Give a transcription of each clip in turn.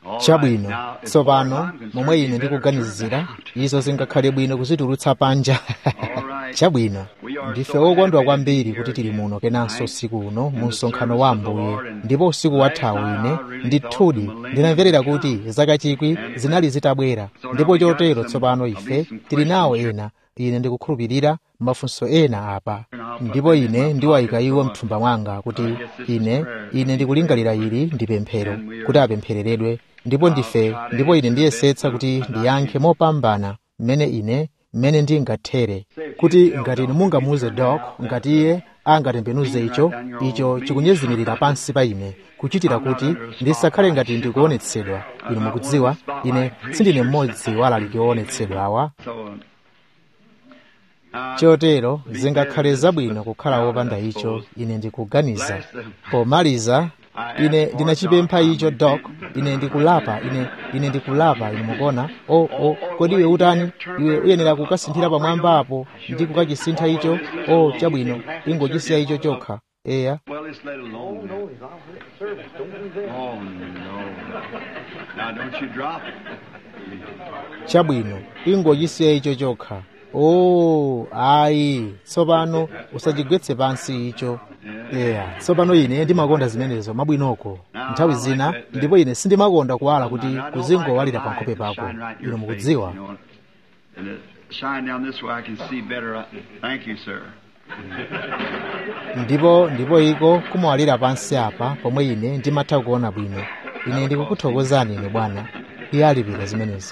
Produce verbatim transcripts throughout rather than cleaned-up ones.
Chabwino, tsopano momwe ine ndikuganizira izo zingakhale bwino kuzitulutsa panja. Chabwino, ndife okondwa kwambiri kuti tili muno kenanso usiku uno mu msonkhano wa Ambuye, ndipo usiku wathawu ine ndithudi ndinamverera kuti zaka chikwi zinali zitabwera, ndipo chotero tsopano ife tili nawo ena. Ine ndikukhulupirira mafunso ena apa, ndipo ine ndiwayika iwo mthumba mwanga kuti ine ine ndikulingalira ili ndi pemphero kuti apemphereredwe, ndipo ndife ndipo ine ndiyesetsa kuti ndiyankhe mopambana mmene ine mmene ndingathere, kuti ngati inu mungamuuze Doc ngati iye angatembenuze icho icho chikunyezimirira pansi pa ine, kuchitira kuti ndisakhale ngati ndikuonetsedwa. Inu mukudziwa ine sindine mmodzi wa alaliki oonetsedwa awa. Chotero zingakhale zabwino kukhala wopanda icho. Ine ndikuganiza pomaliza ine ndinachipempha icho Doc. Ine ndikulapa ine ine ndikulapa inu mukuona. O o kodi iwe utani? Iwe uyenera kukasinthira pamwamba apo ndi kukachisintha icho. O chabwino, ingochisiya icho chokha. Eya. Chabwino, ingochisiya icho chokha. Oh, ayi, tsopano usachigwetse pansi icho. Yeah, tsopano ine ndimakonda zimenezo mabwinoko nthawi zina, ndipo ine sindimakonda kuwala kuti kuzingowalira pa nkhope pako. Inu mukudziwa. Ndipo ndipo iko kumawalira pansi apa pomwe ine ndimatha kuona bwino. Ine ndikukuthokozani ine bwana. Iye alipira zimenezo.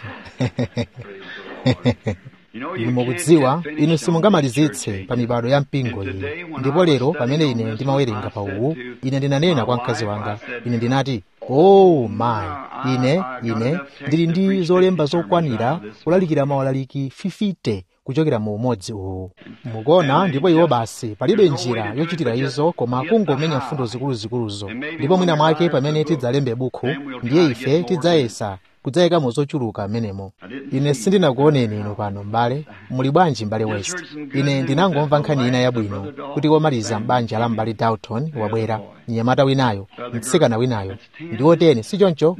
Inu mukudziwa, inu simungamalizitse pa mibado ya mpingo iyi. Ndipo lero pamene ine ndimawerenga pa uwu, ine ndinanena kwa mkazi wanga, ine ndinati, oh my, ine ine ndili ndi zolemba zokwanira kulalikira mawalaliki fifite kuchokera mu umodzi uwu. Mukuona, ndipo iwo basi palibe njira yochitira izo koma kungomenya mfundo zikuluzikuluzo. Ndipo mwina mwake pamene tidzalembe buku, ndiye ife tidzayesa kudzayikamo zochuluka menemo. Ine sindinakuoneni inu pano m'bale. Muli bwanji m'bale West? Ine ndinangomva nkhani ina yabwino kuti womaliza m'banja la m'bale Dalton wabwera, mnyamata winayo, mtsikana winayo. Ndiwoteni si choncho?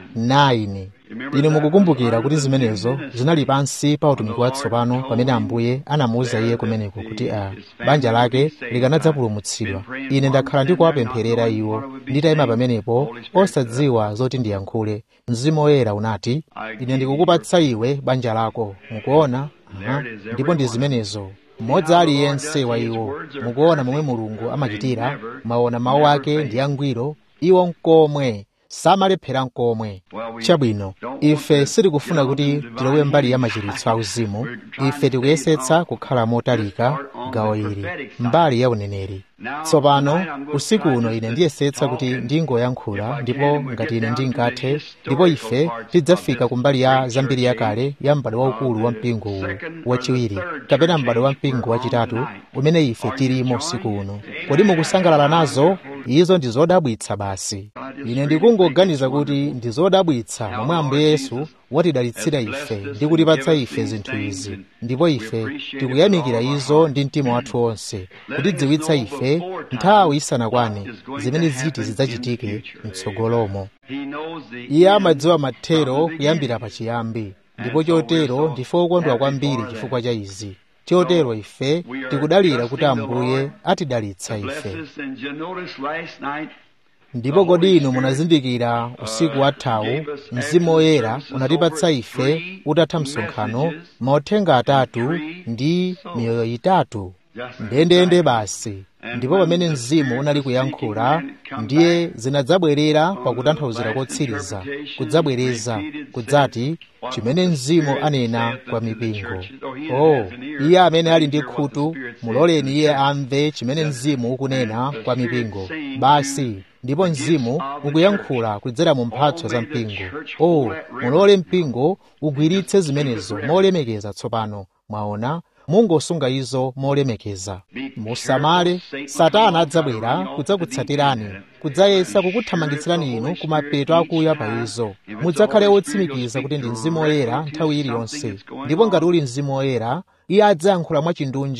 Naini. Inu mukukumbukira kuti zimenezo zinali pansi pa utumiki watsopano pamene Ambuye anamuwuza iye kumeneko kuti a banja lake likanadzapulumutsidwa. Ine ndakhala ndikuwapempherera iwo nditayima pamenepo osadziwa zoti ndiyankhule. Mzimu Woyera unati, ine ndikukupatsa iwe banja lako. Mukuona? Aha. Ndipo ndi zimenezo. Mmodzi aliyense wa iwo. Mukuona momwe Mulungu amachitira, maona mawu ake ndi angwiro, iwo nkomwe samalephera nkomwe. Chabwino, ife sitikufuna kuti tilowe mbali ya machiritso auzimu. Ife tikuyesetsa kukhala motalika gawo ili, mbali ya uneneri. Tsopano usiku uno ine ndiyesetsa kuti ndingoyankhula, ndipo ngati ine ndingathe, ndipo ife tidzafika kumbali ya zambiri yakale ya m'bado waukulu wa mpingo uwu wachiwiri, kapena m'bado wa mpingo wachitatu umene ife tilimo usiku uno. Kodi mukusangalala nazo? Izo ndi zodabwitsa basi. Ine ndikungoganiza kuti ndi zodabwitsa momwe Ambuye Yesu watidalitsira ife ndi kutipatsa ife zinthu izi, ndipo ife tikuyamikira izo ndi mtima wathu wonse, kutidziwitsa ife nthawi isanakwane zimene ziti zidzachitike m'tsogolomo. Iye amadziwa mathero kuyambira pachiyambi, ndipo chotero ndife okondwa kwambiri chifukwa cha izi. Chotero ife tikudalira kuti Ambuye atidalitsa ife. Ndipo kodi inu munazindikira usiku wathawu Mzimu Woyera unatipatsa ife utatha msonkhano mauthenga atatu ndi miyoyo itatu. Ndendende basi. Ndipo pamene Mzimu unali kuyankhula, ndiye zinadzabwerera pakutanthauzira kotsiriza, kudzabwereza, kudzati chimene Mzimu anena kwa mipingo. Oh, iye amene ali ndi khutu, muloleni iye amve chimene Mzimu ukunena kwa mipingo. Basi ndipo Mzimu ukuyankhula kudzera mu mphatso za mpingo. Oh, mulole mpingo ugwiritse zimenezo molemekeza tsopano. Mwaona, mungosunga izo molemekeza. Musamale, Satana adzabwera kudzakutsatirani, kudzayesa kukuthamangitsirani inu kumapeto akuya pa izo. Mudzakhale otsimikiza kuti ndi Mzimu Woyera nthawi iliyonse. Ndipo ngati uli Mzimu Woyera, iye adzayankhula mwachindunji,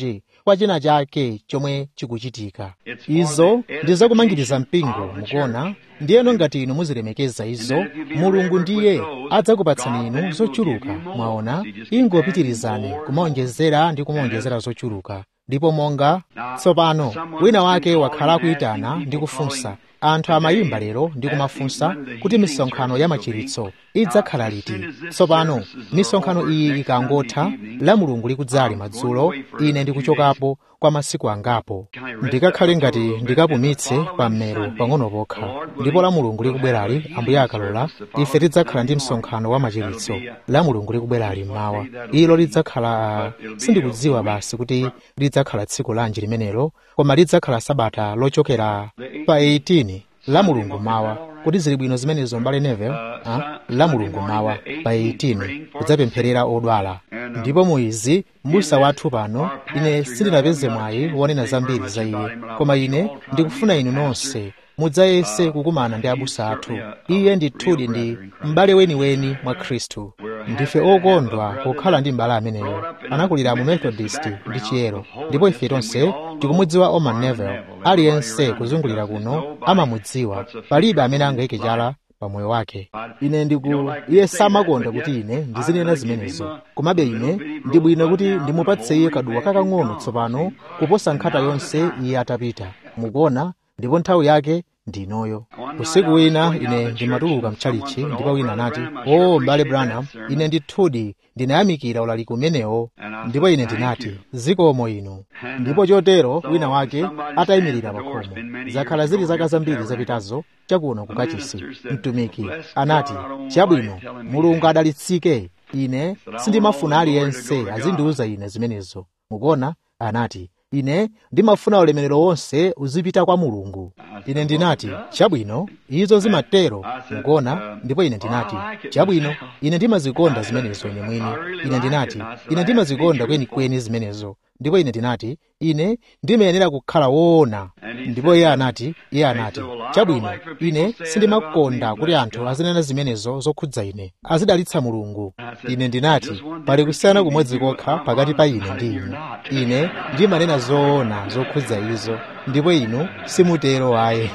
kwa china chake chomwe chikuchitika. Izo ndi zakumangiriza mpingo, mukuona. Ndiyeno ngati inu muzilemekeza izo, Mulungu ndiye adzakupatsani inu zochuluka. Mwaona, ingopitirizani kumaonjezera ndi kumaonjezera zochuluka. Ndipo monga tsopano wina wake wakhala akuyitana ndi kufunsa, anthu amayimba lero ndi kumafunsa kuti misonkhano ya machiritso idzakhala liti. Tsopano misonkhano iyi ikangotha, la Mulungu likudzali madzulo, ine ndikuchokapo kwa masiku angapo, ndikakhale ngati ndikapumitse pa mmero pang'ono pokha, ndipo la Mulungu likubwerali, Ambuye akalola, ife tidzakhala ndi msonkhano wa machiritso. La Mulungu likubwerali mmawa. Ilo lidzakhala, sindikudziwa basi kuti lidzakhala tsiku lanji limenelo, koma lidzakhala sabata lochokera pa eighteen la Mulungu mawa. Kuti zili bwino zimenezo mbale Neville, ah? La Mulungu mawa pa eighteen kudzapempherera odwala. Ndipo muizi mbusa wathu pano, ine sindinapeze mwayi wonena zambiri za iye, koma ine ndikufuna inu nonse mudzayese kukumana ndi abusa athu. Iye ndithudi ndi m'bale weniweni mwa Khristu. Ndife okondwa kukhala ndi m'bale ameneyo. Anakulira mu Methodist ndi chiyero, ndipo ife tonse tikumudziwa Oman Neville. Aliyense kuzungulira kuno amamudziwa, palibe amene angayike chala pamoyo wake. Ine ndiku iye samakonda kuti ine ndizinena zimenezo, komabe ine ndi bwino kuti ndimupatse iye kaduwa kakang'ono tsopano kuposa nkhata yonse iye atapita, mukuona. Ndipo nthawi yake ndinoyo. Usiku wina ine ndimatuluka mchalichi, ndipo wina anati, "Oh, m'bale Branham, ine ndithudi ndinayamikira ulaliki umenewo." Ndipo ine ndinati, "Zikomo inu." Ndipo chotero wina wake atayimirira pa khomo, zakhala zili zaka zambiri zapitazo, chakuno ku kachisi, mtumiki anati, "Chabwino, Mulungu adalitsike. Ine sindimafuna aliyense azindiuza ine zimenezo, mukuona." Anati, "Ine ndimafuna ulemerero wonse uzipita kwa Mulungu." Ine ndinati, "Chabwino, izo zimatero, mukuona." Ndipo ine ndinati, "Chabwino, ine ndimazikonda zimenezo ine mwini." Ine ndinati, "Ine ndimazikonda kwenikweni zimenezo." Ndipo ine ndinati, "Ine ndimayenera kukhala woona." Ndipo iye anati, iye anati, "Chabwino, ine sindimakonda kuti anthu azinena zimenezo zokhudza ine, azidalitsa Mulungu." Ine ndinati, "Pali kusiyana kumodzi kokha pakati pa ine ndi inu. Ine ndimanena zoona zokhudza izo, ndipo inu simutero ayi."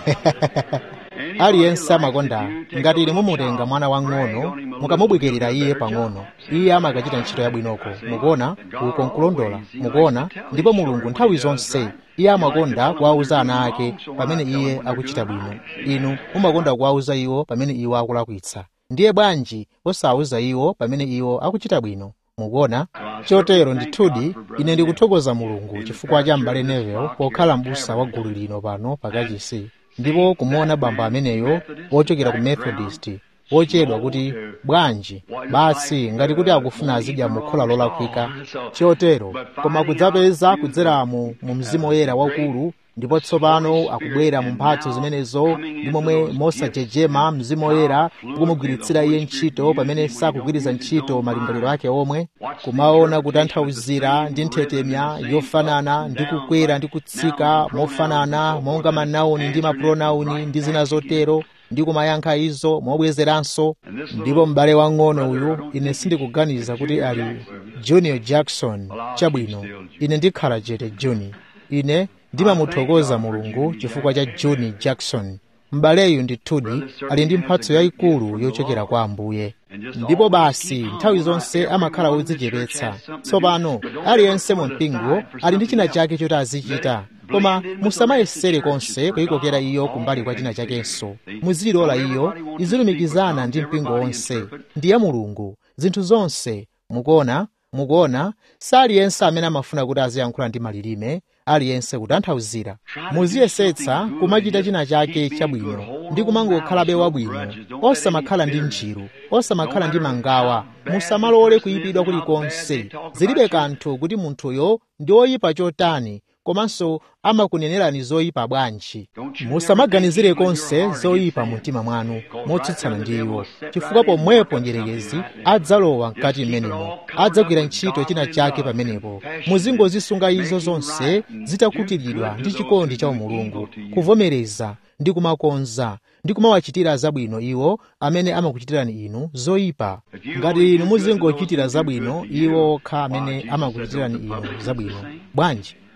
Aliyense amakonda ngati ine mumutenga mwana wang'ono mukamubwekerera iye pang'ono, iye amakachita ntchito yabwinoko, mukuona, uko nkulondola, mukuona. Ndipo Mulungu nthawi zonse iye amakonda kuwauza ana ake pamene iye akuchita bwino. Inu mumakonda kuwauza iwo pamene iwo akulakwitsa, ndiye bwanji osawuza iwo pamene iwo akuchita bwino, mukuona. Chotero ndithudi ine ndikuthokoza Mulungu chifukwa cha m'bale Neville pokhala m'busa wa gulu lino pano pakachisi, ndipo kumuona bamba ameneyo wochokera ku Methodist wochedwa kuti bwanji basi ngati kuti akufuna azidya mukhola lolakwika. Chotero koma kudzapeza kudzera mu mzimu woyera waukulu, ndipo tsopano akubwera mu mphatso zimenezo ndi momwe mosachejema mzimu woyera ukumugwiritsira iye ntchito pamene sakugwiriza ntchito malingaliro ake omwe, kumaona kutanthauzira ndi nthetemya yofanana ndi kukwera ndi kutsika mofanana monga manauni ndi mapronauni ndi zina zotero, ndi kumayankha izo mobwezeranso. Ndipo m'bale wang'ono uyu ine sindikuganiza kuti ali Junior Jackson. Chabwino, ine ndikhala chete Juni. Ine ndimamuthokoza Mulungu chifukwa cha Juni Jackson. M'baleyu ndithudi ali ndi mphatso yayikulu yochokera kwa Ambuye, ndipo basi nthawi zonse amakhala wodzichepetsa. Tsopano aliyense mu mpingo ali ndi china chake choti azichita, koma musamayesere konse kuyikokera iyo kumbali kwa china chakenso. Muzilola iyo izilumikizana ndi mpingo wonse, ndi ya Mulungu zinthu zonse, mukuona. Mukuona, saliyense amene amafuna kuti aziyankhula ndi malilime, aliyense kutanthauzira. Muziyesetsa kumachita china chake chabwino ndi kumangokhalabe wabwino, osamakhala ndi njiru, osamakhala ndi mangawa. Musamalole kuyipidwa kulikonse. Zilibe kanthu kuti munthuyo ndi oyipa chotani, komanso amakunenerani zoyipa bwanji. Musamaganizire konse zoyipa mu mtima mwanu motsutsana ndi iwo, chifukwa pomwepo njerekezi adzalowa mkati mmenemo, adzagwira ntchito china chake pamenepo. Muzingozisunga izo zonse zitakutiridwa ndi chikondi cha Mulungu, kuvomereza ndi kumakonza ndi kumawachitira zabwino iwo amene amakuchitirani inu zoyipa. Ngati inu muzingochitira zabwino iwo okha amene amakuchitirani inu zabwino, bwanji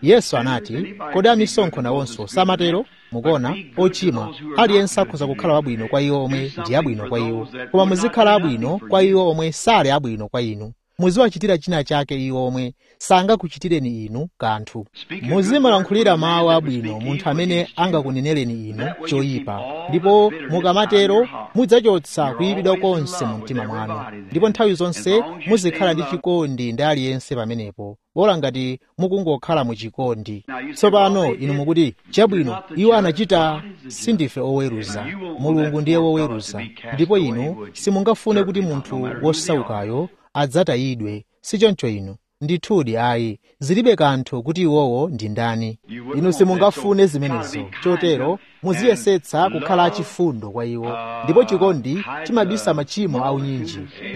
Yesu anati, kodi amisonkho nawonso samatero? Mukuona, ochimwa aliyense akhoza kukhala wabwino kwa iwo omwe ndi abwino kwa iwo, koma muzikhala abwino kwa iwo omwe sali abwino kwa inu. Muziwachitira china chake iwo omwe sangakuchitireni inu kanthu. Muzimalankhulira mawu abwino munthu amene angakunenereni inu choyipa, ndipo mukamatero mudzachotsa kuyipidwa konse mu mtima mwanu, ndipo nthawi zonse muzikhala ndi chikondi ndi aliyense pamenepo, bola ngati mukungokhala mu chikondi. Tsopano inu mukuti chabwino iwo anachita, sindife oweruza, Mulungu ndiye woweruza, ndipo inu simungafune kuti munthu wosaukayo adzatayidwe. Sichoncho inu ndithudi ayi, zilibe kanthu kuti iwowo ndi ndani. Inu simungafune zimenezo, chotero muziyesetsa kukhala achifundo kwa iwo, ndipo chikondi chimabisa machimo aunyinji.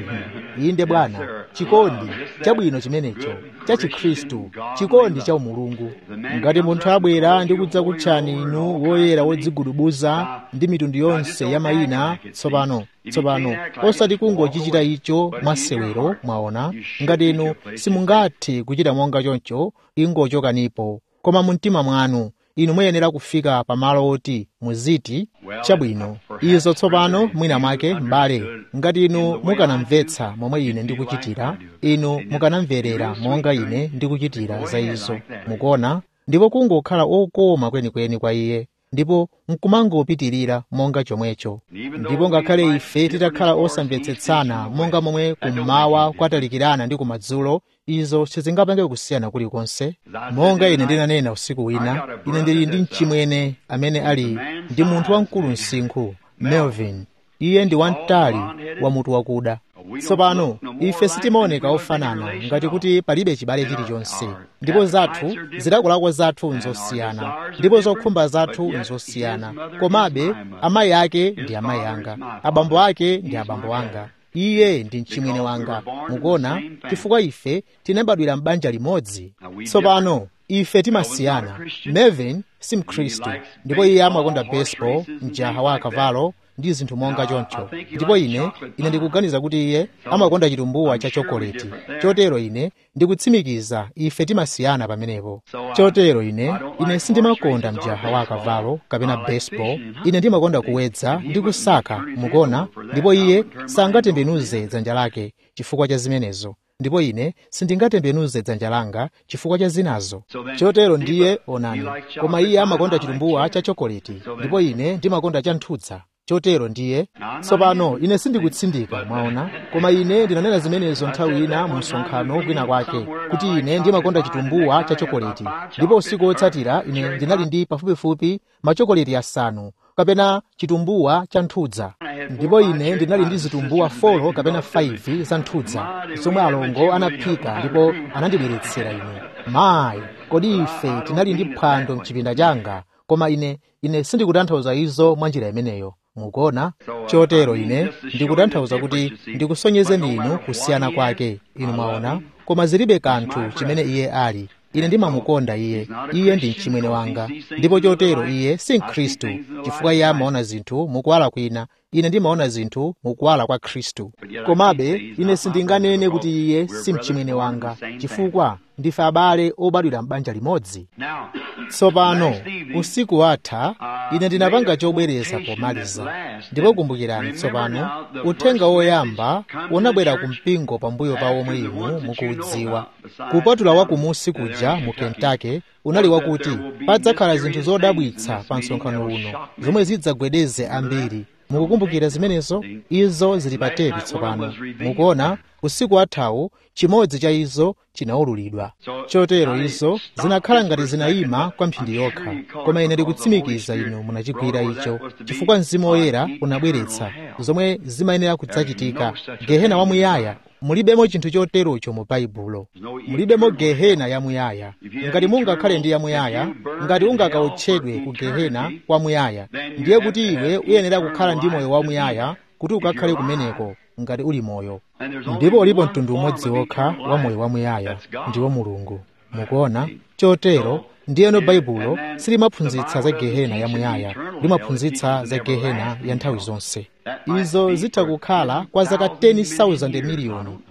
Inde Bwana, chikondi chabwino chimenecho cha Chikhristu, chikondi cha Mulungu. Ngati munthu abwera ndi kudza kutchani inu woyera wodzigudubuza ndi mitundu yonse ya mayina, tsopano tsopano osati kungochichita icho mwasewero, mwaona. Ngati inu simungathe kuchita monga choncho, ingochokanipo, koma mu mtima mwanu inu muyenera kufika pamalo oti muziti chabwino. Izo tsopano mwina mwake m'bale, ngati inu mukanamvetsa momwe ine ndikuchitira, inu mukanamverera monga ine ndikuchitira za izo, mukuona, ndipo kungokhala okoma kwenikweni kwa iye, ndipo nkumangopitirira monga chomwecho. Ndipo ngakhale ife titakhala osamvetsetsana monga momwe kummawa kwatalikirana ndi kumadzulo, izo sizingapange kusiyana kulikonse. Monga ine ndinanena usiku wina, ine ndili ndi mchimwene amene ali ndi munthu wamkulu msinkhu, Melvin. Iye ndi wamtali wa mutu wakuda. Tsopano ife sitimaoneka ofanana, ngati kuti palibe chibale chilichonse, ndipo zathu zilakolako zathu nzosiyana, ndipo zokhumba zathu nzosiyana, komabe amayi ake ndi amayi anga, abambo ake ndi abambo anga. Iye ndi mchimwene wanga, mukuona, chifukwa ife tinabadwira m'banja limodzi. Tsopano ife timasiyana. Melvin si Mkhristu, ndipo iye amakonda baseball, mjaha wa akavalo ndi zinthu monga choncho, ndipo ine ine ndikuganiza kuti iye amakonda chitumbuwa cha chokoleti. Chotero ine ndikutsimikiza ife timasiyana pamenepo. Chotero ine ine sindimakonda mjaha wa akavalo kapena baseball. Ine ndimakonda kuwedza ndi kusaka, mukuona, ndipo iye sangatembenuze dzanja lake chifukwa cha zimenezo, ndipo ine sindingatembenuze dzanja langa chifukwa cha zinazo. Chotero ndiye onani, koma iye amakonda chitumbuwa cha chokoleti, ndipo ine ndimakonda cha nthudza. Chotero ndiye tsopano ine sindikutsindika, mwaona, koma ine ndinanena zimenezo nthawi ina mu msonkhano kwina kwake, kuti ine ndimakonda chitumbuwa cha chokoleti, ndipo usiku wotsatira ine ndinali ndi pafupifupi machokoleti asanu kapena chitumbuwa cha nthudza, ndipo ine ndinali ndi zitumbuwa folo kapena faivi za nthudza zomwe alongo anaphika ndipo anandibweretsera ine. Mayi, kodi ife tinali ndi phwando mchipinda changa, koma ine ine sindikutanthauza izo mwa njira imeneyo, mukuona. Chotero ine ndikutanthauza kuti ndikusonyezeni inu kusiyana kwake, inu mwaona, koma zilibe kanthu chimene iye ali. Ine ndimamukonda iye, iye ndi mchimwene wanga, ndipo chotero iye si Mkhristu, chifukwa iye amaona zinthu mukuwala kwina, ine ndimaona zinthu mukuwala kwa Khristu. Komabe ine sindinganene kuti iye si mchimwene wanga, chifukwa ndife abale obadwira m'banja limodzi. Tsopano usiku watha ine ndinapanga chobwereza pomaliza, ndipo kumbukirani tsopano, uthenga woyamba unabwera ku mpingo pambuyo pa omwe inu mukuudziwa. Kupatula wa kumusi kuja mu Kentucky unali wakuti padzakhala zinthu zodabwitsa pa msonkhano uno zomwe zidzagwedeze ambiri. Mukukumbukira zimenezo? Izo zili pa tepi tsopano, mukuona. Usiku wathawu chimodzi cha izo chinaululidwa. Chotero izo zinakhala ngati zinayima kwa mphindi yokha, koma ine ndikutsimikiza inu munachigwira icho, chifukwa Mzimu Woyera unabweretsa zomwe zimayenera kudzachitika. Gehena wamuyaya, mulibemo chinthu choterocho mu Baibulo, mulibemo gehena yamuyaya. Ngati mungakhale ndi yamuyaya, ngati ungakautchedwe ku gehena wamuyaya, ndiye kuti iwe uyenera kukhala ndi moyo wamuyaya kuti ukakhale kumeneko ngati uli moyo. Ndipo ulipo mtundu umodzi wokha wa moyo wamuyaya, ndiwo Mulungu, mukuona. Chotero ndiyeno Baibulo silimaphunzitsa za gehena yamuyaya, limaphunzitsa za gehena ya nthawi zonse. Izo zitha kukhala kwa zaka ten thousand miliyoni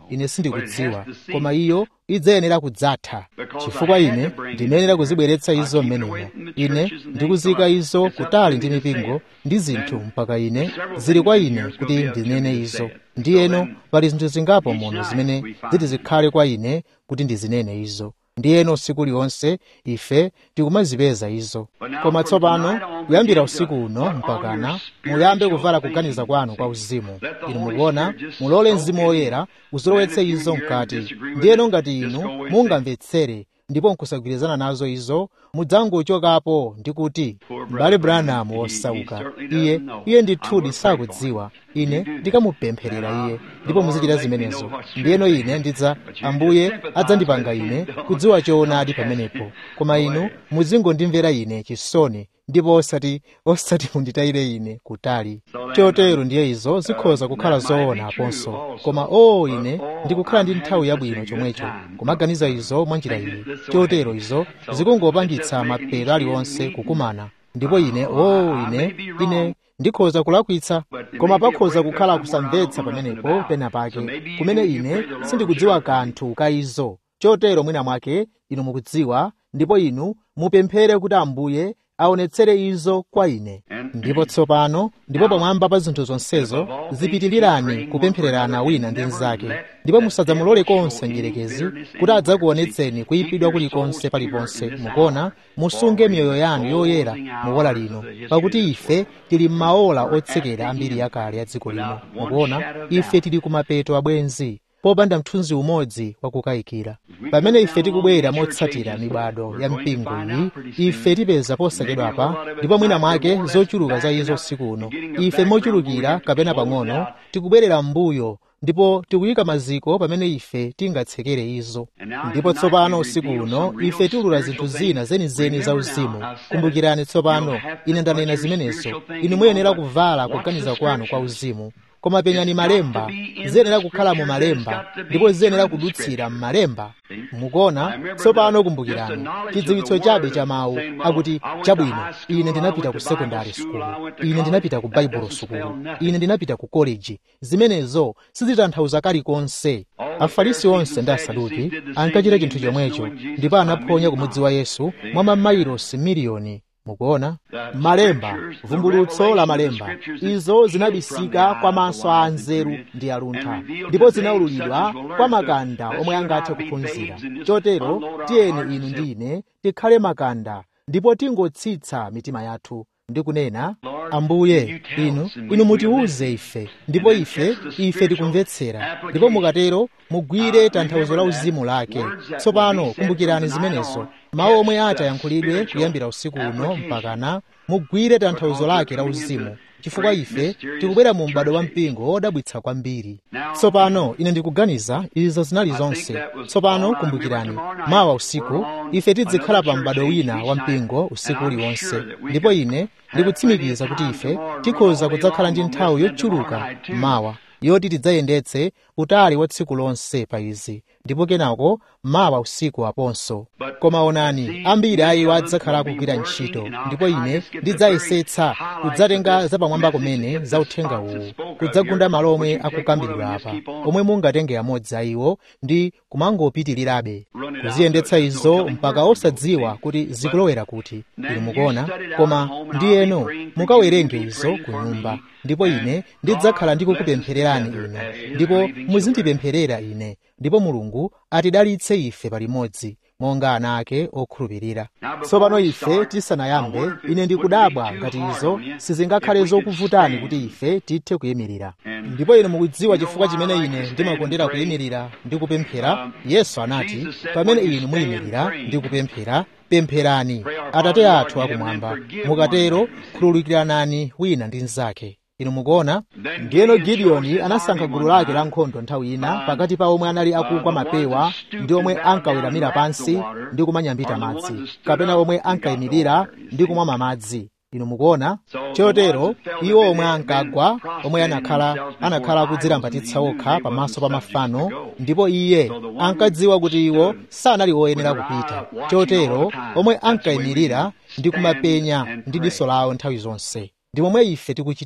ine sindikudziwa, koma iyo idzayenera kudzatha, chifukwa ine ndimayenera kuzibweretsa izo m'menemo. Ine ndikuzika izo kutali ndi mipingo ndi zinthu mpaka ine zili kwa ine kuti ndinene izo. Ndiyeno pali zinthu zingapo muno zimene ziti zikhale kwa ine kuti ndizinene izo. Ndiyeno usiku liwonse ife tikumazipeza izo. Koma tsopano kuyambira usiku uno mpakana muyambe kuvala kuganiza kwanu kwa uzimu. Inu mukuona, mulole Mzimu Woyera uzilowetse izo mkati. Ndiyeno ngati inu mungamvetsere ndipo nkusagwirizana nazo izo, mudzangochokapo ndi kuti m'bale Branham wosauka, iye iye ndithudi sakudziwa, ine ndikamupempherera iye, ndipo muzichita zimenezo. Ndiyeno ine ndidza, Ambuye adzandipanga ine kudziwa choonadi pamenepo, koma inu muzingondimvera ine chisoni, ndipo osati osati munditayire ine kutali. Chotero ndiye izo zikhoza kukhala zoona aponso, koma o ine ndikukhala ndi nthawi yabwino chomwecho kumaganiza izo mwa njira iyi. Chotero izo zikungopangitsa mapeto aliwonse kukumana, ndipo ine o ine ine ndikhoza kulakwitsa, koma pakhoza kukhala kusamvetsa pamenepo pena pake kumene ine sindikudziwa kanthu ka izo. Chotero mwina mwake inu mukudziwa, ndipo inu mupemphere kuti Ambuye aonetsere izo kwa ine. Ndipo tsopano, ndipo pamwamba pa zinthu zonsezo zipitilirani kupemphererana wina ndi mnzake, ndipo musadzamulole konse mdierekezi kuti adzakuonetseni kuyipidwa kulikonse paliponse. Mukuona, musunge miyoyo yanu yoyera muola lino, pakuti ife tili m'maola otsekera ambiri yakale ya dziko lino. Mukuona, ife tili kumapeto abwenzi, popanda mthunzi umodzi wakukayikira. Pamene ife tikubwera motsatira mibado ya mpingo iyi, ife tipeza posachedwapa, ndipo mwina mwake zochuluka za izo usiku uno, ife mochulukira kapena pang'ono tikubwerera m'mbuyo, ndipo tikuyika maziko pamene ife tingatsekere izo. Ndipo tsopano usiku uno ife tiulula zinthu zina zenizeni za uzimu. Kumbukirani tsopano, ine ndanena zimenezo, inu muyenera kuvala kuganiza kwanu kwa uzimu. Koma penyani malemba, ziyenera kukhala mu malemba, ndipo ziyenera kudutsira m'malemba. Mukuona, tsopano kumbukirani, chidziwitso chabe cha mawu akuti chabwino, ine ndinapita ku secondary school, ine ndinapita ku bible school, ine ndinapita ku college. Zimenezo sizitanthauza kalikonse. Afarisi onse ndi Asaduki ankachita chinthu chomwecho, ndipo anaphonya kumudziwa Yesu mwa mamailosi miliyoni. Mukuona, malemba, vumbulutso la malemba, izo zinabisika kwa maso a anzeru ndi aluntha, ndipo zinaululidwa kwa makanda omwe angathe kuphunzira. Chotero tiyeni inu ndi ine tikhale makanda, ndipo tingotsitsa mitima yathu ndi kunena, Ambuye, inu inu mutiuze ife, ndipo ife ife tikumvetsera. Ndipo mukatero mugwire tanthauzo la uzimu lake. Tsopano kumbukirani zimenezo, mawu omwe ati ayankhulidwe kuyambira usiku uno mpakana, mugwire tanthauzo lake la uzimu, chifukwa ife tikubwera mu m'bado wa mpingo wodabwitsa kwambiri. Tsopano ine ndikuganiza izo zinali zonse. Tsopano kumbukirani, mawa usiku ife tidzikhala pa m'bado wina wa mpingo usiku uliwonse, ndipo ine ndikutsimikiza kuti ife tikhoza kudzakhala ndi nthawi yochuluka mawa yoti tidzayendetse utali wa tsiku lonse pa izi, ndipo kenako mawa usiku aponso. Koma onani, ambiri a iwo adzakhala akugwira ntchito, ndipo ine ndidzayesetsa kudzatenga zapamwamba kumene za uthenga uwu, kudzagunda malo omwe akukambiridwa apa, omwe mungatenge amodzi a iwo ndi kumangopitirirabe kuziyendetsa izo mpaka osadziwa kuti zikulowera kuti. Inu mukuona, koma ndiyeno mukawerenge izo ku nyumba, ndipo ine ndidzakhala ndikukupemphererani inu, ndipo muzindipempherera ine, ndipo Mulungu atidalitse ife palimodzi monga ana ake okhulupirira. Tsopano ife tisanayambe, ine ndikudabwa ngati izo sizingakhale zokuvutani kuti ife tithe kuyimirira. Ndipo inu mukudziwa chifukwa chimene ine ndimakondera kuyimirira ndi kupemphera. Yesu anati, pamene inu muyimirira ndi kupemphera, pempherani Atate athu akumwamba, mukatero khululukiranani wina ndi mnzake. Inu mukuona, ndiyeno Gideoni anasankha gulu lake la nkhondo nthawi ina pakati pa omwe anali akugwa mapewa ndi omwe ankaweramira pansi ndi kumanyambita madzi, kapena omwe ankayimirira ndi kumwa madzi. Inu mukuona, chotero iwo omwe ankagwa, omwe anakhala anakhala akudzirambatitsa okha pamaso pa mafano, ndipo iye ankadziwa kuti iwo sanali oyenera kupita. Chotero omwe ankayimirira ndi kumapenya ndi diso lawo nthawi zonse. Ndi momwe ife tikuchitira.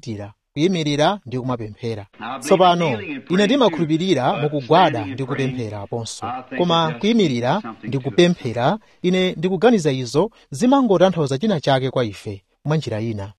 kuyimirira ndi kumapemphera. Tsopano ine ndimakhulupirira mukugwada ndi kupemphera aponso, koma kuyimirira ndi kupemphera, ine ndikuganiza izo zimangotanthauza china chake kwa ife mwa njira ina.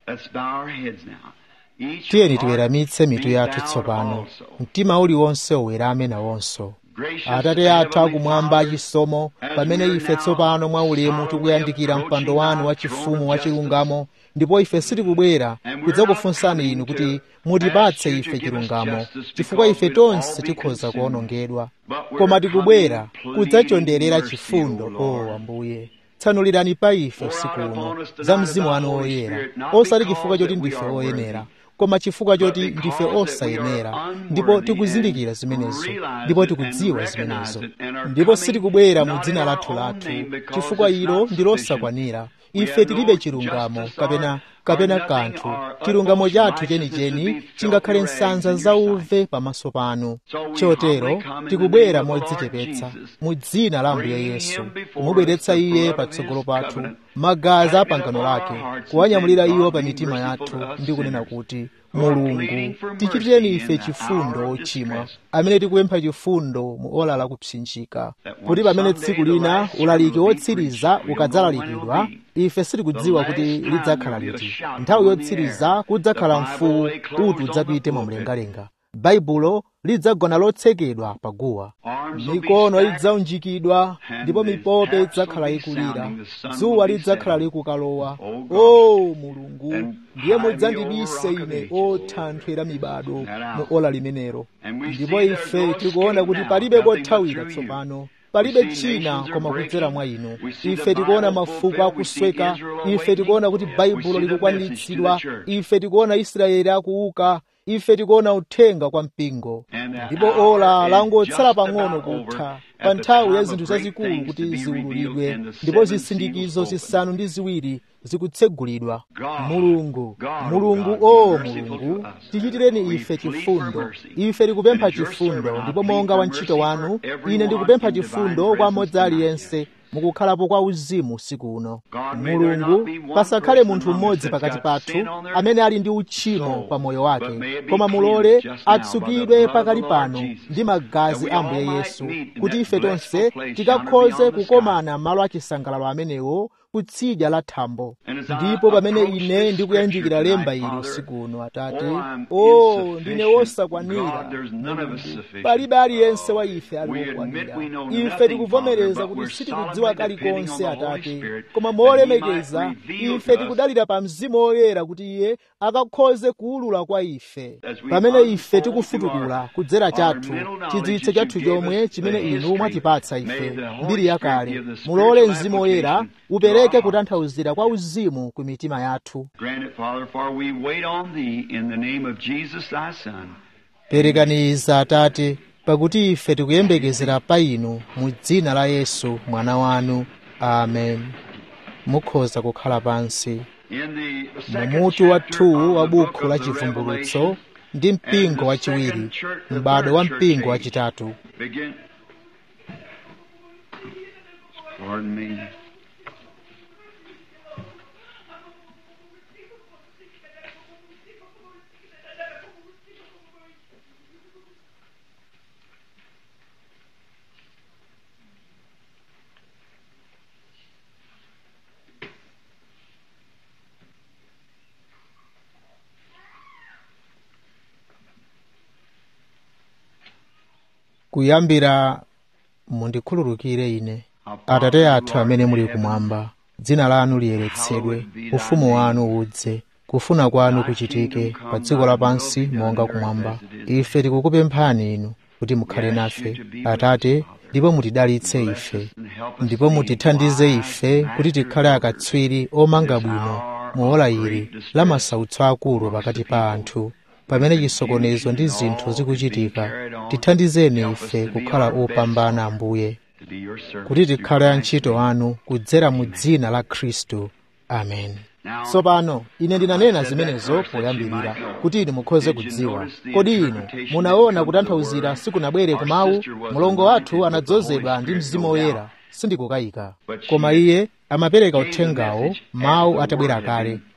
Tiyeni tiweramitse mitu yathu tsopano, mtima uliwonse uwerame nawonso. Atate athu akumwamba achisomo, pamene ife tsopano mwa ulemu tikuyandikira mpando wanu wachifumu wachilungamo, ndipo ife sitikubwera kudzakufunsani inu kuti mutipatse ife chilungamo, chifukwa ife tonse tikhoza kuwonongedwa, koma tikubwera kudzachonderera chifundo. O Ambuye, tsanulirani pa ife usiku uno za mzimu wanu woyera, osati chifukwa choti ndife oyenera, koma chifukwa choti ndife osayenera, ndipo tikuzindikira zimenezo, ndipo tikudziwa zimenezo, ndipo sitikubwera mu dzina lathu lathu, chifukwa ilo ndi losakwanira. Ife tilibe chilungamo kapena kapena kanthu. Chilungamo chathu chenicheni chingakhale nsanza zauve pamaso panu. Chotero tikubwera modzichepetsa mu dzina la Ambuye Yesu, kumubweretsa iye patsogolo pathu, magazi a pangano lake, kuwanyamulira iwo pa mitima yathu ndi kunena kuti, Mulungu, tichitireni ife chifundo ochimwa, amene tikupempha chifundo mu ola la kupsinjika, kuti pamene tsiku lina ulaliki wotsiriza ukadzalalikidwa, ife sitikudziwa kuti lidzakhala liti. Nthawi yotsiriza kudzakhala mfuwu kuti udzapite mwamlengalenga. Baibulo lidzagona lotsekedwa paguwa, mikono idzaunjikidwa, ndipo mipope idzakhala ikulira, dzuwa lidzakhala likukalowa. O Mulungu, ndiye mudzandibise ine, o Thanthwe la mibado, mu ola limenero. Ndipo ife tikuona kuti palibe kothawira tsopano, palibe china koma kudzera mwa inu. Ife tikuona mafuko akusweka, ife tikuona kuti Baibulo likukwaniritsidwa, ife tikuona Israeli akuuka, ife tikuona uthenga kwa mpingo, ndipo ola langotsala pang'ono kutha, pa nthawi ya zinthu zazikulu kuti ziwululidwe, ndipo zisindikizo zisanu ndi ziwiri zikutsegulidwa. Mulungu, Mulungu, o Mulungu, tichitireni ife chifundo. Ife tikupempha chifundo, ndipo monga wantchito wanu, ine ndikupempha chifundo kwa mmodzi aliyense mukukhalapo kwa uzimu usiku uno. Mulungu, pasakhale munthu mmodzi pakati pathu amene ali ndi uchimo pa moyo wake, koma mulole atsukidwe pakali pano ndi magazi a Ambuye Yesu, kuti ife tonse tikakhoze kukomana malo achisangalalo amenewo kutsidya la thambo. Ndipo pamene ine ndikuyandikira lemba ili usiku uno, Atate, o ndine wosakwanira. Palibe aliyense wa ife ali wokwanira. Ife tikuvomereza kuti sitikudziwa kalikonse, Atate, koma molemekeza ife tikudalira pa Mzimu Woyera kuti iye akakhoze kuwulula kwa ife. Pamene ife tikufutukula kudzera chathu, chidziwitso chathu chomwe chimene inu mwatipatsa ife, mbiri yakale, mulole Mzimu Woyera upereke kutanthauzira kwa uzimu ku mitima yathu. Perekaniza, Atate, pakuti ife tikuyembekezera pa inu mu dzina la Yesu mwana wanu. Amen. Mukhoza kukhala pansi. Mumutu wathu wa buku la chivumbulutso ndi mpingo wachiwiri, m'bado wa mpingo wachitatu. Kuyambira mundikhululukire ine. Atate athu amene muli kumwamba, dzina lanu liyeretsedwe, ufumu wanu udze, kufuna kwanu kuchitike pa dziko lapansi monga kumwamba. Ife tikukupemphani inu kuti mukhale nafe, Atate, ndipo mutidalitse ife, ndipo mutithandize ife kuti tikhale akatswiri omanga bwino mu ola ili la masautso akulu pakati pa anthu. Pamene chisokonezo ndi zinthu zikuchitika, tithandizeni ife kukhala opambana, Ambuye, kuti tikhale antchito anu kudzera mu dzina la Khristu. Amen. Tsopano ine ndinanena zimenezo poyambirira kuti inu mukhoze kudziwa. Kodi inu munaona kutanthauzira sikunabwere ku mawu? Mulongo wathu anadzozedwa ndi Mzimu Woyera, sindikukayika, koma iye amapereka uthengawo mawu atabwera kale,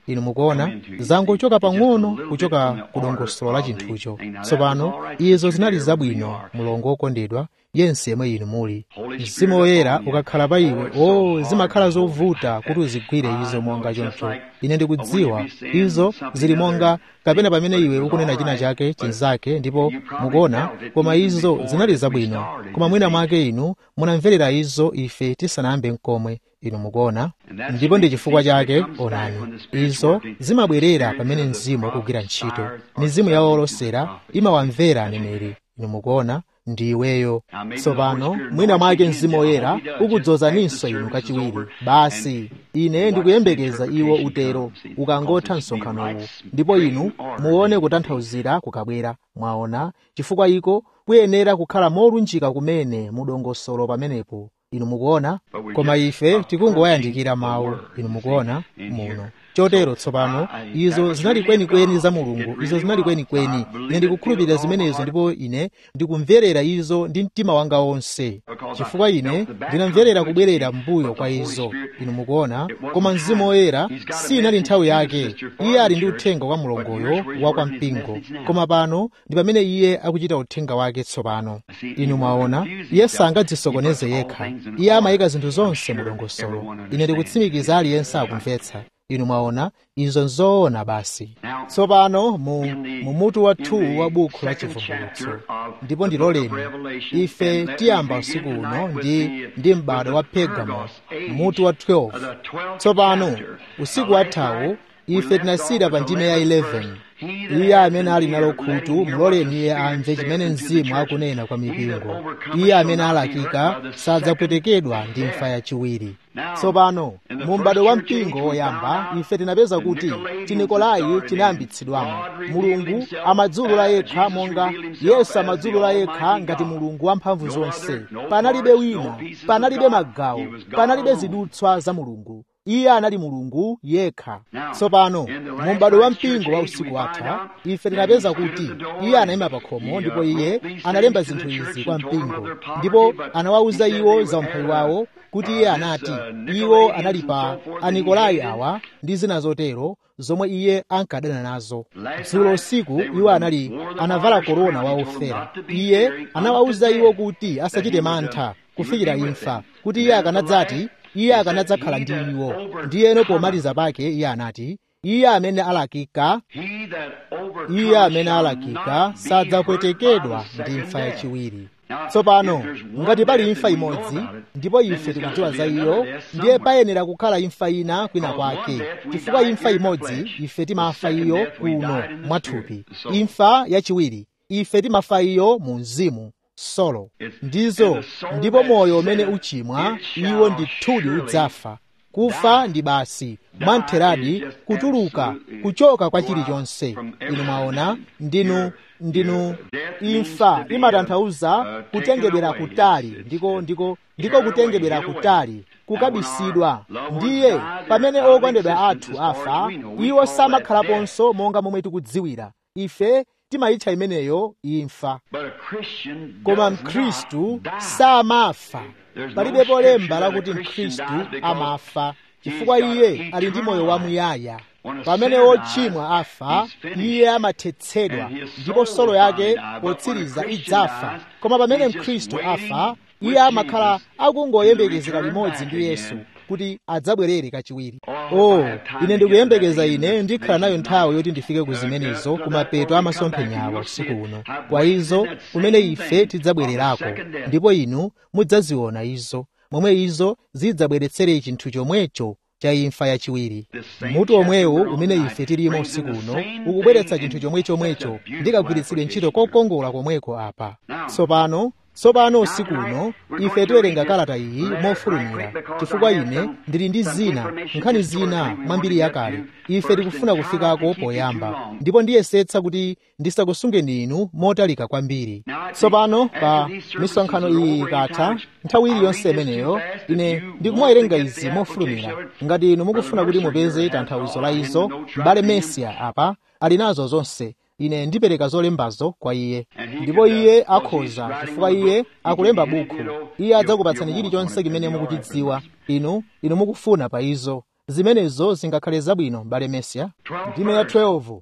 inu mukuona zangochoka pang'ono kuchoka ku dongosolo la chinthucho. Tsopano izo zinali zabwino, mulongo wokondedwa, yense yemwe inu muli. Mzimu Woyera ukakhala pa iwe, o zimakhala zovuta kuti uzigwire izo monga choncho. Ine ndikudziwa izo zili monga kapena pamene iwe ukunena china chake chinzake ndipo mukuona, koma izo zinali zabwino, koma mwina mwake inu munamverera izo ife tisanayambe n'komwe, inu mukuona. Ndipo ndi chifukwa chake onani izo zimabwerera pamene mzimu ukugwira ntchito. Mizimu ya olosera imawamvera aneneri, inu mukuona, ndi iweyo. Tsopano mwina mwake mzimu Woyera ukudzozaninso inu kachiwiri. Basi ine ndikuyembekeza iwo utero ukangotha msonkhanowu, ndipo inu muone kutanthauzira kukabwera. Mwaona, chifukwa iko kuyenera kukhala molunjika kumene mudongosolo pamenepo, inu mukuona. Koma ife tikungowayandikira mawu, inu mukuona muno. Chotero tsopano izo zinali kwenikweni za Mulungu, izo zinali kwenikweni. Ine ndikukhulupirira zimenezo ndipo ine ndikumverera izo ndi mtima wanga wonse, chifukwa ine ndinamverera kubwerera mbuyo kwa izo, inu mukuona. Koma Mzimu Woyera sinali nthawi yake. Iye ali ndi uthenga kwa mlongoyo wa kwa mpingo, koma pano ndi pamene iye akuchita uthenga wake tsopano. Inu mwaona, iye sangadzisokoneze yekha, iye amayika zinthu zonse mudongosolo. Ine ndikutsimikiza aliyense akumvetsa. Inu mwaona, izo nzoona basi. Tsopano mu mutu wathu wa buku la chivumbulutso, ndipo ndiloleni ife tiyamba usiku uno ndi ndi m'bado wa Pergamo, mutu wa twelve. Tsopano usiku wathawu ife tinasira pa ndime ya eleven. Iye amene ali nalo khutu muloleni iye amve chimene Mzimu akunena kwa mipingo. Iye amene alakika sadzapwetekedwa ndi imfa yachiwiri. Tsopano mu m'bado wa mpingo woyamba ife tinapeza kuti Tinikolai tinayambitsidwamo. Mulungu amadzulula yekha monga Yesu amadzulula yekha ngati Mulungu wamphamvu zonse. Panalibe wina, panalibe magawo, panalibe zidutswa za Mulungu. Iye anali Mulungu yekha. Tsopano mu m'bado wa mpingo wa usiku watha ife tinapeza kuti iye anayima pa khomo, ndipo iye analemba zinthu izi kwa mpingo, ndipo anawawuza iwo za umphawi wawo, kuti iye anati iwo anali pa Anikolai awa ndi zina zotero zomwe iye ankadana nazo. Dzulo usiku iwo anali anavala korona wa ofera. Iye anawawuza iwo kuti asachite mantha kufikira imfa, kuti iye akanadzati iye akanadzakhala ndi iwo. Ndiyeno pomaliza pake iye anati iye amene alakika iye amene alakika sadzapwetekedwa ndi imfa yachiwiri. Tsopano ngati pali imfa imodzi ndipo ife tikudziwa za iyo, ndiye payenera kukhala imfa ina kwina kwake, chifukwa imfa imodzi ife timafa iyo kuno mwathupi. Imfa yachiwiri ife timafa iyo mu mzimu, solo ndizo, ndipo moyo umene uchimwa iwo ndithudi udzafa. Kufa ndi basi mwamtheradi kutuluka kuchoka kwa chilichonse. Inu mwaona, ndinu ndinu imfa imatanthauza kutengedwera kutali, ndiko ndiko ndiko kutengedwera kutali, kukabisidwa. Ndiye pamene okondedwa athu afa, iwo samakhalaponso monga momwe tikudziwira. Ife timayitcha imeneyo imfa. Koma Mkhristu samafa. Palibepo lemba lakuti Mkhristu amafa, chifukwa iye ali ndi moyo wamuyaya. Pamene wochimwa afa, iye amathetsedwa, ndipo solo yake potsiriza idzafa. Koma pamene Mkhristu afa, iye amakhala akungoyembekezera limodzi ndi Yesu kuti adzabwerere kachiwiri. Oh, ine ndikuyembekeza ine ndikhala nayo nthawi yoti ndifike ku zimenezo kumapeto amasomphenya awa usiku uno, kwa izo kumene ife tidzabwererako, ndipo inu mudzaziona izo momwe izo zidzabweretsere chinthu chomwecho cha imfa yachiwiri. Mutu omwewu umene ife tilimo usiku uno ukubweretsa chinthu chomwe chomwecho ndikagwiritsire ntchito kokongola komweko apa. Tsopano Tsopano usiku uno ife tiwerenga kalata iyi mofulumira, chifukwa ine ndili ndi zina nkhani zina mwambiri yakale ife tikufuna kufikako poyamba, ndipo ndiyesetsa kuti ndisakusungeni inu motalika kwambiri. Tsopano pa misonkhano iyi ikatha nthawi iliyonse imeneyo ine ndikumawerenga izi mofulumira. Ngati inu mukufuna kuti mupeze tanthauzo la izo, m'bale Mesia apa ali nazo zonse. Ine ndipereka zolembazo kwa iye, ndipo iye akhoza, chifukwa iye akulemba buku. Iye adzakupatsani chilichonse chimene mukuchidziwa inu inu mukufuna pa izo. zimenezo zingakhale zabwino mbale Mesiya. Ndime ya twelve.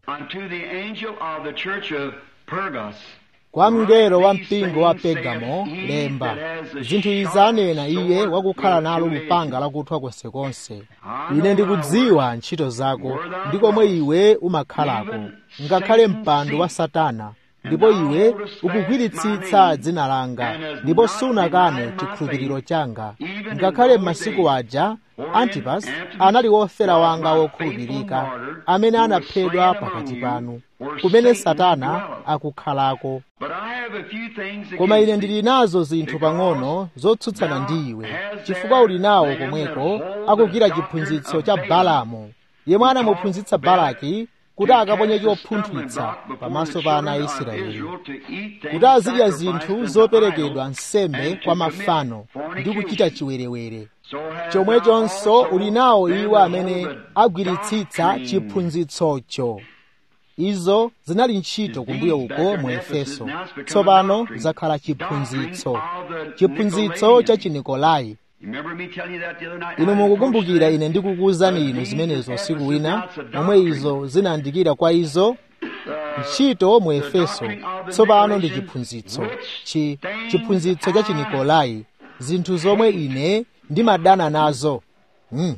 Kwa mngelo wa mpingo wa Pegamo lemba, zinthu izi anena iye wakukhala nalo lupanga lakuthwa konsekonse. Ine ndikudziwa ntchito zako ndi komwe iwe umakhalako, ngakhale mpando wa Satana, ndipo iwe ukugwiritsitsa dzina langa, ndipo sunakane chikhulupiriro changa. Ngakhale m'masiku aja Antipas anali wofera wanga wokhulupirika, amene anaphedwa pakati panu, kumene Satana akukhalako. Koma ine ndili nazo zinthu pang'ono zotsutsana ndi iwe, chifukwa uli nawo komweko akugwira chiphunzitso cha Balaamu, yemwe anamuphunzitsa Balaki kuti akaponye chopunthwitsa pamaso pa ana a Israeli, kuti azidya zinthu zoperekedwa nsembe kwa mafano ndi kuchita chiwerewere. Chomwechonso uli nawo iwo amene agwiritsitsa chiphunzitsocho. Izo zinali ntchito kumbuyo uko mu Efeso, tsopano zakhala chiphunzitso, chiphunzitso cha Chinikolai. Inu mukukumbukira ine ndikukuwuzani inu zimenezo usiku wina, momwe izo zinandikira kwa izo. Ntchito mu Efeso tsopano ndi chiphunzitso, chi chiphunzitso cha Chinikolai, zinthu zomwe ine ndimadana nazo. Hmm.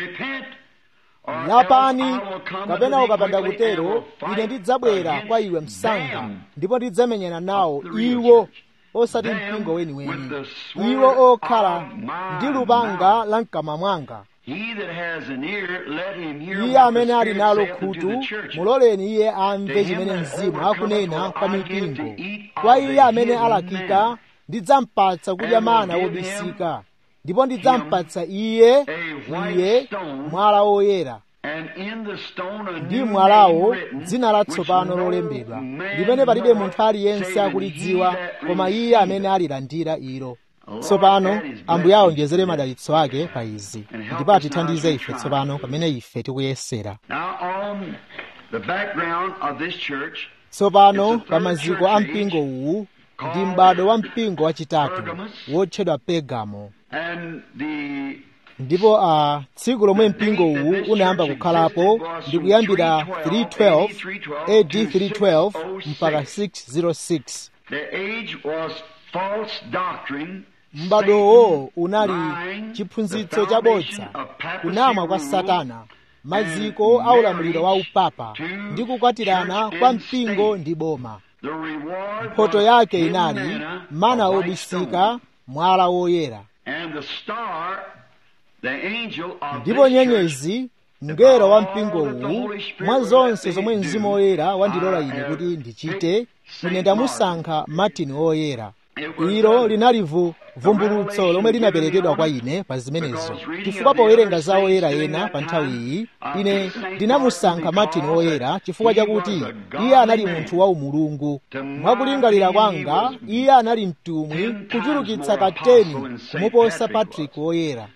Lapani, kapena ukapanda kutero, ine ndidzabwera kwa iwe msanga, ndipo ndidzamenyana nawo iwo, osati mpingo weniweni, iwo okhala ndi lupanga la mkamwa mwanga. Iye amene ali nalo khutu, muloleni iye amve chimene Mzimu akunena kwa mipingo. Kwa iye amene alakika, ndidzampatsa kudya mana wobisika, ndipo ndidzampatsa iye iye mwala woyera, ndi mwalawo dzina latsopano lolembedwa, limene palibe munthu aliyense akulidziwa koma iye amene alilandira ilo. Tsopano Ambuye aonjezere madalitso ake pa izi, ndipo atithandize ife tsopano pamene ife tikuyesera. Tsopano pa maziko a mpingo uwu ndi m'bado wa mpingo wachitatu wotchedwa Pegamo. Ndipo a tsiku lomwe mpingo uwu unayamba kukhalapo ndi kuyambira three twelve A D three twelve mpaka six oh six. M'badowo unali chiphunzitso chabodza, kunama kwa Satana, maziko a ulamuliro wa upapa ndi kukwatirana kwa mpingo ndi boma. Mphotho yake inali mana obisika, mwala woyera. Ndipo nyenyezi, mngelo wa mpingo uwu, mwa zonse zomwe Mzimu Woyera wandilola ine kuti ndichite, ine ndamusankha Martin Woyera. Ilo linali vumbulutso lomwe linaperekedwa kwa ine pa zimenezo, chifukwa powerenga za oyera ena pa nthawi iyi, ine ndinamusankha Martin Woyera chifukwa chakuti iye anali munthu wa umulungu. Mwakulingalira kwanga, iye anali mtumwi kuchulukitsa kateni kumuposa Patrick Woyera.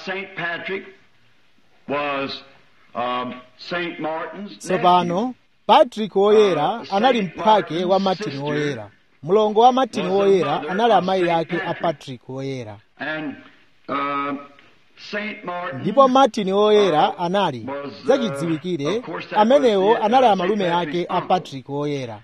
Tsopano Patrick Woyera anali mphwake wa Martin Woyera. Mulongo wa Martin Woyera anali amayi ake a Patrick Woyera. Ndipo Martin Woyera anali zachidziwikire, amenewo anali amalume ake a Patrick Woyera.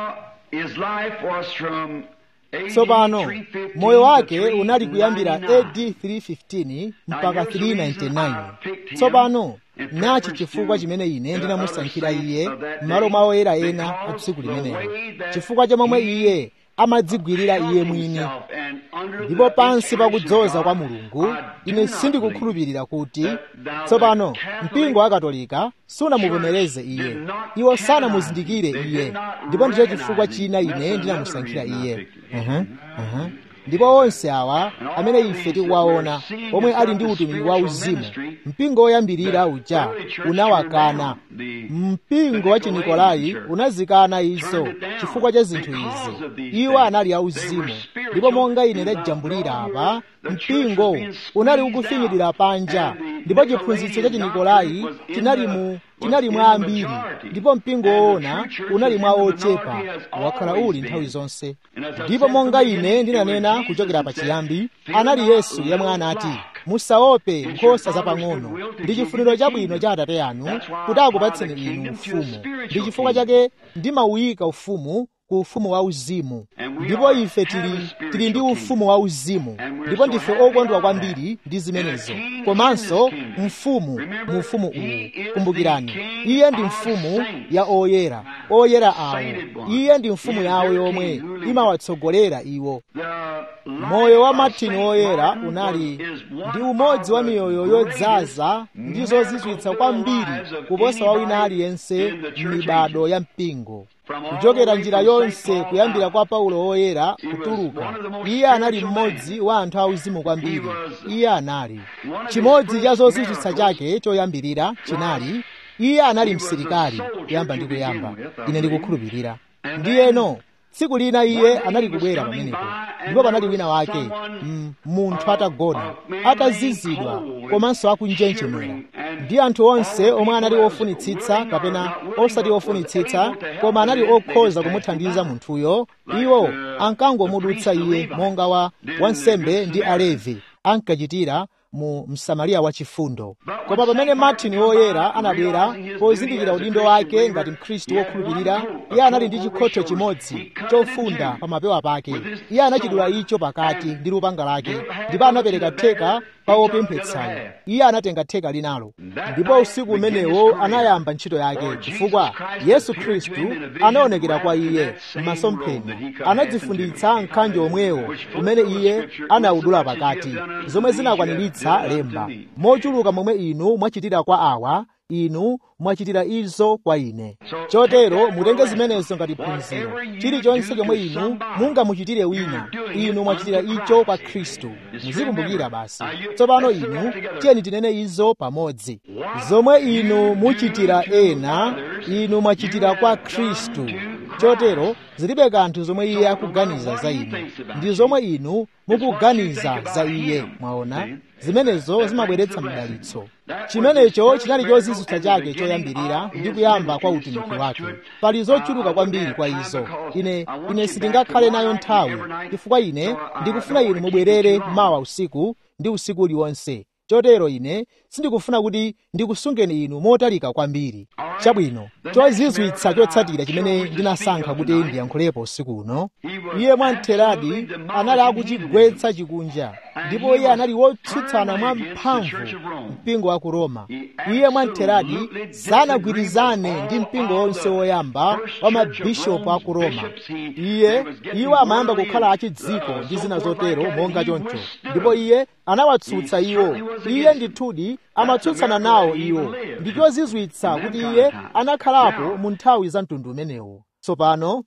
Tsopano moyo wake unali kuyambira A D three fifteen mpaka three ninety-nine. Tsopano nachi chifukwa chimene ine ndinamusankhira iye m'malo mwa oyera ena a tsiku limenelo, chifukwa cha momwe iye amadzigwirira iye mwini. Ndipo pansi pakudzoza kwa Mulungu, ine sindikukhulupirira kuti tsopano mpingo wa Katolika sunamuvomereze iye, iwo sanamuzindikire iye, ndipo ndicho chifukwa china ine ndinamusankhira iye. uh-huh. Uh-huh. Ndipo onse awa amene ife tikuwaona omwe ali ndi utumiki wa uzimu, mpingo woyambirira uja unawakana. Mpingo wa Chinikolai unazikana izo chifukwa cha zinthu izi. Iwo anali auzimu, ndipo monga ine ndajambulira apa, mpingo unali ukufinyidira panja, ndipo chiphunzitso cha Chinikolai chinali mu tinali mwa ambiri, ndipo mpingo woona unali mwa ochepa, wakhala uli nthawi zonse. Ndipo monga ine ndinanena kuchokera pachiyambi, anali Yesu yemwe anati, musaope nkhosa zapang'ono. Ndi chifuniro chabwino cha Atate anu kuti akupatseni inu ufumu. Ndi chifukwa chake ndimawuyika ufumu ku ufumu wa uzimu. Ndipo ife tili tili ndi ufumu wa uzimu, ndipo ndife okondwa kwambiri ndi zimenezo. Komanso mfumu mu ufumu uwu, kumbukirani, iye ndi mfumu ya oyera, oyera awo. Iye ndi mfumu yawo yomwe imawatsogolera iwo. Moyo wa Martin oyera unali ndi umodzi wa miyoyo yodzaza ndi zozizwitsa kwambiri kuposa wa wina aliyense m'mibado ya mpingo. Kuchokera njira yonse kuyambira kwa Paulo oyera kutuluka, iye anali mmodzi wa anthu auzimu kwambiri. Iye anali chimodzi cha zozizwitsa chake choyambirira chinali iye anali msilikali kuyamba ndi kuyamba, ine ndikukhulupirira. Ndiyeno tsiku lina iye anali kubwera pamenepo, ndipo panali wina wake mm, munthu atagona atazizidwa komanso akunjenjemera. Ndi anthu onse omwe anali ofunitsitsa kapena osati ofunitsitsa koma anali okhoza kumuthandiza munthuyo, iwo ankangomudutsa iye monga wa wansembe ndi Alevi ankachitira mu Msamariya wachifundo. Koma pamene Martin oyera anabwera pozindikira udindo wake ngati Mkhristu wokhulupirira, iye anali ndi chikhotho chimodzi chofunda pa mapewa pake. Iye anachidula icho pakati ndi lupanga lake, ndipo anapereka theka pa opemphetsayo. Iye anatenga theka linalo, ndipo usiku umenewo anayamba ntchito yake, chifukwa Yesu Khristu anaonekera kwa iye m'masomphenya. Anadzifunditsa mkhanjo omwewo umene iye anawudula pakati, zomwe zinakwaniritsa lemba, mochuluka momwe inu mwachitira kwa awa, inu mwachitira izo kwa ine. Chotero mutenge zimenezo ngati phunziro. Chilichonse chomwe inu mungamuchitire wina, inu mwachitira icho kwa Khristu. Muzikumbukira basi. Tsopano inu tiyeni tinene izo pamodzi. Zomwe inu muchitira ena, inu mwachitira kwa Khristu. Chotero zilibe kanthu zomwe iye akuganiza za inu, ndi zomwe inu mukuganiza za iye. Mwaona, zimenezo zimabweretsa mdalitso. Chimenecho chinali chozizwitsa chake choyambirira ndi kuyamba kwa utumiki wake. Pali zochuluka kwambiri kwa izo. Ine ine sindingakhale nayo nthawi, chifukwa ine ndikufuna inu mubwerere mawa usiku ndi usiku uliwonse. Chotero ine sindikufuna kuti ndikusungeni inu motalika kwambiri. Chabwino, chozizwitsa chotsatira chimene ndinasankha kuti ndiyankhulepo usiku uno, iye mwamtheradi anali akuchigwetsa chikunja, ndipo iye anali wotsutsana mwa mphamvu mpingo wa ku Roma. Iye mwamtheradi sanagwirizane ndi mpingo wonse woyamba wa mabishopu a ku Roma. Iye iwo amayamba kukhala achidziko ndi zina zotero monga choncho, ndipo iye anawatsutsa iwo. Iye ndithudi amatsutsana nawo iwo. Ndi chozizwitsa kuti iye anakhalapo mu nthawi za mtundu umenewo. Tsopano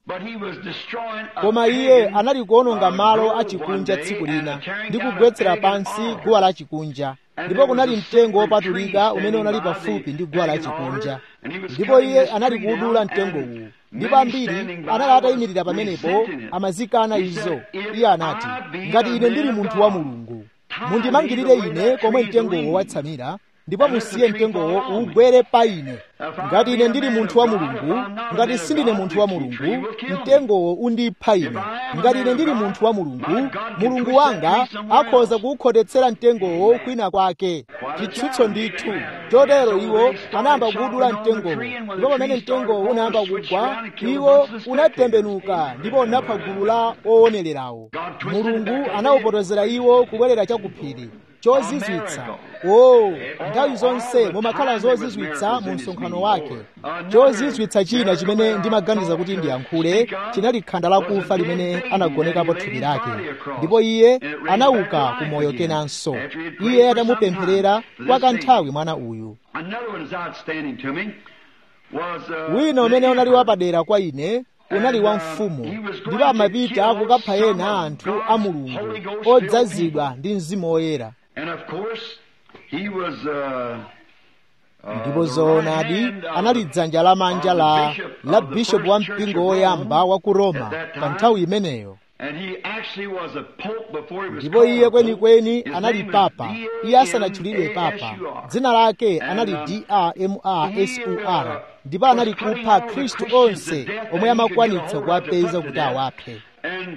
koma iye anali kuononga malo achikunja tsiku lina ndi kugwetsera pansi guwa la chikunja, ndipo kunali mtengo wopatulika umene unali pafupi ndi guwa la chikunja, ndipo iye anali kuudula mtengo uwu, ndipo ambiri anali atayimirira pamenepo amazikana izo. Iye anati, ngati ine ndili munthu wa Mulungu, mundimangirire ine komwe mtengowo watsamira, ndipo musiye mtengowo ugwere pa ine. Ngati ine ndili munthu wa Mulungu, ngati sindine munthu wa Mulungu, mtengowo undipha ine. Ngati ine ndili munthu wa Mulungu, Mulungu wanga akhoza kuwukhotetsera mtengowo kwina kwake. Chitsutso ndithu. Chotero iwo anayamba kuwudula mtengowo, ndipo pamene mtengowo unayamba kugwa, iwo unatembenuka ndipo unapha gulu la owonelerawo. Mulungu anawupotozera iwo kubwerera chakuphiri. Chozizwitsa. Oh, nthawi zonse mumakhala zozizwitsa mu msonkhano wake. Chozizwitsa china chimene ndimaganiza kuti ndiyankhule chinali khanda lakufa limene anagonekapo thupi lake, ndipo iye anauka ku moyo kenanso. Iye atamupempherera kwa kanthawi mwana uyu. Wina umene unali wapadera kwa ine unali wa mfumu, ndipo amapita kukapha ena anthu a Mulungu odzazidwa ndi Mzimu Woyera. Ndipo zoonadi anali dzanja lamanja la la bishopu wa mpingo woyamba wa ku Roma pa nthawi imeneyo. Ndipo iye kwenikweni anali papa. Iye asanatchulidwe papa, dzina lake anali D R M A S U R, ndipo anali kupha Khristu onse omwe amakwanitsa kuwapeza kuti awaphe.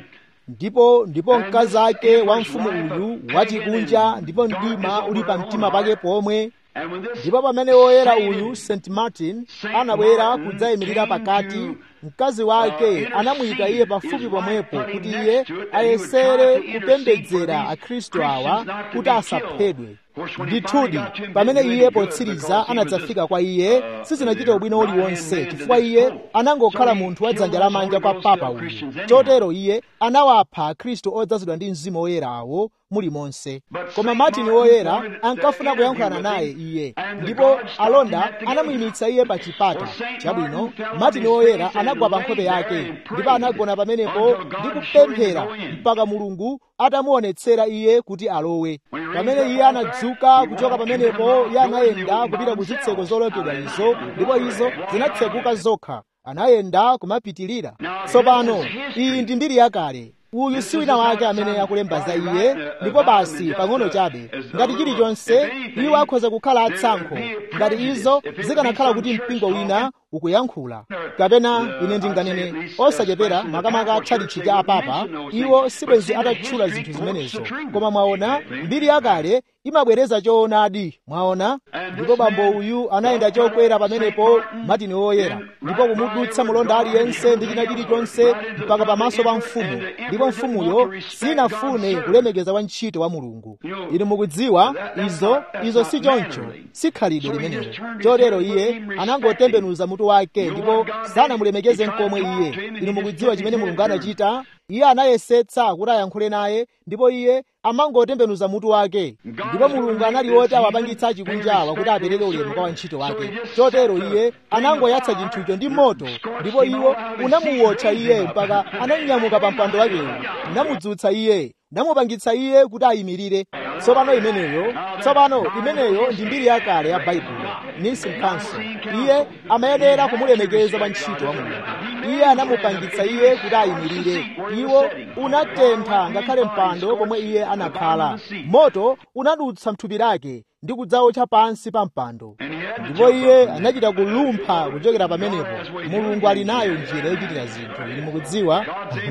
ndipo ndipo mkazi ake wa mfumu uyu wachikunja, ndipo mdima uli pa mtima pake pomwe. Ndipo pamene woyera uyu Saint Martin anabwera kudzayimirira pakati, mkazi wake anamuyika iye pafupi pomwepo kuti iye ayesere kupembedzera akhristu awa kuti asaphedwe. Ndithudi pamene iye potsiriza anadzafika kwa iye sizinachita ubwino uliwonse, chifukwa iye anangokhala munthu wa dzanja lamanja kwa papa uyu. Chotero iye anawapha akhristu odzazidwa ndi mzimu woyera awo mulimonse. Koma Martin woyera ankafuna kuyankhulana naye iye, ndipo alonda anamuyimitsa iye pa chipata chabwino. Martin woyera anagwa pa nkhope yake ndipo anagona pamenepo ndi kupemphera mpaka Mulungu atamuonetsera iye kuti alowe. Pamene iye anadzuka kuchoka pamenepo, iye anayenda kupita ku zitseko zolokedwa izo, ndipo izo zinatsekuka zokha. Anayenda kumapitirira. Tsopano iyi ndi mbiri yakale. Uyu si wina wake amene akulemba za iye, ndipo basi pang'ono chabe. Ngati chilichonse iwo akhoza kukhala atsankho ngati izo zikanakhala kuti mpingo wina ukuyankhula, kapena ine ndinganene osachepera makamaka atchalichi cha apapa, iwo sibwenzi atatchula zinthu zimenezo. Koma mwaona mbiri yakale imabwereza choonadi, mwaona. Ndipo bambo uyu anayenda chokwera pamenepo Martin woyera, ndipo kumudutsa mulonda aliyense ndi china chilichonse mpaka pamaso pa mfumu, ndipo mfumuyo sinafune kulemekeza wantchito wa Mulungu. Inu mukudziwa izo izo si choncho, si khalidwe limenelo. Chotero iye anangotembenuza mutu wake ndipo sanamulemekeze nkomwe iye. Inu mukudziwa chimene Mulungu anachita? Iye anayesetsa kuti ayankhule naye, ndipo iye amangotembenuza mutu wake. Ndipo Mulungu anali woti awapangitsa chikunjawa kuti apereke ulemu kwa wantchito wake. Chotero iye anangoyatsa chinthucho ndi moto, ndipo iwo unamuwotcha iye mpaka ananyamuka pa mpando wakewo, namudzutsa iye, namupangitsa iye kuti ayimirire. Tsopano imeneyo tsopano imeneyo ndi mbiri yakale ya Baibulo. Ninsini Council iye amayenera kumulemekeza wantchito wa Mulungu. Iye anamupangitsa iye kuti ayimirire. Iwo unatentha ngakhale mpando pomwe iye anakhala. Moto unadutsa mthupi lake ndi kudzawotcha pansi pa mpando, ndipo iye anachita kulumpha kuchokera pamenepo. Mulungu ali nayo njira yochitira zinthu. Inu mukudziwa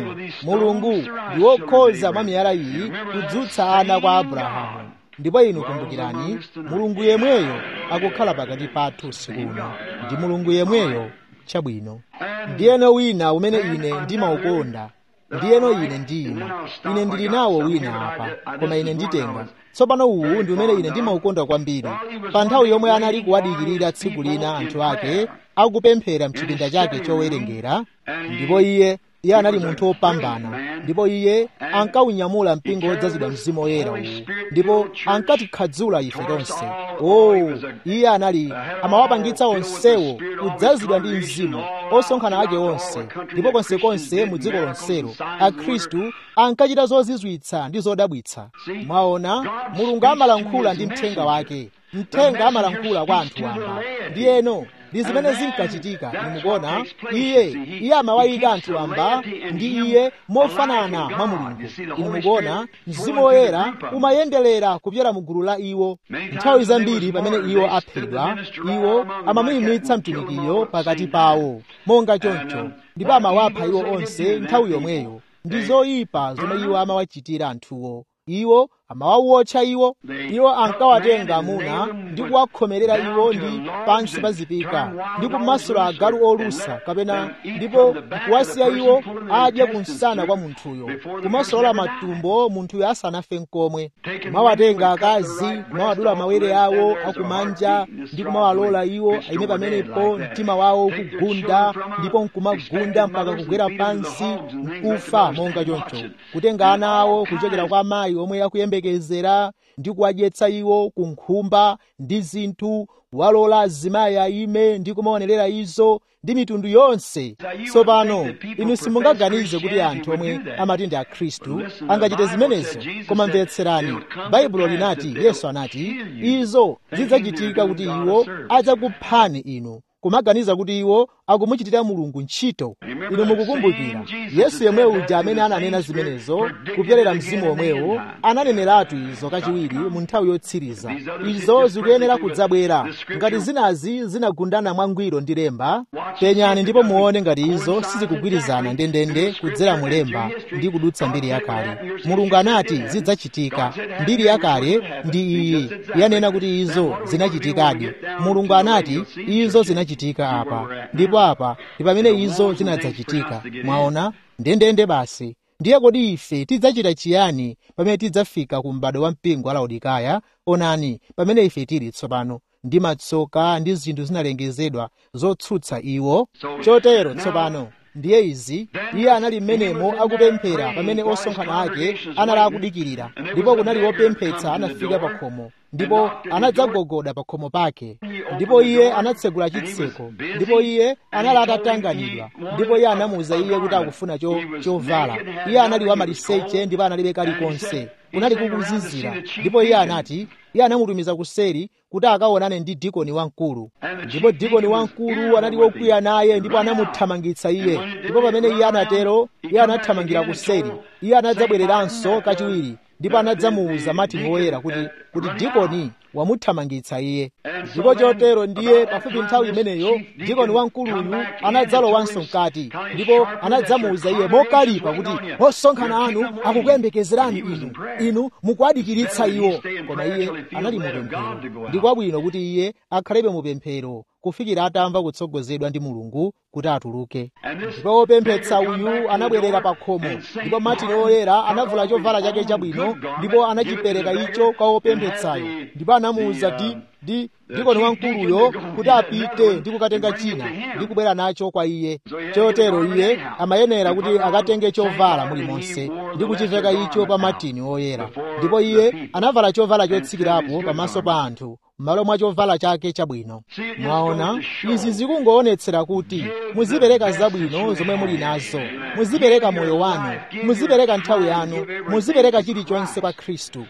Mulungu ndi wokhoza mwa miyala iyi kudzutsa ana kwa Abrahamu. Ndipo inu kumbukirani, Mulungu yemweyo akukhala pakati pathu usiku uno. Ndi Mulungu yemweyo chabwino. Ndiyeno wina umene ine ndimaukonda, ndiyeno ine ndiyima. Ine ndili nawo wina apa, koma ine nditenga. Tsopano uwu ndi umene ine ndimaukonda kwambiri. Pa nthawi yomwe anali kuwadikirira tsiku lina anthu ake akupemphera mchipinda chake chowerengera, ndipo iye iye anali munthu wopambana, ndipo iye ankaunyamula mpingo wodzazidwa mzimu woyera uwu, ndipo ankatikhadzula ife tonse. Oh, iye anali amawapangitsa onsewo kudzazidwa ndi mzimu, osonkhana ake onse, ndipo konsekonse mu dziko lonselo akhristu ankachita zozizwitsa ndi zodabwitsa. Mwaona, Mulungu amalankhula ndi mthenga wake. Mthenga amalankhula kwa anthu wamba. Ndiyeno ndi zimene zinkachitika. Nimukuona, iye iye amawayika anthu amba ndi iye mofanana mwa Mulungu. Nimukuona, mzimu woyera umayenderera kupyera mu gulu la iwo. Nthawi zambiri pamene iwo aphedwa, iwo amamuyimitsa mtumikiyo pakati pawo monga choncho, ndipo amawapha iwo onse nthawi yomweyo. Ndi zoyipa zomwe iwo amawachitira anthuwo. Iwo amawawotcha iwo. Iwo ankawatenga amuna ndi kuwakhomerera iwo ndi pansi pa zipika ndi kumasula agalu olusa kapena, ndipo kuwasiya iwo adye kunsana kwa munthuyo, kumasolola matumbo munthuyo asanafe nkomwe. Kumawatenga akazi, kumawadula mawere awo akumanja ndi kumawalola iwo ayime pamenepo, mtima wawo kugunda, ndipo nkumagunda mpaka kugwera pansi nkufa monga choncho. Kutenga ana awo kuchokera kwa amayi omwe akuyembekezera ndi kuwadyetsa iwo ku nkhumba ndi zinthu, walola azimayi ayime ndi kumaonerera izo ndi mitundu yonse. Tsopano inu simungaganize kuti anthu omwe amati ndi akhristu angachite zimenezo, koma mvetserani, Baibulo linati, Yesu anati, izo zidzachitika kuti iwo adzakuphani inu kumaganiza kuti iwo akumuchitira Mulungu ntchito. Inu mukukumbukira Yesu yemwe uja amene ananena zimenezo kupyolera mzimu omwewo ananeneratu izo kachiwiri mu nthawi yotsiriza. Izo zikuyenera kudzabwera ngati zinazi zinagundana mwangwiro ndi lemba. Penyani ndipo muone ngati izo sizikugwirizana ndendende kudzera mu lemba ndi kudutsa mbiri yakale. Mulungu anati zidzachitika. Mbiri yakale ndi iyi yanena kuti izo zinachitikadi. Mulungu anati izo zinachitika apa, ndipo apa ndi pamene izo zinadzachitika. Mwaona ndendende basi. Ndiye kodi ife tidzachita chiyani pamene tidzafika ku m'bado wa mpingo wa Laodikaya? Onani pamene ife tili tsopano ndi matsoka ndi zinthu zinalengezedwa zotsutsa iwo. Chotero tsopano ndiye izi iye anali mmenemo akupemphera pamene osonkhana ake anali akudikirira, ndipo kunali wopemphetsa anafika pa khomo ndipo anadzagogoda pa khomo pake, ndipo iye anatsegula chitseko, ndipo iye anali atatanganidwa, ndipo iye anamuwuza iye kuti akufuna cho chovala. Iye anali wamaliseche ndipo analibe kalikonse, kunali kukuzizira, ndipo iye anati iye anamutumiza kuseri kuti akaonane ndi dikoni wamkulu, ndipo dikoni wamkulu anali wokwiya naye ndipo anamuthamangitsa iye. Ndipo pamene iye anatero, iye anathamangira kuseri. Iye anadzabwereranso kachiwiri ndipo anadzamuwuza Martin Woyera kuti kuti dikoni wamuthamangitsa iye. Ndipo chotero ndiye pafupi nthawi imeneyo dikoni wamkuluyu anadzalowanso mkati, ndipo anadzamuwuza iye mokalipa kuti osonkhana anu akukuyembekezerani inu, inu mukuadikiritsa iwo. Koma iye anali mupemphero. Ndi kwabwino kuti iye akhalebe mupemphero kufikira atamva kutsogozedwa ndi Mulungu kuti atuluke. Ndipo wopemphetsa uyu anabwerera pa khomo, ndipo Martin Woyera anavula chovala chake chabwino ndipo anachipereka icho kwa wopemphetsayo, ndipo anamuwuza di di dikoni wamkuluyo kuti apite ndi kukatenga china ndi kubwera nacho kwa iye. Chotero iye amayenera kuti akatenge chovala mulimonse ndi kuchiveka icho pa Martin Woyera, ndipo iye anavala chovala chotsikirapo pamaso pa anthu m'malo mwa chovala chake chabwino. Mwaona, izi zikungoonetsera kuti muzipereka zabwino zomwe muli nazo, muzipereka moyo wanu, muzipereka nthawi yanu, muzipereka chilichonse kwa Khristu,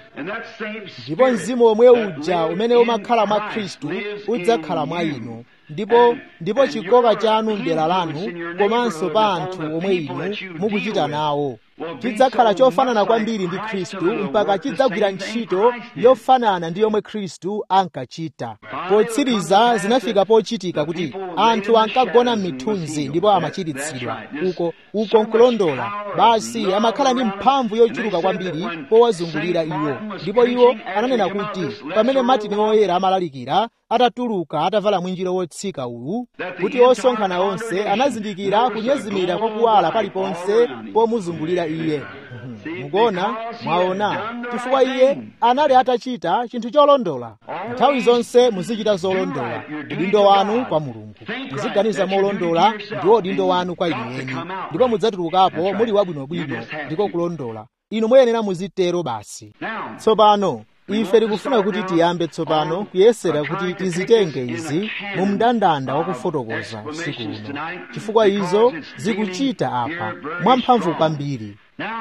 ndipo mzimu omwe uja umene umakhala mwa Khristu udzakhala mwa inu, ndipo ndipo chikoka chanu m'dera lanu komanso pa anthu omwe inu mukuchita nawo chidzakhala chofanana kwambiri ndi Khristu mpaka chidzagwira ntchito yofanana ndi yomwe Khristu ankachita. Potsiriza zinafika pochitika kuti anthu ankagona m'mithunzi ndipo amachiritsidwa. Uko uko nkulondola, basi amakhala ndi mphamvu yochuluka kwambiri powazungulira iwo. Ndipo iwo ananena kuti pamene Martin Woyera amalalikira atatuluka atavala mwinjiro wotsika uwu, kuti osonkhana onse anazindikira kunyezimira kwa kuwala paliponse pomuzungulira iye. Mukona, mwaona, chifukwa iye anali atachita chinthu cholondola. Nthawi zonse muzichita zolondola. Udindo wanu kwa Mulungu, muziganiza molondola, ndiwo udindo wanu kwa inu eni, ndipo mudzatulukapo muli wabwinobwino ndiko kulondola. Inu muyenera muzitero basi. Tsopano ife tikufuna kuti tiyambe tsopano kuyesera kuti tizitenge izi mu mndandanda wakufotokoza usiku uno, chifukwa izo zikuchita apa mwamphamvu kwambiri.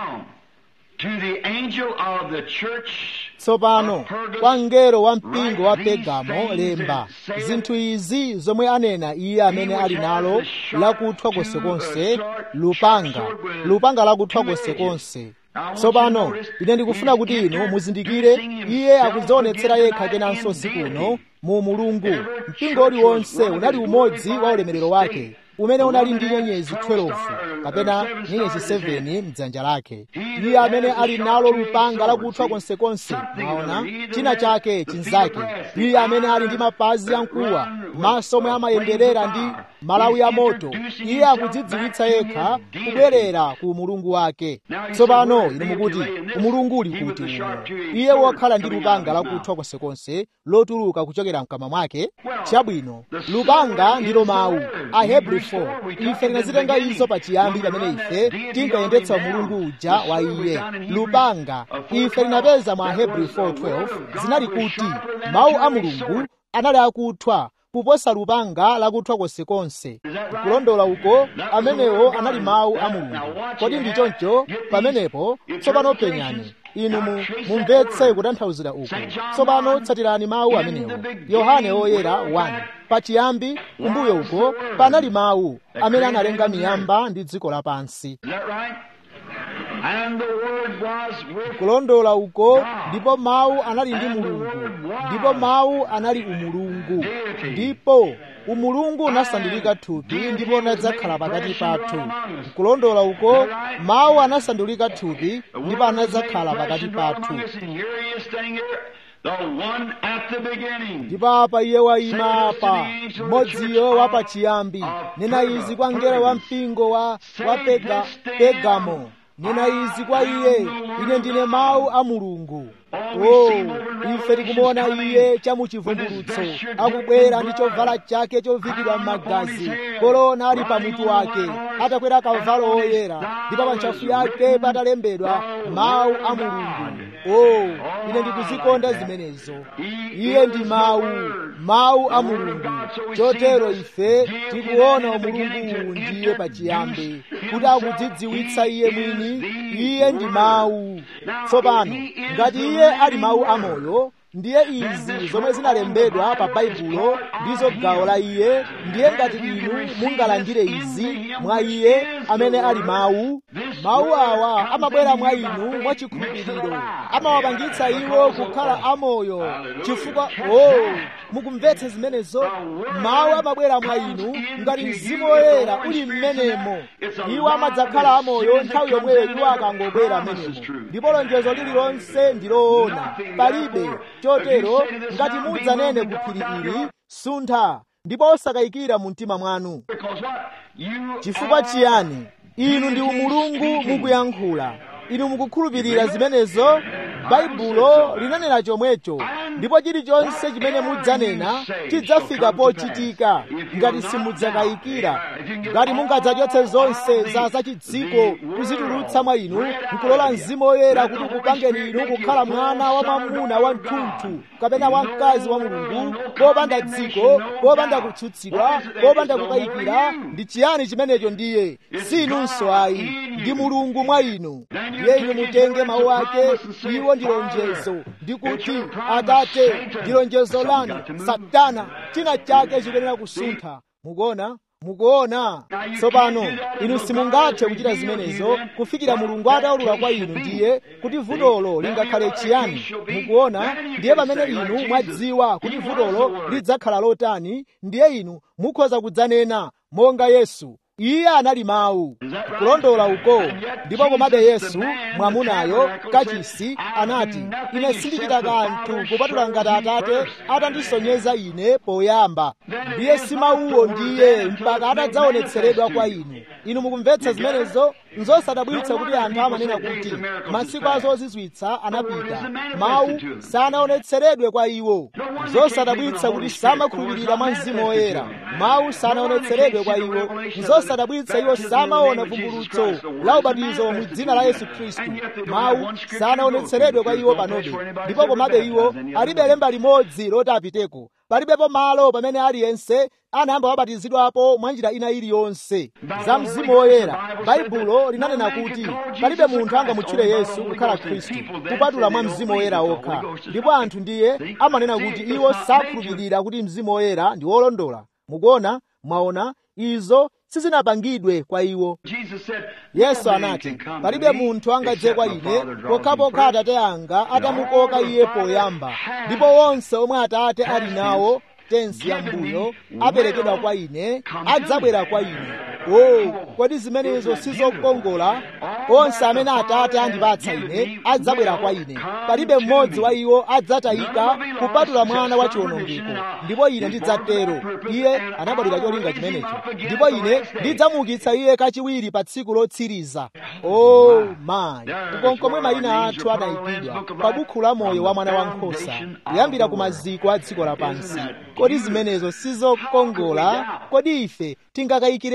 Tsopano kwa mngelo wa mpingo wa Pegamo lemba zinthu izi zomwe anena iye amene ali nalo lakuthwa konsekonse, lupanga lupanga lakuthwa konsekonse. Tsopano ine ndikufuna kuti inu muzindikire iye akudzionetsera yekha kenanso usiku uno mu Mulungu. Mpingo uliwonse unali umodzi wa ulemerero wake umene unali ndi nyenyezi twelve kapena nyenyezi seven mdzanja lake. Iye amene ali nalo lupanga lakuthwa konsekonse, mwaona, china chake chinzake. Iye amene ali ndi mapazi amkuwa, maso omwe amayenderera ndi malawi ya moto. Iye akudzidziwitsa yekha kubwerera ku Mulungu wake. Tsopano inu mukuti umulungu uli kuti uno? Iye wokhala ndi lupanga lakuthwa konsekonse lotuluka kuchokera mkamwa mwake. Chabwino, lupanga ndilo mawu Ahebri four. Ife tinazitenga izo pachiyambi pamene ife tinkayendetsa Mulungu uja wa iye. Lupanga ife tinapeza mwa Ahebri four twelve zinali kuti mawu a Mulungu anali akuthwa kuposa lupanga lakuthwa konsekonse. Kulondola uko, amenewo anali mawu a Mulungu. Kodi ndi choncho? Pamenepo tsopano penyani inu mumvetse kutanthauzira uku. Tsopano tsatirani mawu amenewo. Yohane Woyera wani. Pachiyambi kumbuyo uko panali mawu amene analenga miyamba ndi dziko lapansi. Kulondola uko, ndipo mawu anali ndi Mulungu, ndipo mawu anali umulungu, ndipo umulungu unasandulika thupi ndipo unadzakhala pakati pathu. Kulondola uko, mawu anasandulika thupi ndipo anadzakhala pakati pathu. Ndipo apa iye wayima apa, mmodziyo wa pachiyambi, nena izi kwa mngelo wa mpingo wa, wa Pega, Pegamo. Nena izi kwa iye, ine ndine mawu a Mulungu. Oh, ife tikumuona iye chamuchivumbulutso akubwera ndi chovala chake chovikidwa m'magazi, korona ali pamutu wake, atakwera kavalo oyera, ndipo pa ntchafu yake patalembedwa mawu a Mulungu. Oh, ine ndikuzikonda zimenezo. Iye ndi mawu, mawu a Mulungu. Chotero ife tikuona umulungu ndiye pachiyambi, kuti akudzidziwitsa iye mwini. Iye ndi mawu. Tsopano ngati iye ali mawu amoyo, ndiye izi zomwe zinalembedwa pa Baibulo ndizo gawo la iye. Ndiye ngati inu mungalandire izi mwa iye amene ali mawu, mawu awa amabwera mwa inu mwachikhulupiriro, amawapangitsa iwo kukhala amoyo. Chifukwa oh, mukumvetsa zimenezo? Mawu amabwera mwa inu ngati Mzimu Woyera uli mmenemo. Iwo amadzakhala amoyo nthawi yomweyo iwo akangobwera mmenemo, ndipo lonjezo lililonse ndiloona, palibe. Chotero ngati mudzanene ku phiri ili, suntha, ndipo osakayikira mu mtima mwanu. Chifukwa chiyani? Inu ndi umulungu mukuyankhula. Inu mukukhulupirira zimenezo? Baibulo linanena chomwecho, ndipo chilichonse chimene mudzanena chidzafika pochitika ngati simudzakayikira. Ngati mungadzachotse zonse za zachidziko kuzitulutsa mwa inu, nkulola Mzimu Woyera kuti kupangeni inu kukhala mwana wa mwamuna wa mthunthu kapena wa mkazi wa Mulungu, popanda dziko, popanda kutsutsidwa, popanda kukayikira, ndi chiyani chimenecho? Ndiye si inunso ayi, ndi Mulungu mwa inu. Ndiye inu mutenge mawu ake, iwo ndi lonjezo, ndi kuti Atate ndi lonjezo lanu. Satana china chake chikenera kusuntha. Mukuona? Mukuona? Tsopano inu simungathe kuchita zimenezo kufikira Mulungu ataulula kwa inu ndiye kuti vutolo lingakhale chiyani. Mukuona? Ndiye pamene inu mwadziwa kuti vutolo lidzakhala lotani, ndiye inu mukhoza kudzanena monga Yesu. Iye anali mawu. Kulondola uko, ndipo komabe Yesu mwamunayo kachisi anati, ine sindichita kanthu kupatula ngati Atate atandisonyeza ine poyamba. Ndiye si mawuwo ndiye mpaka atadzaonetseredwa kwa inu. Inu mukumvetsa zimenezo? Nzosadabwitsa kuti anthu amanena kuti masiku azozizwitsa anapita, mawu sanaonetseredwe kwa iwo. Nzosadabwitsa kuti samakhulupirira mwa Mzimu Woyera, mawu sanaonetseredwe kwa iwo. Nzosadabwitsa iwo samaona vumbulutso la ubatizo mu dzina la Yesu Khristu, mawu sanaonetseredwe kwa iwo panobe. Ndipo komabe iwo alibe lemba limodzi loti apiteko. Palibepo malo pamene aliyense anayamba wabatizidwapo mwa njira ina iliyonse za Mzimu Woyera. Baibulo linanena kuti palibe munthu angamutchule Yesu kukhala Khristu kupatula mwa Mzimu Woyera okha. Ndipo anthu ndiye amanena kuti iwo sakhulupirira kuti Mzimu Woyera ndi wolondola. Mukuona? Mwaona? Izo sizinapangidwe kwa iwo. Yesu anati, palibe munthu angadze kwa ine pokhapokha Atate anga atamukoka iye poyamba, ndipo wonse omwe Atate ali nawo tensi ya mbuyo aperekedwa kwa ine adzabwera kwa ine. Oh, kodi zimenezo sizokongola? Onse amene Atate andipatsa ine adzabwera kwa ine. Palibe mmodzi wa iwo adzatayika kupatula mwana wa chiwonongeko. Ndipo ine ndidzatero. Iye anabadwira cholinga chimenecho. Ndipo ine ndidzamuukitsa iye kachiwiri pa tsiku lotsiriza. Oh my, kukonkomwe mayina athu anayikidwa pa buku la moyo wa mwana wankhosa kuyambira ku maziko a dziko lapansi. Kodi zimenezo sizokongola? Kodi ife tingakayikire bwanji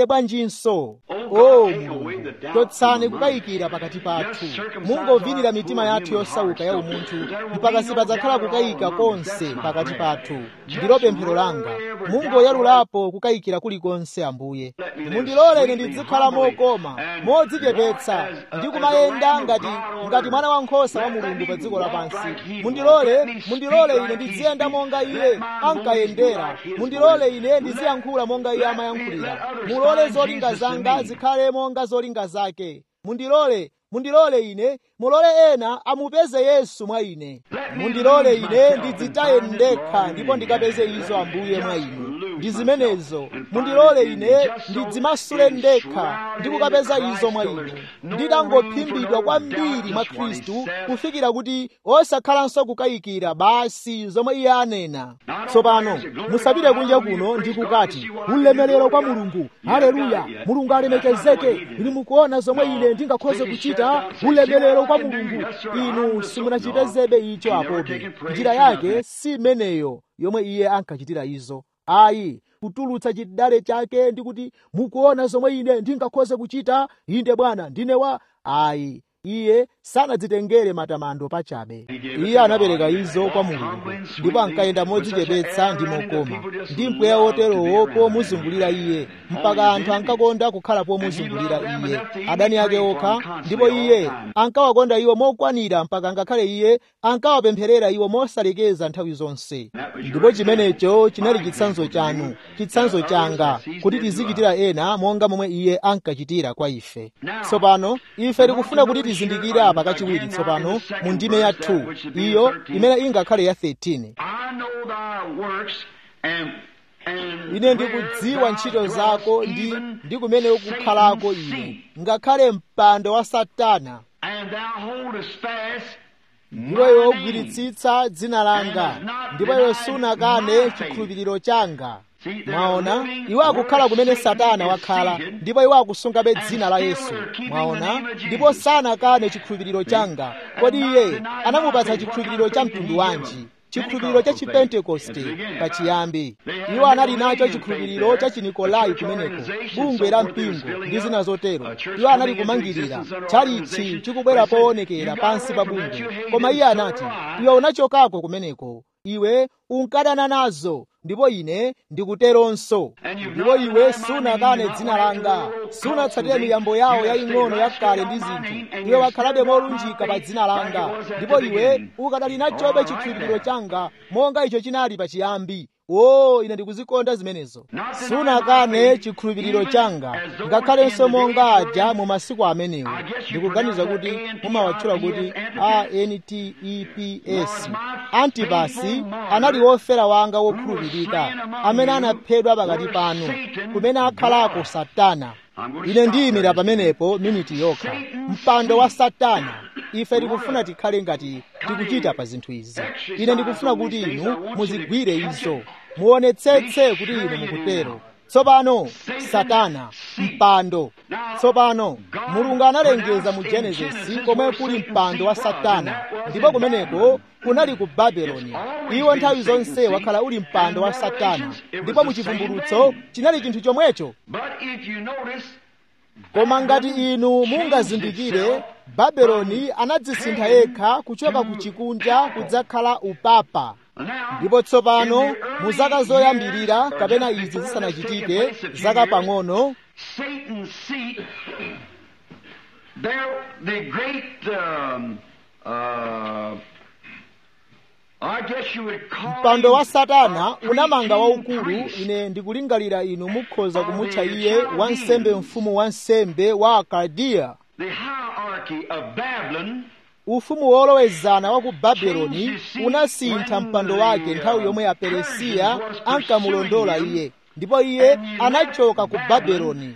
kulinso. O Mulungu, chotsani kukayikira pakati pathu, mungovinira mitima yathu yosauka ya umunthu mpaka sipadzakhala kukayika konse pakati pathu. Ndilo pemphero langa, mungoyalulapo kukayikira kulikonse Ambuye. Mundilole ine ndizikhala mokoma, modzichepetsa ndi kumayenda ngati ngati mwana wankhosa wa Mulungu pa dziko lapansi. Mundilole, mundilole ine ndiziyenda monga Iye ankayendera. Mundilole ine ndiziyankhula monga Iye amayankhulira. Mulole zolinga zanga zikhale monga zolinga zake. Mundilole, mundilole ine, mulole ena amupeze Yesu mwa ine. Mundilole ine ndidzitaye ndekha ndipo ndikapeze izo Ambuye mwa inu. Ndi zimenezo, mundilole ine ndidzimasule ndekha ndi kukapeza izo mwa inu. Nditangophimbidwa kwambiri mwa Khristu kufikira kuti osakhalanso kukayikira basi zomwe Iye anena. Tsopano musapite kunja kuno ndi kukati ulemerero kwa Mulungu, haleluya, Mulungu alemekezeke, inu mukuona zomwe ine ndingakhoze kuchita, ulemerero kwa Mulungu. Inu simunachipezebe icho apobe. Njira yake si imeneyo yomwe Iye ankachitira izo. Ayi, kutulutsa chidale chake ndi kuti mukuona zomwe ine ndingakhoze kuchita, inde Bwana ndine wa. Ayi, Iye sanadzitengere matamando pachabe. Iye anapereka izo kwa Mulungu ndipo ankayenda modzichepetsa ndi mokoma ndi mpweya woterowo pomuzungulira Iye mpaka anthu ankakonda kukhala pomuzungulira Iye, adani ake okha. Ndipo Iye ankawakonda iwo mokwanira mpaka ngakhale Iye ankawapempherera iwo mosalekeza nthawi zonse. Ndipo chimenecho chinali chitsanzo chanu, chitsanzo changa, kuti tizichitira ena monga momwe Iye ankachitira kwa ife. Tsopano ife tikufuna kuti tizindikire apa kachiwiri tsopano mu ndime ya two, iyo imene ingakhale ya thirteen. Ine ndikudziwa ntchito zako ndi ndi kumene ukukhalako iwe, ngakhale mpando wa Satana, ndipo iwe ugwiritsitsa dzina langa, ndipo iwe sunakane chikhulupiriro changa. Mwaona, iwe akukhala kumene Satana wakhala, ndipo iwe akusungabe dzina la Yesu. Mwaona, ndipo sanakane chikhulupiriro changa. Kodi Iye anamupatsa chikhulupiriro cha mtundu wanji? Chikhulupiriro cha Chipentekoste pachiyambi. Iwo anali nacho chikhulupiriro cha Chinikolai kumeneko, bungwe la mpingo ndi zina zotero. Iwo anali kumangirira chalichi chikubwera poonekera pansi pa bungwe. Koma Iye anati, iwe unachokako kumeneko, iwe unkadana nazo, ndipo ine ndikuteronso. Ndipo iwe sunakane dzina langa, sunatsatire miyambo yawo yaying'ono yakale ndi zinthu. Iwe wakhalabe molunjika pa dzina langa, ndipo iwe ukadali nachobe chikhulupiriro changa monga icho chinali pachiyambi. O, ine ndikuzikonda zimenezo. Sunakane chikhulupiriro changa, ngakhalenso monga aja mu masiku amenewo. Ndikuganiza kuti mumawatchula kuti A N T E P S. Antipasi anali wofera wanga wokhulupirika, amene anaphedwa pakati panu, kumene akhalako Satana. Ine ndiyimira pamenepo miniti yokha. Mpando wa Satana. Ife tikufuna tikhale ngati tikuchita pa zinthu izi. Ine ndikufuna kuti inu muzigwire izo, muonetsetse kuti inu mukutero. Tsopano Satana, mpando. Tsopano Mulungu analengeza mu Genesisi komwe kuli mpando wa Satana, ndipo kumeneko kunali ku Babeloni. Iwo nthawi zonse wakhala uli mpando wa Satana, ndipo mu Chivumbulutso chinali chinthu chomwecho. Koma ngati inu mungazindikire, Babeloni anadzisintha yekha kuchoka ku chikunja kudzakhala upapa. Ndipo tsopano mu zaka zoyambirira kapena izi zisanachitike, zaka pang'ono, mpando wa Satana unamanga waukulu. Ine ndikulingalira inu mukhoza kumutcha iye wansembe, mfumu wansembe wa Akaldiya. Ufumu wolowezana wa ku Babeloni unasintha mpando wake nthawi yomwe ya Peresiya ankamulondola iye, ndipo iye anachoka ku Babeloni.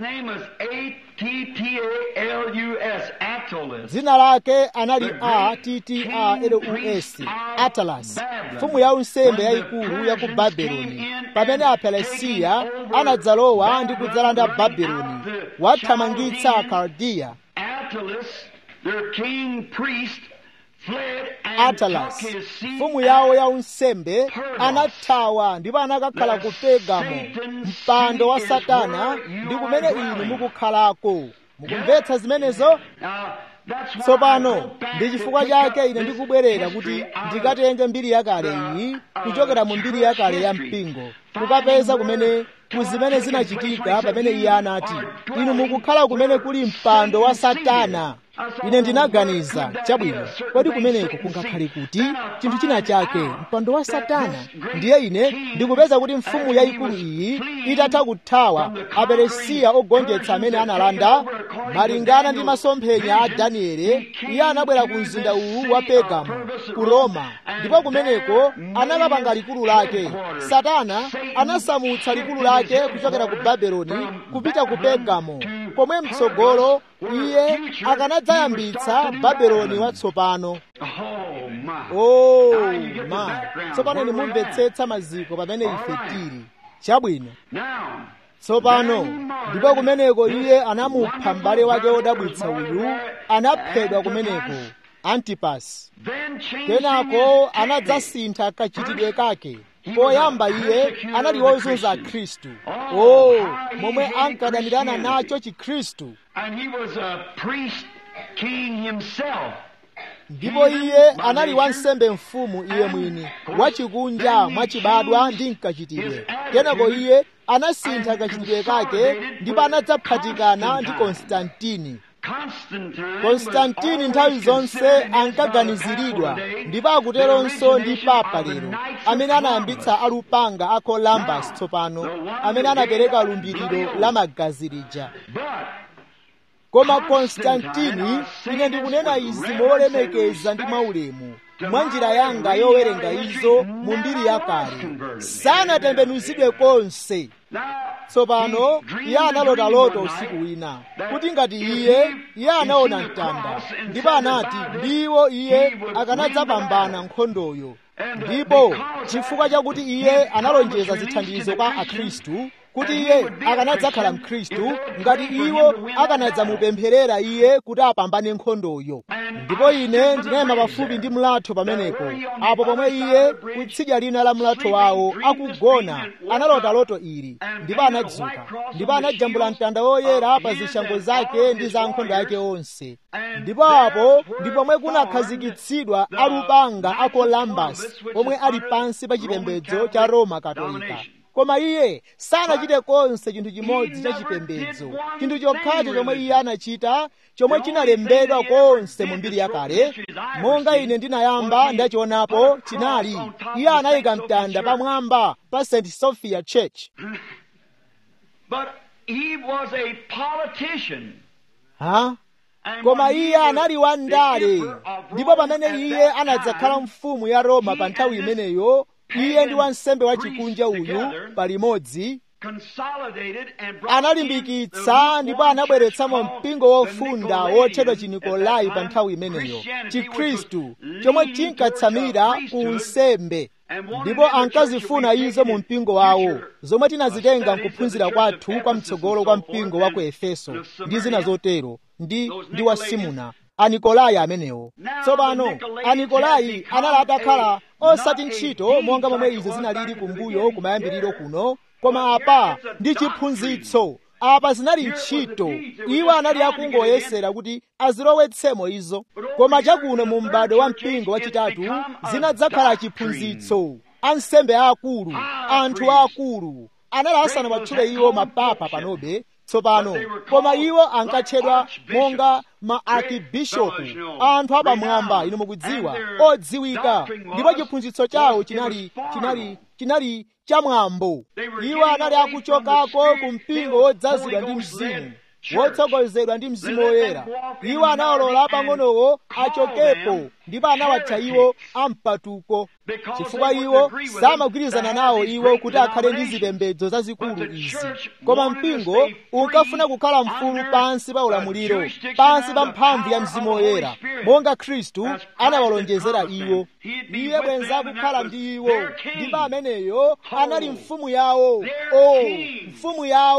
Dzina lake anali A T T A L U S, Atlas, mfumu ya unsembe yayikulu ya ku Babeloni. Pamene Aperesiya anadzalowa ndi kudzalanda Babeloni, wathamangitsa Akaldiya. Their king priest Atalas, mfumu yawo ya unsembe, anathawa ndipo anakakhala ku Pergamo, mpando wa Satana, ndi kumene inu mukukhalako. Mukumvetsa zimenezo? Tsopano ndi chifukwa chake ine ndikubwerera kuti ndikatenge mbiri yakale iyi kuchokera mu mbiri yakale ya mpingo, kukapeza kumene kuzimene zinachitika pamene iye anati inu mukukhala kumene kuli mpando wa Satana. Ine ndinaganiza, chabwino, kodi kumeneko kungakhale kuti chinthu china chake, mpando wa Satana? Ndiye ine ndikupeza kuti mfumu yayikulu iyi itatha kuthawa Aperesiya ogonjetsa amene analanda, malingana ndi masomphenya a Danieli, iye anabwera ku mzinda uwu wa Pergamo ku Roma, ndipo kumeneko anakapanga likulu lake. Satana anasamutsa likulu lake kuchokera ku Babeloni kupita ku Pergamo, komwe mtsogolo iye akanadzayambitsa Babeloni watsopano. Oh my! Tsopano nimumvetsetsa maziko pamene ife tili. Chabwino. Tsopano ndipo kumeneko iye anamupha m'bale wake wodabwitsa uyu, anaphedwa kumeneko, Antipasi. Kenako anadzasintha kachitidwe kake. Poyamba iye anali wozunza Khristu. Oh, momwe ankadanirana nacho Chikhristu. Ndipo iye anali wansembe mfumu iye mwini, wachikunja mwachibadwa ndi mkachitidwe. Kenako iye anasintha kachitidwe kake ndipo anadzaphatikana ndi Konstantini. Konstantini nthawi zonse ankaganiziridwa, ndipo akuteronso ndi Papa lero, amene anayambitsa alupanga a Columbus tsopano, amene anapereka lumbiriro la magazi lija. Koma Konstantini, ine ndikunena izi molemekeza ndi maulemu, mwa njira yanga yowerenga izo mu mbiri yakale, sanatembenuzidwe konse. Tsopano iye analota loto usiku wina kuti ngati iye iye anaona mtanda, ndipo anati ndiwo iye akanadzapambana nkhondoyo. Ndipo chifukwa chakuti iye analonjeza zithandizo kwa Akhristu kuti iye akanadzakhala Mkhristu ngati iwo akanadzamupempherera iye kuti apambane nkhondoyo. Ndipo ine ndinayima pafupi ndi mlatho pamenepo, apo pomwe iye kutsidya lina la mlatho wawo akugona analota loto ili, ndipo anadzuka, ndipo anajambula mtanda woyera pa zishango zake ndi za ankhondo ake onse. Ndipo apo ndi pomwe kunakhazikitsidwa alupanga a Columbus omwe ali pansi pa chipembedzo cha Roma Katolika. Koma iye sanachite konse chinthu chimodzi cha chipembedzo. Chinthu chokhacho chomwe iye anachita, chomwe chinalembedwa konse mu mbiri yakale, monga ine ndinayamba ndachionapo, chinali iye anayika mtanda pamwamba pa Saint Sophia Church. But he was a politician. Ha? Koma iye anali wandale, ndipo pamene iye anadzakhala mfumu ya Roma pa nthawi imeneyo, iye ndi wansembe wachikunja uyu palimodzi analimbikitsa ndipo anabweretsamo mpingo wofunda wotchedwa Chinikolai pa nthawi imeneyo, Chikhristu chomwe chinkatsamira ku unsembe. Ndipo ankazifuna izo mu mpingo wawo, zomwe tinazitenga nkuphunzira kwathu kwa mtsogolo kwa mpingo wa ku Efeso ndi zina zotero, ndi ndi wa Simuna, Anikolai amenewo. Tsopano Anikolai anali atakhala osati ntchito monga momwe izo zinalili kumbuyo kumayambiriro kuno, koma apa ndi chiphunzitso. Apa zinali ntchito, iwo anali akungoyesera kuti azilowetsemo izo. Koma chakuno mu m'bado wa mpingo wachitatu zinadzakhala chiphunzitso. Ansembe aakulu, anthu aakulu anali asanawatchule iwo mapapa panobe tsopano, koma iwo ankatchedwa monga ma archbishopu, anthu apamwamba, inu mukudziwa, odziwika. Ndipo chiphunzitso chawo chinali chinali chinali chamwambo. Iwo anali akuchokako ku mpingo wodzazidwa ndi mzimu, wotsogozedwa ndi mzimu woyera. Iwo anawalola pang'onowo achokepo, ndipo anawatcha iwo ampatuko, chifukwa iwo samagwirizana nawo iwo kuti akhale ndi zipembedzo zazikulu izi. Koma mpingo unkafuna kukhala mfulu pansi pa ulamuliro, pansi pa mphamvu ya mzimu woyera, monga Khristu anawalonjezera iwo. Iye bwenza kukhala ndi iwo, ndipo ameneyo anali mfumu yawo. Oh, mfumu yawo.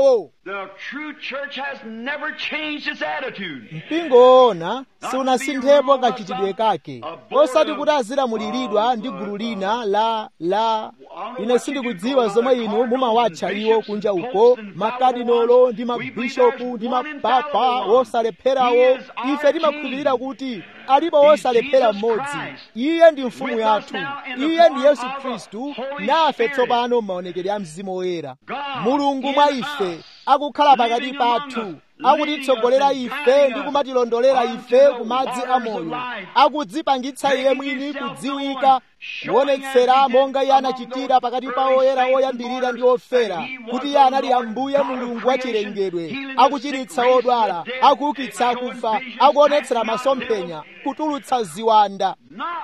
The true church has never changed its attitude. mpingo woona siunasinthepo kachitidwe kake, osati kuti azilamuliridwa ndi gulu lina la la ine sindikudziwa zomwe inu mumawatcha iwo kunja uko, makadinolo ndi mabishopu ndi mapapa wosalepherawo. Ife timakhulupirira kuti alipo wosalephera mmodzi. Iye ndi mfumu yathu, iye ndi Yesu Khristu, nafe tsopano m'maonekedwe a Mzimu Woyera. Mulungu mwa ife akukhala pakati pathu, akutitsogolera ife ndi kumatilondolera ife ku madzi amoyo, akudzipangitsa iye mwini kudziwika, kuonetsera monga iye anachitira pakati pa oyera oyambirira ndi ofera, kuti iye anali Ambuye Mulungu wachilengedwe, akuchiritsa odwala, akuukitsa akufa, akuonetsera masomphenya, kutulutsa ziwanda.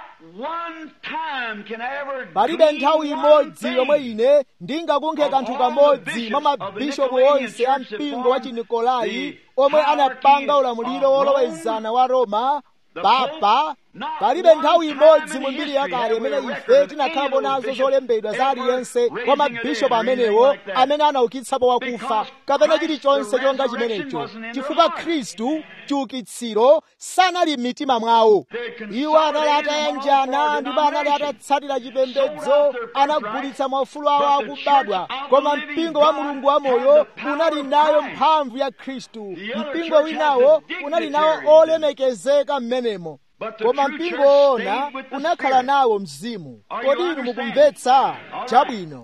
Palibe nthawi imodzi yomwe ine ndingakunkhe kanthu kamodzi mwa mabishopu onse a mpingo wa Chinikolai omwe anapanga ulamuliro wolowezana wa Roma, Papa. Palibe nthawi imodzi mu mbiri yakale imene ife tinakhalapo nazo zolembedwa za aliyense kwa mabishopu amenewo amene anaukitsapo wakufa kapena chilichonse chonga chimenecho, chifukwa Khristu chiukitsiro sanali m'mitima mwawo. Iwo anali atayanjana ndipo anali atatsatira chipembedzo, anagulitsa maufulu awo akubadwa, koma mpingo wa Mulungu wamoyo unali nayo mphamvu ya Khristu. Mpingo winawo unali nawo olemekezeka m'menemo, koma mpingo woona unakhala nawo mzimu. Kodi inu mukumvetsa? Chabwino.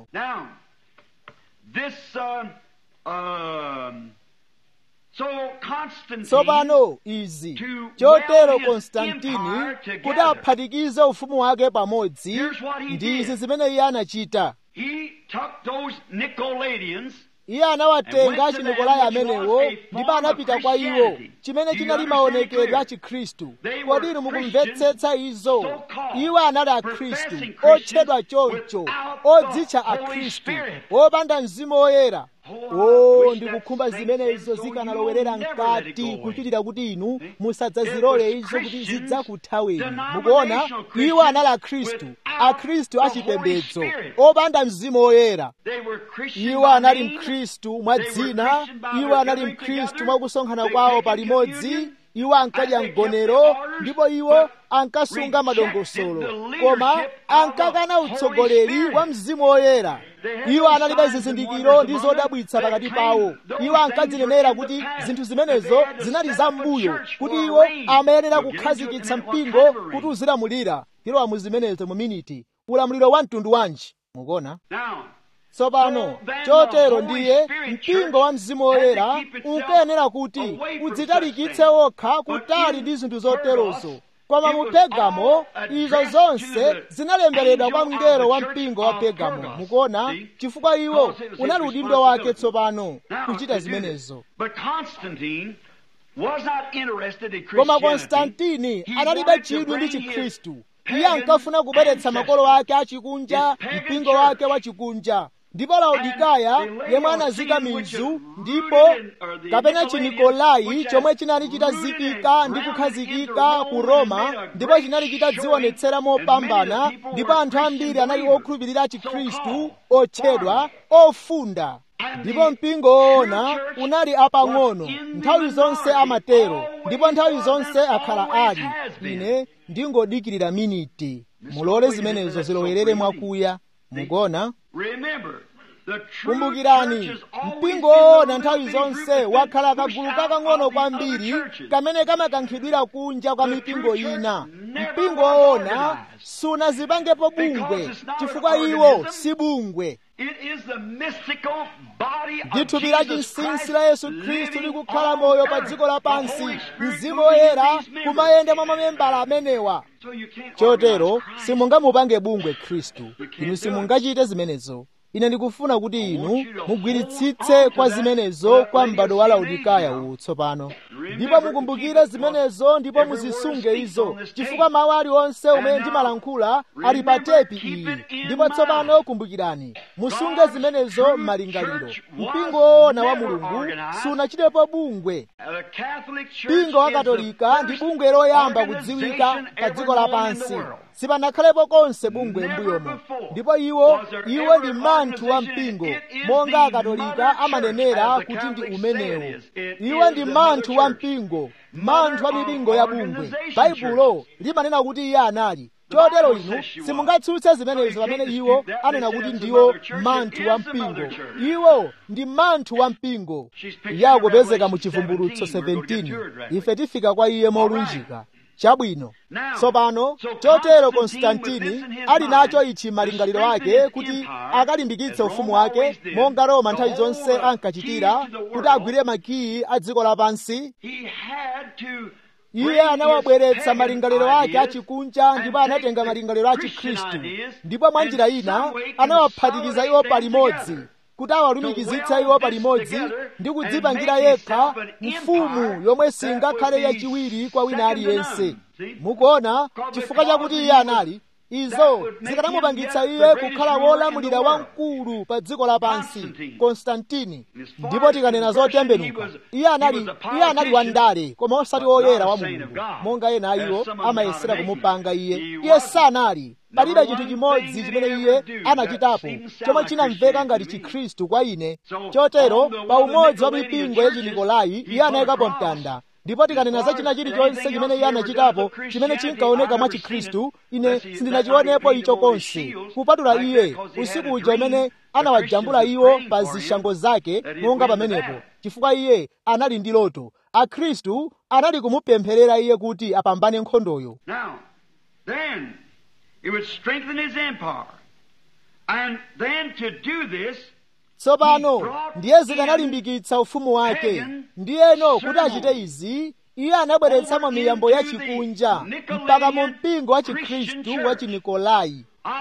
Tsopano izi chotero Konstantini kuti aphatikize ufumu wake pamodzi, ndi izi zimene iye anachita. Iye anawatenga Achinikolai amenewo ndipo anapita kwa iwo, chimene chinali maonekedwe a Chikhristu. Kodi inu mukumvetsetsa izo? Iwo anali Akhristu otchedwa choncho, odzitcha Akhristu, opanda Mzimu Woyera. Oh, ndikukhumba zimene izo zikanalowerera mkati kuchitira kuti inu musadzazilole izo kuti zidzakuthaweni. Mukuona, iwo anali Akhristu, Akhristu achipembedzo, opanda Mzimu Woyera. Iwo anali Mkhristu mwa dzina, iwo anali Mkhristu mwa kusonkhana kwawo palimodzi, iwo ankadya mgonero ndipo iwo ankasunga madongosolo, koma ankakana utsogoleri wa Mzimu Woyera. Iwo analibe zizindikiro ndi zodabwitsa pakati pawo. Iwo ankadzinenera kuti zinthu zimenezo zinali zambuyo, kuti iwo amayenera kukhazikitsa mpingo kuti uzilamulira. Tilowa mu zimenezo mu miniti. Ulamuliro wa mtundu wanji? Mukuona? Tsopano chotero ndiye mpingo wa Mzimu Woyera unkayenera kuti udzitalikitse wokha kutali ndi zinthu zoterozo. Koma mu Pegamo izo zonse zinalembedwa kwa mngelo wa mpingo wa Pegamo. Mukuona, chifukwa iwo unali udindo wake tsopano kuchita zimenezo. Koma Konstantini analibe chidwi ndi Chikhristu. Iye ankafuna kubweretsa makolo ake achikunja, mpingo wake wa chikunja. Ndipo Laodikaya yemwe anazika mizu, ndipo kapena Chinikolai chomwe chinali chitazikika ndi kukhazikika ku Roma, ndipo chinali chitadzionetsera mopambana, ndipo anthu ambiri anali okhulupirira Chikhristu, otchedwa ofunda. Ndipo mpingo woona unali apang'ono, nthawi zonse amatero, ndipo nthawi zonse akhala ali. Ine ndingodikirira miniti, mulole zimenezo zilowerere mwakuya. Mukuona? Kumbukirani, mpingo woona nthawi zonse wakhala kagulu kakang'ono kwambiri kamene kamakankhidwira kunja kwa mipingo ina. Mpingo woona sunazipangepo bungwe, chifukwa iwo si bungwe. Ndi thupi la chinsinsi la Yesu Khristu likukhala moyo pa dziko lapansi, Mzimu Woyera kumayenda mwa mamembala amenewa. Chotero simungamupange bungwe Khristu. Inu simungachite zimenezo. Ine ndikufuna kuti inu mugwiritsitse kwa zimenezo kwa m'bado wa Laodikaya uwu tsopano. Ndipo mukumbukire zimenezo ndipo muzisunge izo, chifukwa mawu aliwonse umene ndimalankhula ali pa tepi iyi. Ndipo tsopano kumbukirani, musunge zimenezo m'malingaliro. Mpingo woona wa Mulungu sunachitepo bungwe. Mpingo wa Katolika ndi bungwe loyamba kudziwika pa dziko lapansi. sipanakhalepo konse bungwe m'mbuyomo. Ndipo iwo iwo ndi manthu wa mpingo, monga akatolika amanenera kuti ndi umenewo. Iwo ndi manthu wa mpingo, manthu wa mipingo ya bungwe. Baibulo limanena kuti iye anali. Chotero inu simungatsutse zimenezo pamene iwo anena kuti ndiwo manthu wa mpingo. Iwo ndi manthu wa mpingo. Iye akupezeka mu Chivumbulutso seventeen. Ife tifika kwa iye molunjika. Chabwino. Tsopano chotero Konstantini ali nacho ichi malingaliro ake kuti akalimbikitse ufumu wake monga Roma nthawi zonse ankachitira kuti agwire makiyi a dziko lapansi. Iye anawabweretsa malingaliro ake achikunja ndipo anatenga malingaliro a Chikhristu, ndipo mwa njira ina anawaphatikiza iwo palimodzi kuti awalumikizitse iwo palimodzi ndi kudzipangira yekha mfumu yomwe singakhale yachiwiri kwa wina aliyense. Mukuona chifukwa chakuti iye anali. Izo zikanamupangitsa iye kukhala wolamulira wamkulu pa dziko lapansi, Konstantini. Ndipo tikanena zotembenuka, iye anali iye anali wandale koma osati woyera wa Mulungu, monga ena iwo amayesera kumupanga iye. Iye sanali. Palibe chinthu chimodzi chimene iye anachitapo chomwe chinamveka ngati Chikhristu kwa ine. Chotero pa umodzi wa mipingo ya Chinikolai iye anayikapo mtanda. Ndipo tikanena za china chilichonse chimene iye anachitapo chimene chinkaoneka mwa Chikhristu, ine sindinachionepo icho konse kupatula iye usiku uja umene anawajambula iwo pa zishango zake monga pamenepo, chifukwa iye anali ndi loto. Akhristu anali kumupempherera iye kuti apambane nkhondoyo. Now, then it would strengthen his empire. And then to do this, tsopano ndiye zikanalimbikitsa ufumu wake. Ndiyeno kuti achite izi, iye anabweretsamo miyambo ya chikunja mpaka mu mpingo wa Chikhristu wa Chinikolai.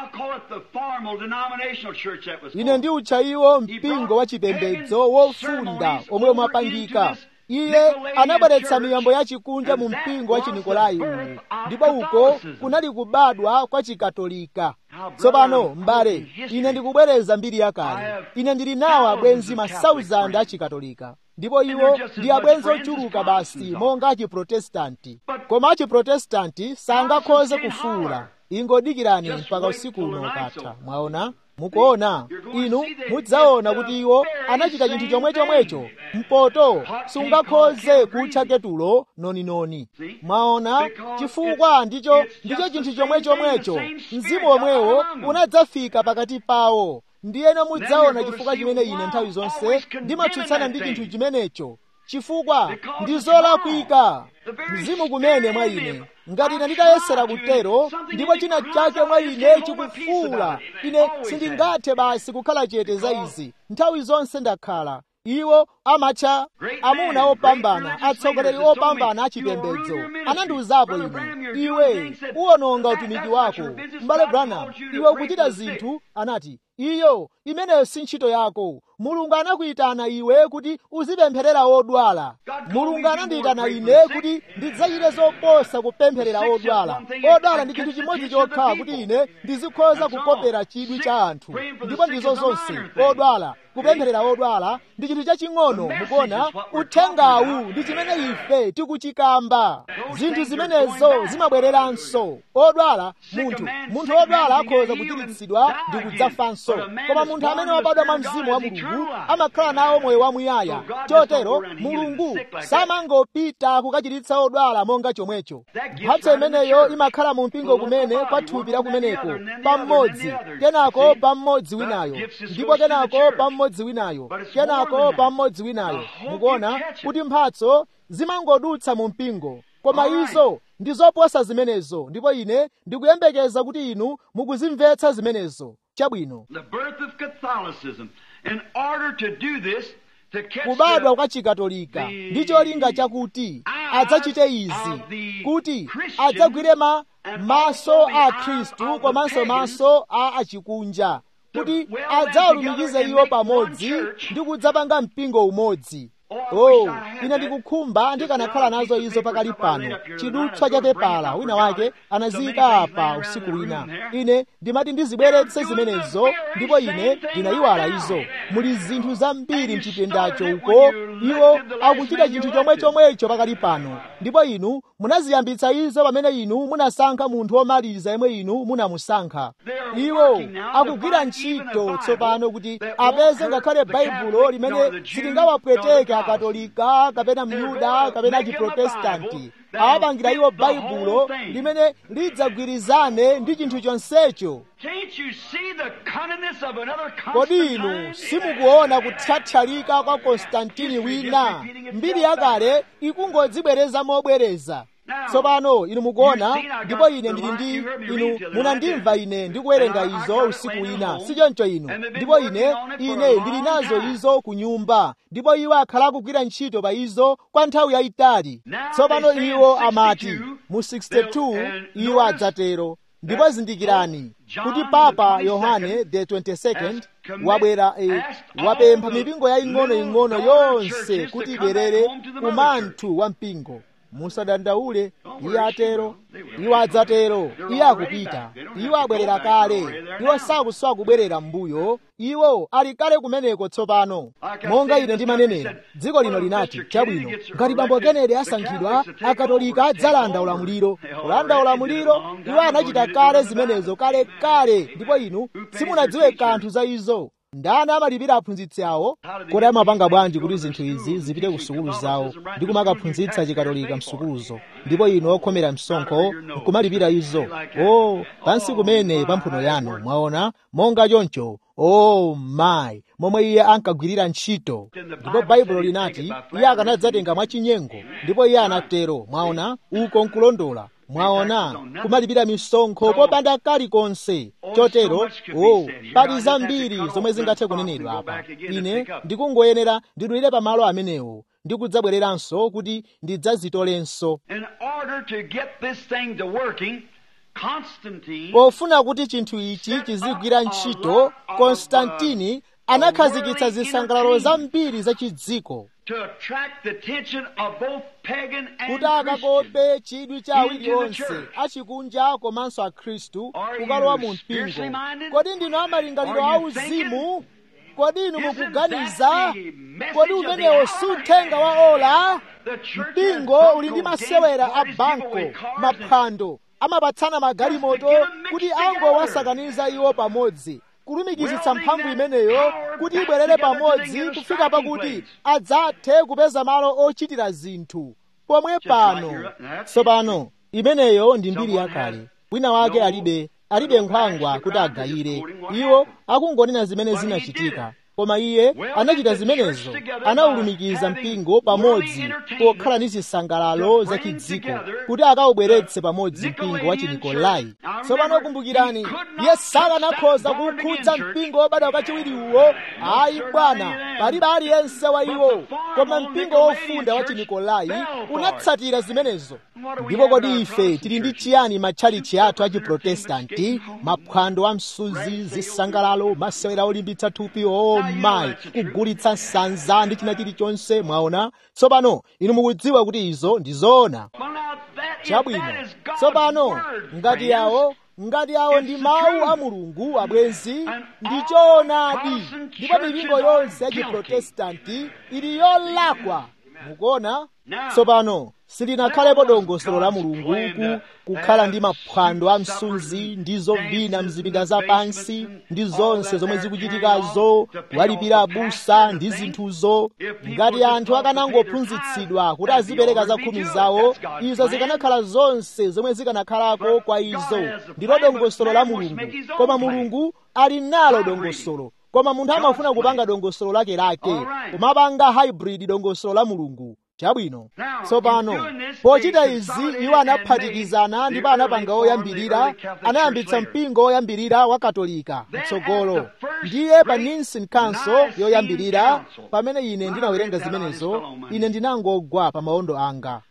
Ine ndiutcha iwo mpingo wa chipembedzo wofunda omwe umapangika. Iye anabweretsa miyambo ya chikunja mu mpingo wa Chinikolai uwu, ndipo uko kunali kubadwa kwa Chikatolika. Tsopano mbale, ine ndikubwereza mbiri yakale. Ine ndili nawo abwenzi masauzanda a Chikatolika, ndipo iwo ndi abwenzi ochuluka basi monga Achiprotestanti. Koma Achiprotestanti sangakhoze kufuula. Ingodikirani mpaka usiku uno ukatha. Mwaona? Mukuona? Inu mudzaona kuti iwo anachita chinthu chomwe chomwecho. Mpoto sungakhoze kutcha ketulo noninoni. Mwaona? Chifukwa ndicho ndicho chinthu chomwe chomwecho. Mzimu omwewo unadzafika pakati pawo. Ndiyeno mudzaona chifukwa chimene ine nthawi zonse ndimatsutsana ndi chinthu chimenecho. Chifukwa ndi zolakwika. Mzimu kumene mwa ine, ngati ine nditayesera kutero, ndipo china chake mwa ine chikufuula, ine sindingathe basi kukhala chete za izi. Nthawi zonse ndakhala. Iwo amatcha amuna opambana, atsogoleri opambana achipembedzo. Anandiuzapo ine, iwe uwononga utumiki wako. M'bale Branham, iwe ukuchita zinthu, anati, iyo imeneyo si ntchito yako. Mulungu anakuyitana iwe kuti uzipempherera odwala. Mulungu anandiyitana ine kuti ndidzachite zoposa kupempherera odwala. Odwala ndi chinthu chimodzi chokha kuti ine ndizikhoza kukopera chidwi cha anthu. Ndipo ndizo zonse, odwala, kupempherera odwala ndi chinthu chaching'ono. Mukuona, uthengawu ndi chimene ife tikuchikamba. Zinthu zimenezo zimabwereranso. Odwala, munthu munthu odwala akhoza kuchiritsidwa ndi kudzafanso. Koma munthu amene wabadwa mwa Mzimu wa Mulungu amakhala nawo moyo wamuyaya. Chotero Mulungu samangopita kukachiritsa odwala monga chomwecho. Mphatso imeneyo imakhala mu mpingo kumene kwa thupi la kumeneko, pamodzi, kenako pamodzi winayo, ndipo kenako pamodzi winayo, kenako pamodzi winayo. Mukuona kuti mphatso zimangodutsa mu mpingo, koma izo ndi zoposa zimenezo, ndipo ine ndikuyembekeza kuti inu mukuzimvetsa zimenezo. Chabwino. Kubadwa kwa Chikatolika ndi cholinga chakuti adzachite izi, kuti adzagwire ma maso a Khristu komanso maso a achikunja, kuti adzawalumikize iwo pamodzi ndi kudzapanga mpingo umodzi. oh ine ndikukhumba ndikanakhala nazo izo pakali pano. Chidutswa cha pepala wina wake anaziyika apa usiku wina. Ine ndimati ndizibweretse zimenezo, ndipo ine ndinayiwala izo. Muli zinthu zambiri mchipindacho uko, iwo akuchita chinthu chomwe chomwecho pakali pano, ndipo inu munaziyambitsa izo pamene inu munasankha munthu womaliza yemwe inu munamusankha. Iwo akugwira ntchito tsopano kuti apeze ngakhale baibulo limene silingawapweteke akatolika kapena myuda kapena chiprotestanti. Awapangira iwo baibulo limene lidzagwirizane ndi chinthu chonsecho. Kodi inu simukuona kuthathalika kwa Konstantini wina? Mbiri yakale ikungodzibwereza mobwereza. Tsopano inu mukuona, ndipo ine ndili ndi inu munandimva ine ndikuwerenga izo usiku wina, sichoncho inu? Ndipo ine ine ndili nazo izo ku nyumba, ndipo iwo akhala kugwira ntchito pa izo kwa nthawi yayitali. Tsopano iwo amati mu sixty-two iwo adzatero. Ndipo zindikirani kuti Papa Yohane the twenty-second wabwera e, wapempha mipingo yaying'ono-ing'ono yonse kuti ibwerere ku manthu wa mpingo. Musadandaule, iye atero, iwo adzatero, iye akupita, iwo abwerera kale, iwo sakuswa kubwerera mbuyo, iwo ali kale kumeneko tsopano. Monga ine ndimanenera, dziko lino linati, chabwino, ngati Bambo Kennedy asankhidwa, akatolika adzalanda ulamuliro, kulanda ulamuliro, iwo anachita kale zimenezo kale kale, ndipo inu simunadziwe kanthu za izo. Ndani amalipira aphunzitsi awo? Kodi amapanga bwanji kuti zinthu izi zipite ku sukulu zawo ndi kumakaphunzitsa chikatolika msukuluzo, ndipo inu okhomera msonkho nkumalipira izo? Oh, pansi kumene pa mphuno yanu mwaona monga choncho. Oh my, momwe iye ankagwirira ntchito. Ndipo baibulo linati iye akanadzatenga mwachinyengo, ndipo iye anatero. Mwaona uko nkulondola. Mwaona kumalipira misonkho popanda kalikonse. Chotero oh pali zambiri zomwe zingathe kunenedwa apa. Ine ndikungoyenera ndidulire pamalo amenewo ndikudzabwereranso kuti ndidzazitolenso. Pofuna kuti chinthu ichi chizigwira ntchito, Konstantini anakhazikitsa zisangalalo zambiri za chidziko kuti akakope chidwi cha awiri onse, achikunja komanso akhristu, kukalowa mu mpingo. Kodi ndinu amalingaliro auzimu? Kodi inu mukuganiza? Kodi umenewo si uthenga wa ola? Mpingo uli ndi masewera a banko, maphwando, amapatsana magalimoto kuti angowasakaniza iwo pamodzi, kulumikizitsa mphamvu imeneyo kuti ibwerere pamodzi kufika pakuti adzathe kupeza malo ochitira zinthu. Pomwe pano tsopano imeneyo ndi mbiri yakale. Wina wake alibe alibe nkhwangwa kuti agayire. Iwo akungonena zimene zinachitika, koma iye anachita zimenezo. Anawulumikiza mpingo pamodzi pokhala ndi zisangalalo za chidziko kuti akawubweretse pamodzi mpingo wa Chinikolai. Tsopano kumbukirani, iye sakanakhoza kukhudza mpingo wobadwa kachiwiri uwo. Ayi bwana, palibe aliyense wa iwo, koma mpingo wofunda wa Chinikolai unatsatira zimenezo. Ndipo kodi ife tili ndi chiyani matchalichi athu a Chiprotestanti? Maphwando a msuzi, zisangalalo, masewera olimbitsa thupi, oh my, kugulitsa nsanza ndi china chilichonse. Mwaona? Tsopano inu mukudziwa kuti izo ndi zoona. Chabwino. Tsopano ngati yawo ngati yawo ndi mawu a Mulungu, abwenzi, ndi choonadi, ndipo mipingo yonse ya Chiprotestanti ili yolakwa. Mukuona? Tsopano silinakhalepo dongosolo la Mulungu kukhala ndi maphwando a msunzi ndizo vina mzipinda za pansi ndi zonse zomwe zikuchitikazo, walipira abusa ndi zinthuzo. Ngati anthu akanangophunzitsidwa kuti azipereka za khumi zawo, izo zikanakhala zonse zomwe zikanakhalako kwa izo. Ndilo dongosolo la Mulungu. Koma Mulungu ali nalo dongosolo, koma munthu amafuna kupanga dongosolo lake lake, kumapanga hybrid dongosolo la Mulungu. Chabwino. Tsopano pochita izi iwo anaphatikizana ndipo anapanga oyambirira, anayambitsa mpingo oyambirira wa Katolika mtsogolo. Ndiye pa Nicene Council yoyambirira, pamene ine ndinawerenga zimenezo, ine ndinangogwa pa maondo anga.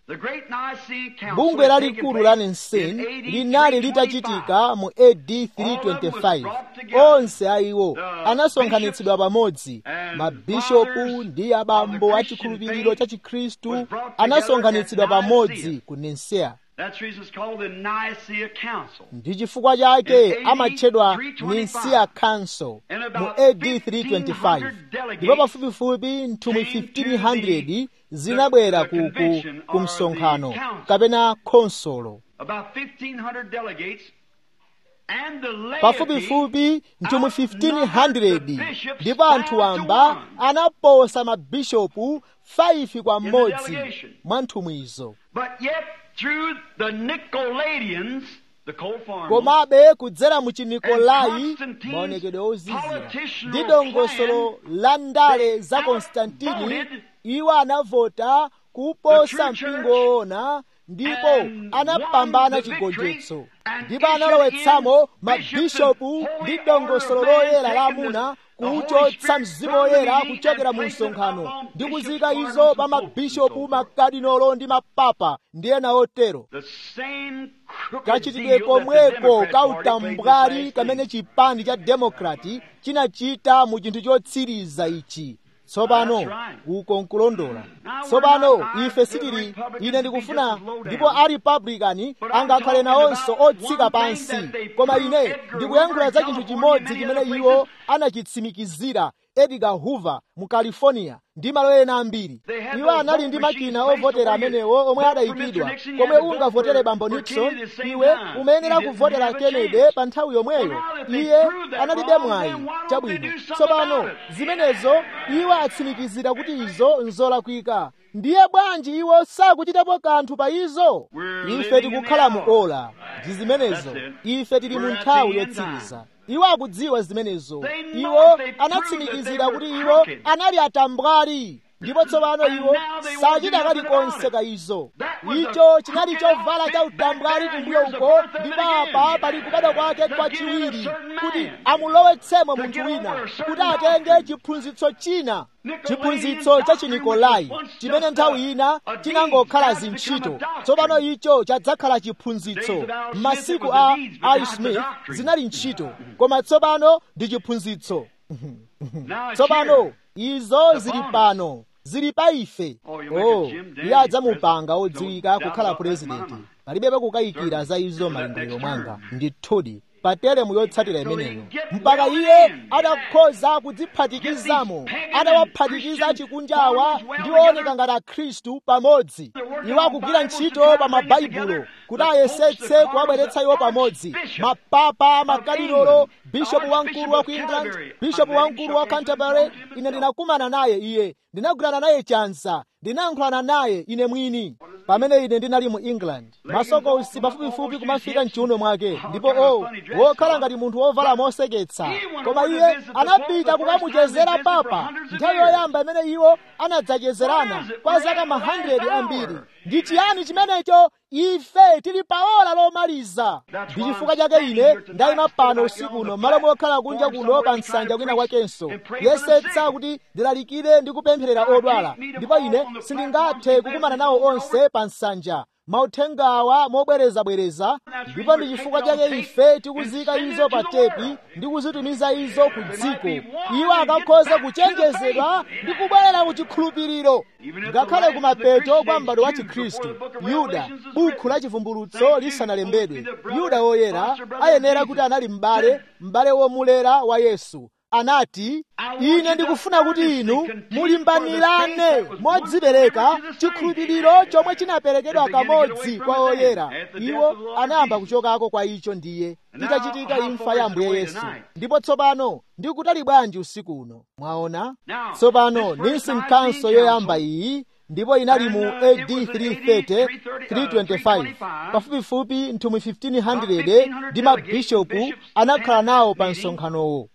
bungwe lalikulu la Nicene linali litachitika mu A D three twenty-five. Onse aiwo anasonkhanitsidwa pamodzi. Mabishopu ndi abambo a chikhulupiriro cha Chikhristu anasonkhanitsidwa pamodzi ku Nicea. Ndi chifukwa chake amatchedwa Nicea Council mu A D three twenty-five. Ndipo pafupifupi nthumwi fifteen hundred zinabwera ku ku msonkhano kapena konsolo. Pafupifupi nthumwi fifteen hundred ndipo anthu amba anaposa mabishopu five kwa mmodzi mwa nthumwizo. Komabe kudzera mu Chinikolai, maonekedwe ozizira ndi dongosolo la ndale za Konstantini, iwo anavota kuposa mpingo woona ndipo anapambana chigonjetso. Ndipo analowetsamo mabishopu ndi dongosolo loyera la amuna kuchotsa mzimu woyera kuchokera mu msonkhano ndi kuzika izo pa mabishopu, makadinolo ndi mapapa ndi ena otero. Kachitidwe komweko ka utambwali kamene chipani cha Demokrati chinachita mu chinthu chotsiriza ichi. Tsopano uko nkulondola. Tsopano ife sitili, ine ndikufuna, ndipo a Republican angakhale nawonso otsika pansi, koma ine ndikuyankhula za chinthu chimodzi chimene iwo anachitsimikizira. Edgar Hoover mu California ndi malo ena ambiri, iwo anali ndi makina ovotera amenewo omwe adayikidwa. Komwe ungavotere bambo Nixon, iwe umayenera kuvotera Kennedy pa nthawi yomweyo. Iye analibe mwayi. Chabwino, tsopano zimenezo iwo atsimikizira kuti izo nzolakwika. Ndiye bwanji iwo sakuchitapo kanthu pa izo? Ife tikukhala mu ola ndi zimenezo. Ife tili mu nthawi yotsiriza. Iwo akudziwa zimenezo. Iwo anatsimikizira kuti iwo anali atambwali, ndipo tsopano iwo sachita kalikonse ka izo. Icho chinali chovala cha utambwali kumbuyo uko, ndipo apa pali kubadwa kwake kwachiwiri kuti amulowetsemo munthu wina kuti atenge chiphunzitso china, chiphunzitso cha Chinikolai chimene nthawi ina chinangokhala zintchito. Tsopano icho chadzakhala chiphunzitso. Masiku a I. Smith zinali ntchito, koma tsopano ndi chiphunzitso. Tsopano izo zili pano, zili pa ife. Oh, iye adzamupanga odziwika kukhala purezidenti. Palibepo kukayikira za izo malingaliro mwanga. Ndithudi pa teremu yotsatira imeneyo, mpaka iye adakhoza kudziphatikizamo, adawaphatikiza chikunjawa ndi ooneka ngati Akhristu pamodzi. Iwo akugwira ntchito pa mabaibulo kuti ayesetse kuwabweretsa iwo pamodzi. Mapapa, makadinolo, bishopu wamkulu wa ku England, bishopu wamkulu wa Canterbury. Ine ndinakumana naye iye, ndinagwirana naye chanza, ndinayankhulana naye ine mwini pamene ine ndinali mu England. Masokosi pafupifupi kumafika mchiuno mwake, ndipo o wokhala ngati munthu wovala moseketsa. Koma iye anapita kukamuchezera papa nthawi yoyamba imene iwo anadzachezerana kwa zaka mahundredi ambiri. Ndi chiyani chimenecho? Ife tili pa ola lomaliza. Ndi chifukwa chake ine ndayima pano usiku uno malo mokhala kunja kuno pa nsanja kwina kwakenso, yesetsa kuti ndilalikire ndi kupempherera odwala, ndipo ine sindingathe kukumana nawo onse pa nsanja mauthengawa mobwerezabwereza. Ndipo ndi chifukwa chake ife tikuzika izo pa tepi ndi kuzitumiza izo ku dziko, iwo akakhoza kuchenjezedwa ndi kubwerera ku chikhulupiriro. Ngakhale kumapeto kwa m'bado wa Chikhristu, Yuda, buku la chivumbulutso lisanalembedwe, Yuda woyera ayenera kuti anali m'bale, m'bale womulera wa Yesu. Anati, ine ndikufuna kuti inu mulimbanirane modzipereka chikhulupiriro chomwe chinaperekedwa kamodzi kwa oyera. Iwo anayamba kuchokako kwa icho ndiye itachitika imfa ya Ambuye Yesu. Ndipo tsopano ndikutali bwanji usiku uno? Mwaona? Tsopano Nicene Council yoyamba iyi ndipo inali mu A D three thirty, three twenty-five. Pafupifupi nthumwi fifteen hundred ndi mabishopu anakhala nawo pa msonkhanowo.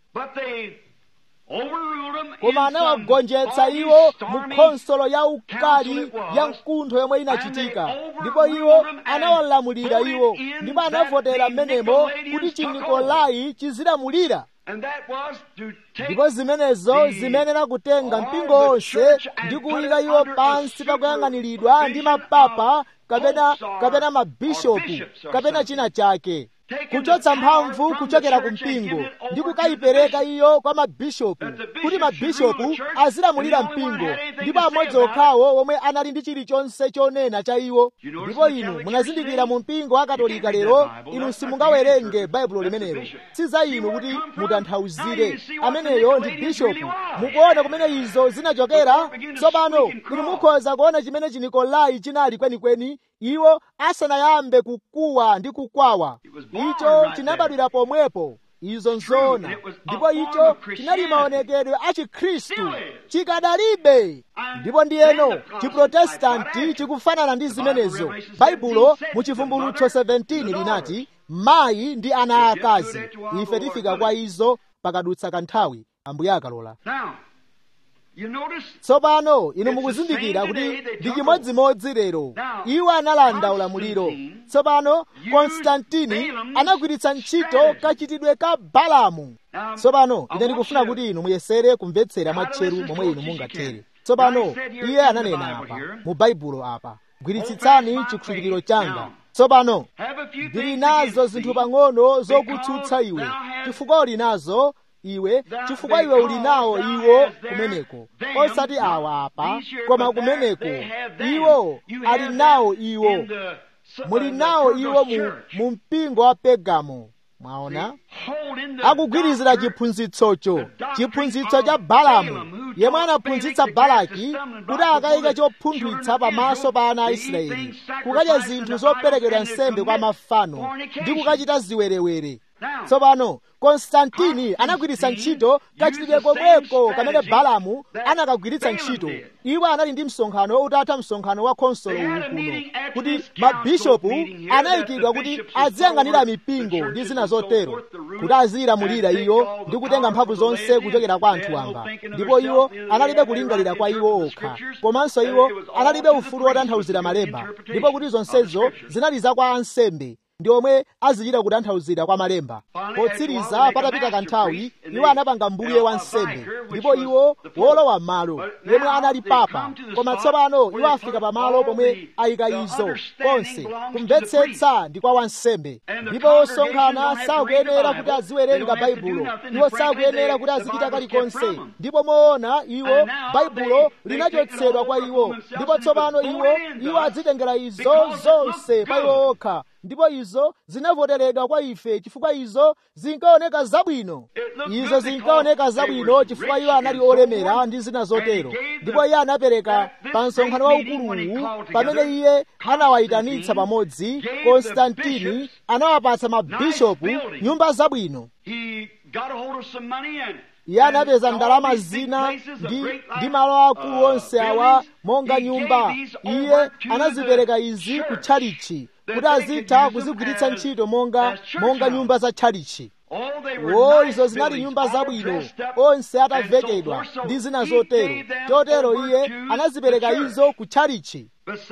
Koma anawagonjetsa iwo mu khonsolo ya ukali ya mkuntho yomwe inachitika, ndipo iwo anawalamulira iwo, ndipo anavotera mmenemo kuti Chinikolai chizilamulira. ndipo zimenezo zimenera kutenga mpingo wonse ndi kuyika iwo pansi pakuyang'aniridwa ndi mapapa kapena kapena mabishopu kapena china chake, kuchotsa mphamvu kuchokera ku mpingo ndi kukayipereka iyo kwa mabishopu kuti mabishopu azilamulira mpingo, ndipo amodzi okhawo omwe anali ndi chilichonse chonena cha iwo. Ndipo inu munazindikira mu mpingo wa Katolika lero, inu simungawerenge baibulo limenelo, si za inu kuti mutanthauzire ameneyo ndi bishopu. Mukuona kumene izo zinachokera. Tsopano inu mukhoza kuona chimene chinikolai chinali kwenikweni iwo asanayambe kukuwa ndi kukwawa. Icho chinabadwira pomwepo, izo nzoona, ndipo icho chinali maonekedwe a Chikhristu, chikadalibe. Ndipo ndiyeno Chiprotestanti chikufanana ndi zimenezo. Baibulo mu Chivumbulutso seventeen linati mayi ndi ana akazi. Ife tifika kwa izo pakadutsa kanthawi, Ambuye akalola. Tsopano inu mukuzindikira kuti ndi chimodzimodzi lero iwo analanda ulamuliro. Tsopano Konstantini anagwiritsa ntchito kachitidwe ka Balamu. Tsopano ine ndikufuna kuti inu muyesere kumvetsera mwatcheru momwe inu mungathere. Tsopano iye ananena apa mu Baibulo apa, gwiritsitsani chikhulupiriro changa. Tsopano ndili nazo zinthu pang'ono zokutsutsa iwe, chifukwa uli nazo iwe chifukwa iwe uli nawo iwo kumeneko, osati awa apa koma kumeneko. Iwo ali nawo iwo, muli nawo iwo mu, mu mpingo wa Pegamo. Mwaona akugwirizira chiphunzitsocho, chiphunzitso cha Balamu, yemwe anaphunzitsa Balaki kuti akayika chopunthwitsa pamaso pa ana a Israeli, kukadya zinthu zoperekedwa nsembe kwa mafano ndi kukachita ziwerewere. Tsopano Konstantini anagwiritsa ntchito kachitidwe komweko kamene Balamu anakagwiritsa ntchito. Iwo anali ndi msonkhano utatha msonkhano wa konsolo uwu kuno, kuti mabishopu anayikidwa kuti aziyang'anira mipingo ndi zina zotero, kuti aziyilamulira iyo ndi kutenga mphamvu zonse kuchokera kwa anthu anga. Ndipo iwo analibe kulingalira kwa iwo okha, komanso iwo analibe ufulu wotanthauzira malemba, ndipo kuti zonsezo zinali za kwa ansembe ndi omwe azichita kutanthauzira kwa malemba. Potsiriza patapita kanthawi, iwo anapanga mbuye wa nsembe, ndipo iwo wolowa malo yemwe anali papa. Koma tsopano iwo afika pamalo pomwe ayika izo konse kumvetsetsa ndi kwa wansembe. Ndipo osonkhana sakuyenera kuti aziwerenga Baibulo, iwo sakuyenera kuti azichita kalikonse. Ndipo moona iwo Baibulo linachotsedwa kwa iwo, ndipo tsopano iwo iwo azitengera izo zonse pa iwo okha. Ndipo izo zinavoteredwa kwa ife chifukwa izo zinkaoneka zabwino. Izo zinkaoneka zabwino chifukwa iwo anali olemera ndi zina zotero. Ndipo iye anapereka pa msonkhano waukuluwu, pamene iye anawayitanitsa pamodzi, Konstantini anawapatsa mabishopu nyumba zabwino. Iye anapeza ndalama zina ndi, ndi malo akulu onse awa monga nyumba. Iye anazipereka izi ku tchalichi kuti azitha kuzigwiritsa ntchito monga monga nyumba za tchalichi. Oh, izo zinali nyumba zabwino, onse atavekedwa ndi zina zotero. Chotero iye anazipereka izo ku tchalichi.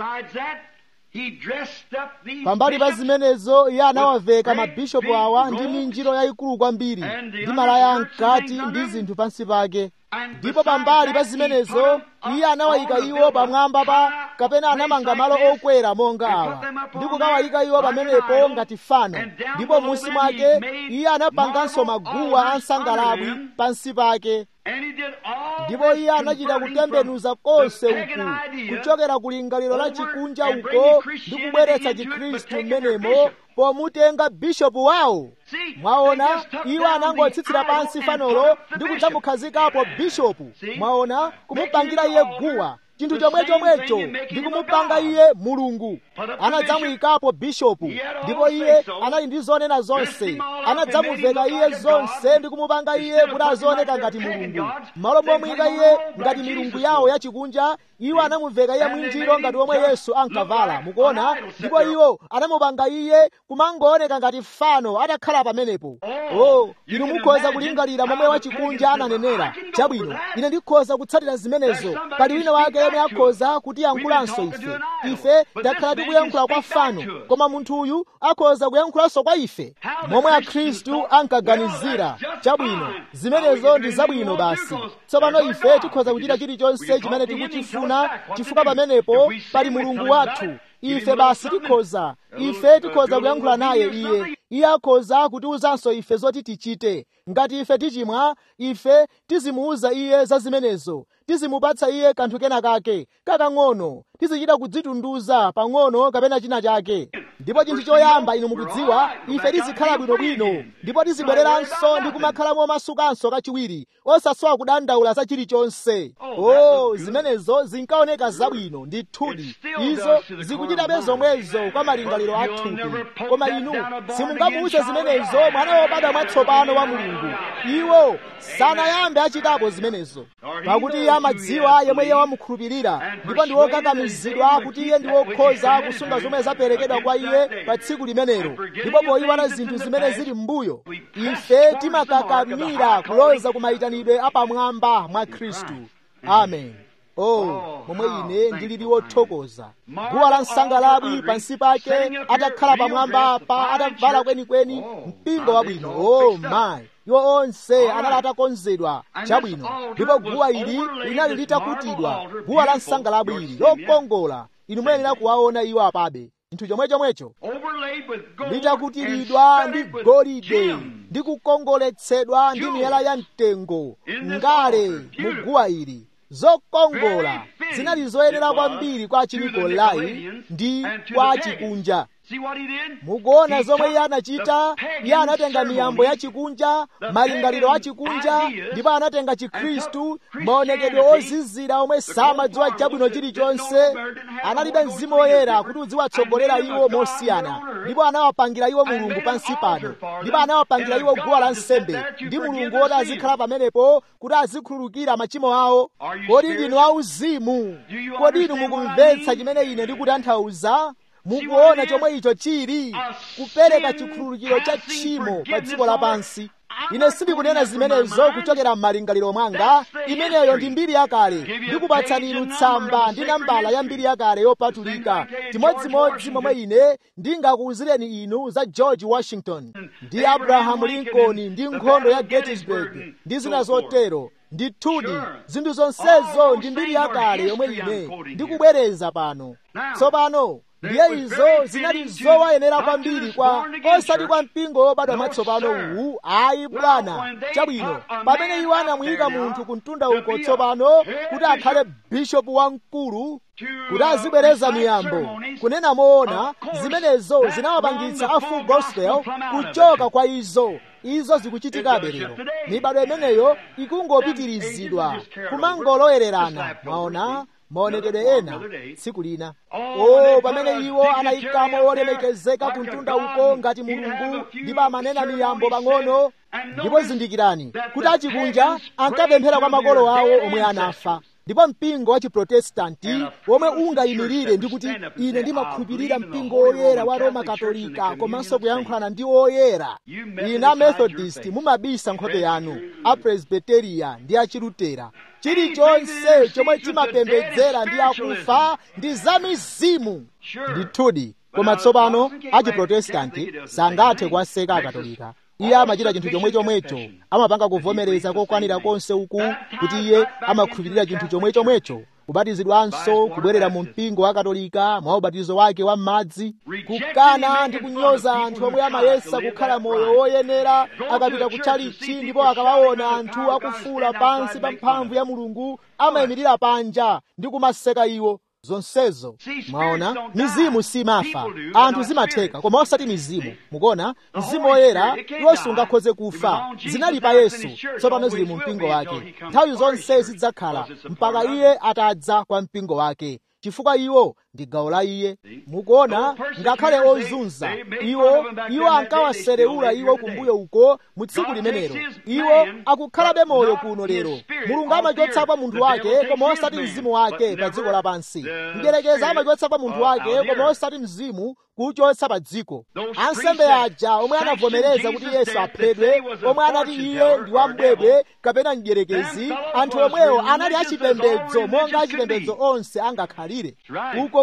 Pambali pa zimenezo iye anawaveka mabishopu awa ndi minjiro yayikulu kwambiri ndi malaya mkati ndi zinthu pansi pake. Ndipo pambali pa zimenezo iye anawayika iwo pamwamba pa kapena anamanga malo okwera monga awa ndi kukawayika iwo pamenepo ngati fano. Ndipo munsi mwake iye anapanganso maguwa ansangalabwi pansi pake. Ndipo iye anachita kutembenuza konse uku kuchokera ku lingaliro la chikunja uko ndi kubweretsa Chikhristu mmenemo pomutenga bishopu wawo. Mwaona, iwo anangotsitsira pansi fanolo ndi kudzamukhazikapo bishopu. Mwaona, kumupangira iye guwa, chinthu chomwe chomwecho ndi kumupanga iye mulungu. Anadzamuyikapo bishopu, ndipo iye anali ndi zonena zonse. Anadzamuveka iye zonse ndi kumupanga iye kuti azioneka ngati mulungu. Malo momuyika iye ngati milungu yawo ya chikunja, iwo anamuveka iye mwinjiro ngati omwe Yesu ankavala. Mukuona? Ndipo iwo anamupanga iye kumangooneka ngati fano atakhala pamenepo. Oh, inu mukhoza kulingalira momwe wachikunja ananenera. Chabwino, ine ndikhoza kutsatira zimenezo. Pali wina wake yemwe akhoza kutiyankhulanso ife. Ife takhala tikuyankhula kwa fano, koma munthu uyu akhoza kuyankhulanso kwa ife. Momwe khristu ankaganizira chabwino zimenezo ndi zabwino basi. Tsopano ife tikhoza kuchita chilichonse chimene tikuchifuna chifukwa pamenepo pali mulungu wathu. Ife basi tikhoza ife tikhoza kuyankhula naye iye iye akhoza kutiwuzanso ife zoti tichite. Ngati ife tichimwa, ife tizimuwuza iye za zimenezo, tizimupatsa iye kanthu kena kake kakang'ono, tizichita kudzitunduza pang'ono kapena china chake. Ndipo chinthu choyamba inu mukudziwa, ife tizikhala bwinobwino, ndipo tizibwereranso ndi kumakhala momasukanso kachiwiri, osasowa kudandaula za chilichonse. Oh, zimenezo zinkaoneka zabwino ndithudi. Izo zikuchitabe zomwezo kwa malingaliro athupi. Koma inu simungamuwuze zimenezo mwana wobadwa mwatsopano wa Mulungu. Iwo sanayambe achitapo zimenezo, pakuti iye amadziwa yemwe iye wamukhulupirira, ndipo ndi wokakamizidwa kuti iye ndi wokhoza kusunga zomwe zaperekedwa kwa iye pa tsiku limenelo. Ndipo poyiwala zinthu zimene zili m'mbuyo, ife timakakamira kuloza ku mayitanidwe apamwamba mwa Khristu. Amen. Oh, momwe ine ndilili wothokoza. Guwa la nsangalabwi pansi pake, atakhala pamwamba apa, atavala kwenikweni mpingo wabwino. Oh my, iwo onse anali atakonzedwa chabwino, ndipo guwa ili linali litakutidwa, guwa la nsangalabwi ili lokongola. Inu muyenera kuwaona iwo apabe. Chinthu chomwe chomwecho litakutiridwa ndi golide ndi kukongoletsedwa ndi miyala ya mtengo ngale mu guwa ili. Zokongola zinali zoyenera kwambiri kwa Achinikolai ndi kwa achikunja. Mukuona zomwe iye anachita? Iye anatenga miyambo ya chikunja, malingaliro a chikunja, ndipo anatenga Chikhristu, maonekedwe ozizira omwe samadziwa chabwino chilichonse. Analibe Mzimu Woyera kuti uziwatsogolera iwo mosiyana, ndipo anawapangira iwo Mulungu pansi pano, ndipo anawapangira iwo guwa la nsembe, ndi Mulungu woti azikhala pamenepo kuti azikhululukira machimo awo. Kodi ndinu auzimu? Kodi inu mukumvetsa chimene ine ndikutanthauza? Mukuona chomwe icho chili kupereka chikhululukiro cha tchimo pa dziko lapansi. Ine sindikunena zimenezo kuchokera m'malingaliro mwanga. Imeneyo ndi mbiri yakale. Ndikupatsani inu tsamba ndi nambala ya mbiri yakale yopatulika, chimodzimodzi momwe ine ndingakuwuzireni inu za George Washington ndi Abraham Lincoln ndi nkhondo ya Gettysburg ndi zina zotero. Ndithudi zinthu zonsezo ndi mbiri yakale yomwe ine ndikubwereza pano. Tsopano ndiye izo zinali zowayenera kwambiri kwa osati kwa mpingo wobadwa mwatsopano uwu. Ayi bwana, chabwino. Pamene iwo anamuyika munthu kumtunda uko tsopano kuti akhale bishopu wamkulu, kuti azibwereza miyambo, kunena moona, zimenezo zinawapangitsa a full gospel kuchoka kwa izo. Izo zikuchitikabe lero. Mibado imeneyo ikungopitirizidwa kumangolowererana. Mwaona maonekedwe ena tsiku lina. Oh, pamene iwo anayikamo wolemekezeka kumtunda uko ngati Mulungu, ndipo amanena miyambo pang'ono. Ndipo zindikirani kuti achikunja ankapemphera kwa makolo awo omwe anafa, ndipo mpingo wa Chiprotestanti womwe ungayimirire ndi kuti ine ndimakhulupirira mpingo woyera wa Roma Katolika komanso kuyankhulana ndi woyera. Ine a Methodist mumabisa nkhope yanu, a Presbyteria ndi a Chilutera. Chilichonse chomwe chimapembedzera ndi akufa ndi za mizimu. Ndithudi. Koma tsopano a Chiprotestanti sangathe kuwaseka Akatolika. Iye amachita chinthu chomwe chomwecho, amapanga kuvomereza kokwanira konse uku kuti iye amakhulupirira chinthu chomwe chomwecho. Kubatizidwanso, kubwerera mu mpingo wa Katolika mwa ubatizo wake wa m'madzi, kukana ndi kunyoza anthu omwe amayesa kukhala moyo woyenera, akapita kutchalichi ndipo akawaona anthu akufuula pansi pa mphamvu ya Mulungu, amayimirira panja ndi kumaseka iwo. Zonsezo mwaona, mizimu simafa, anthu zimatheka, koma osati mizimu. Mukuona, Mzimu Woyera iwo sungakhoze kufa. Zinali pa Yesu, tsopano zili mu mpingo wake. Nthawi zonse zidzakhala mpaka iye atadza kwa mpingo wake, chifukwa iwo ndi gawo la iye. Mukuona, ngakhale ozunza iwo iwo ankawaserewula iwo kumbuyo uko mu tsiku limenelo. Iwo akukhalabe moyo kuno lero. Mulungu amachotsapo munthu wake koma osati mzimu wake pa dziko lapansi. Mdierekeza amachotsapo munthu wake koma osati mzimu kuchotsa pa dziko. Ansembe aja omwe anavomereza kuti Yesu aphedwe, omwe anati iye ndi wambwebwe kapena mdierekezi, anthu omwewo anali achipembedzo monga achipembedzo onse angakhalire. Uko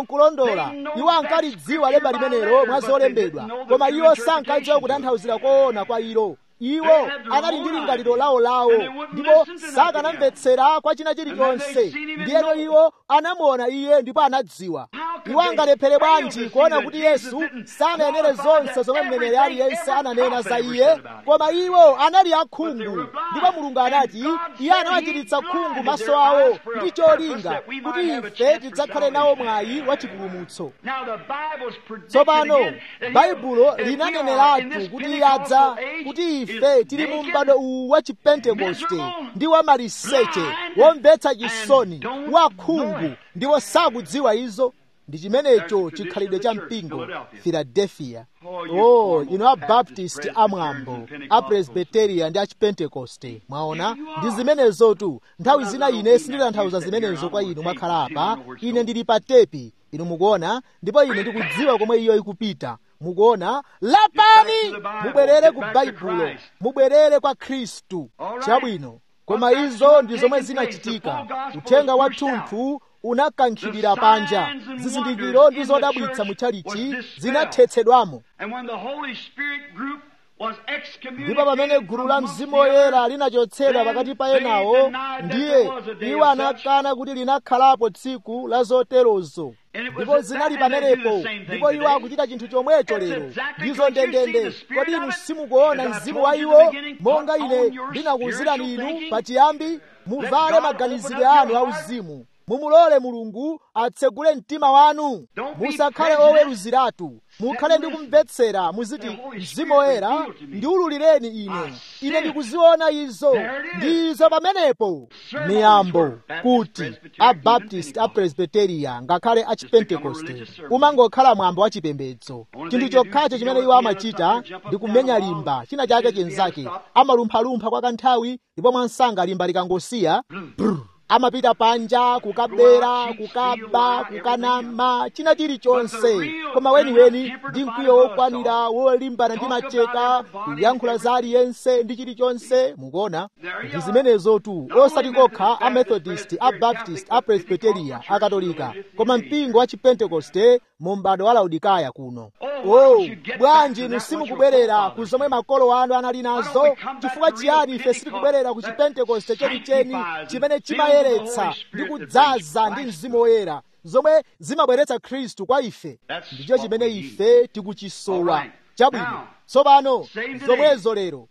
nkulondola. Iwo ankalidziwa lemba limenelo mwa zolembedwa, koma iwo sankadziwa kutanthauzira koona kwa ilo. Iwo anali ndi lingaliro lawo-lawo ndipo sakanamvetsera kwa china chilichonse. Ndiyeno iwo anamuona iye ndipo anadziwa. Iwo angalephere bwanji kuona kuti Yesu sanayenere zonse zomwe mneneri aliyense ananena za iye, koma iwo anali akhungu. Ndipo Mulungu anati iye anawachititsa khungu maso awo ndi cholinga kuti ife tidzakhale nawo mwayi wa chipulumutso. Tsopano Baibulo linaneneratu kuti yadza kuti ife tili mu m'bado uwu wa Chipentekoste ndi wa maliseche, womvetsa chisoni, wakhungu, ndiwo sakudziwa izo. Ndi chimenecho chikhalidwe cha mpingo Philadelphia. Oh, ino Abaptist amwambo, Apresbiteria ndi Achipentekoste. Mwaona, ndi zimenezotu. Nthawi zina ine sinditanthauza zimenezo kwa inu mwakhala apa. Ine ndili pa tepi, inu mukuona, ndipo ine ndikudziwa komwe iyo ikupita. Mukuona, lapani mubwerere ku Baibulo, mubwerere kwa Khristu. Chabwino, koma izo ndi zomwe zinachitika. Uthenga wathunthu unakankhidwira panja. Zizindikiro ndi zodabwitsa muchalichi zinathetsedwamo. Ndipo pamene gulu la Mzimu Woyera linachotsedwa pakati pa enawo, ndiye iwo anakana kuti linakhalapo tsiku la zoterozo. Ndipo zinali pamenepo, ndipo iwo akuchita chinthu chomwecho lero. Ndizo ndendende. Kodi inu simukuona mzimu wa iwo monga ine ndinakuwuzirani inu pachiyambi? Muvale maganizidwe anu auzimu. Mumulole Mulungu atsegule mtima wanu. Musakhale oweruziratu, mukhale ndi kumvetsera. Muziti Mzimu Woyera ndiululireni ine, ine ndikuziona izo. Ndizo pamenepo miyambo kuti Abaptist, Apresbiteria ngakhale Achipentekoste umangokhala mwambo wa chipembedzo. Chinthu chokhacho chimene iwo amachita ndi kumenya limba china chake chenzake. Amalumphalumpha kwa kanthawi, ndipo mwansanga limba likangosiya brr, amapita panja kukabera, kukaba, kukanama, china chilichonse. Koma weniweni ndi mkwiyo wokwanira wolimbana ndi macheka, kuyankhula za aliyense ndi chilichonse. Mukuona, ndi zimenezotu. Osati kokha a Methodist, a Baptist, a Presbyteria, a Katolika, koma mpingo wa Chipentekoste mu m'bado wa Laodikaya kuno. Oh, bwanji inu simukubwerera ku zomwe makolo anu anali nazo? Chifukwa chiyani ife sitikubwerera ku Chipentekoste chenicheni chimene chimayeretsa ndi kudzaza ndi Mzimu Woyera, zomwe zimabweretsa Khristu kwa ife? Ndicho chimene ife tikuchisowa. Chabwino, tsopano zomwezo lero.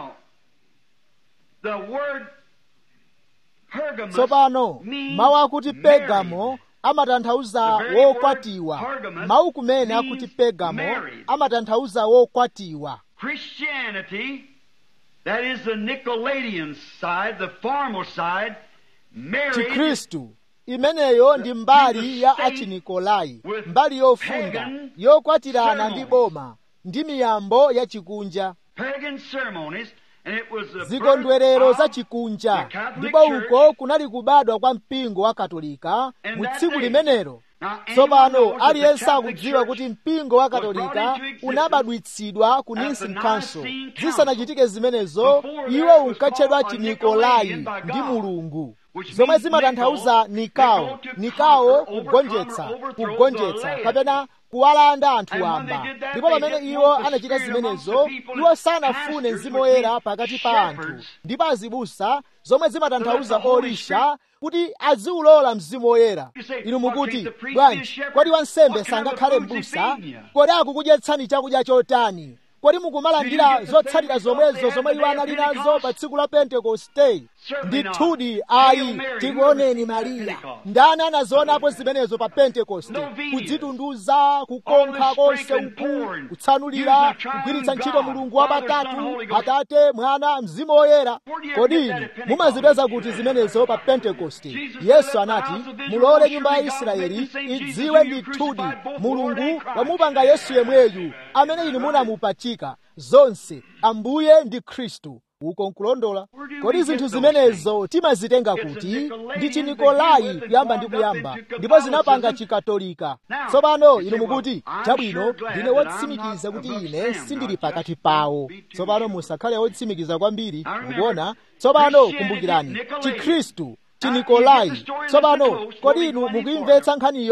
Tsopano mawu akuti Pergamo amatanthauza wokwatiwa. Mawu kumene akuti Pergamo amatanthauza wokwatiwa. Christianity, that is the Nicolaitan side, the formal side, married. Chikhristu imeneyo ndi mbali ya Achinikolai, mbali yofunda yokwatirana ndi boma ndi miyambo ya chikunja. Pagan ceremonies. Zikondwerero za chikunja. Ndipo uko kunali kubadwa kwa mpingo wa Katolika mu tsiku limenelo. Tsopano aliyense akudziwa kuti mpingo wa Katolika unabadwitsidwa ku Nicene Council. Zisanachitike zimenezo, iwo unkatchedwa Chinikolai ndi Mulungu, zomwe zimatanthauza Nikao. Nikao kugonjetsa, kugonjetsa kapena kuwalanda anthu wamba. Ndipo pamene iwo anachita zimenezo, iwo sanafune Mzimu Woyera pakati pa anthu, ndipo azibusa, zomwe zimatanthauza olisha, kuti aziulola Mzimu Woyera. Inu mukuti, bwanji, kodi wansembe sangakhale m'busa? Kodi akukudyetsani chakudya chotani? Kodi mukumalandira zotsatira zomwezo zomwe iwo anali nazo pa tsiku la Pentekoste? Ndithudi ayi. Tikuoneni Mariya. Ndani anazionapo zimenezo pa Pentekoste? Kudzitunduza, kukonkha konse uku, kutsanulira, kugwiritsa ntchito Mulungu wapatatu, Atate, Mwana, Mzimu Woyera. Kodi inu mumazipeza kuti zimenezo pa Pentekoste? Yesu anati, mulole nyumba ya Israeli idziwe ndithudi Mulungu wamupanga Yesu yemweyu amene inu munamupachika zonse, Ambuye ndi Khristu. Uko nkulondola. Kodi zinthu zimenezo timazitenga kuti? Ndi Chinikolai kuyamba ndi kuyamba, ndipo zinapanga Chikatolika. Tsopano inu mukuti, chabwino, ndine wotsimikiza kuti ine sindili pakati pawo. Tsopano musakhale wotsimikiza kwambiri, mukuona? Tsopano kumbukirani, Chikhristu, Chinikolai. Tsopano kodi inu mukuyimvetsa nkhaniyo?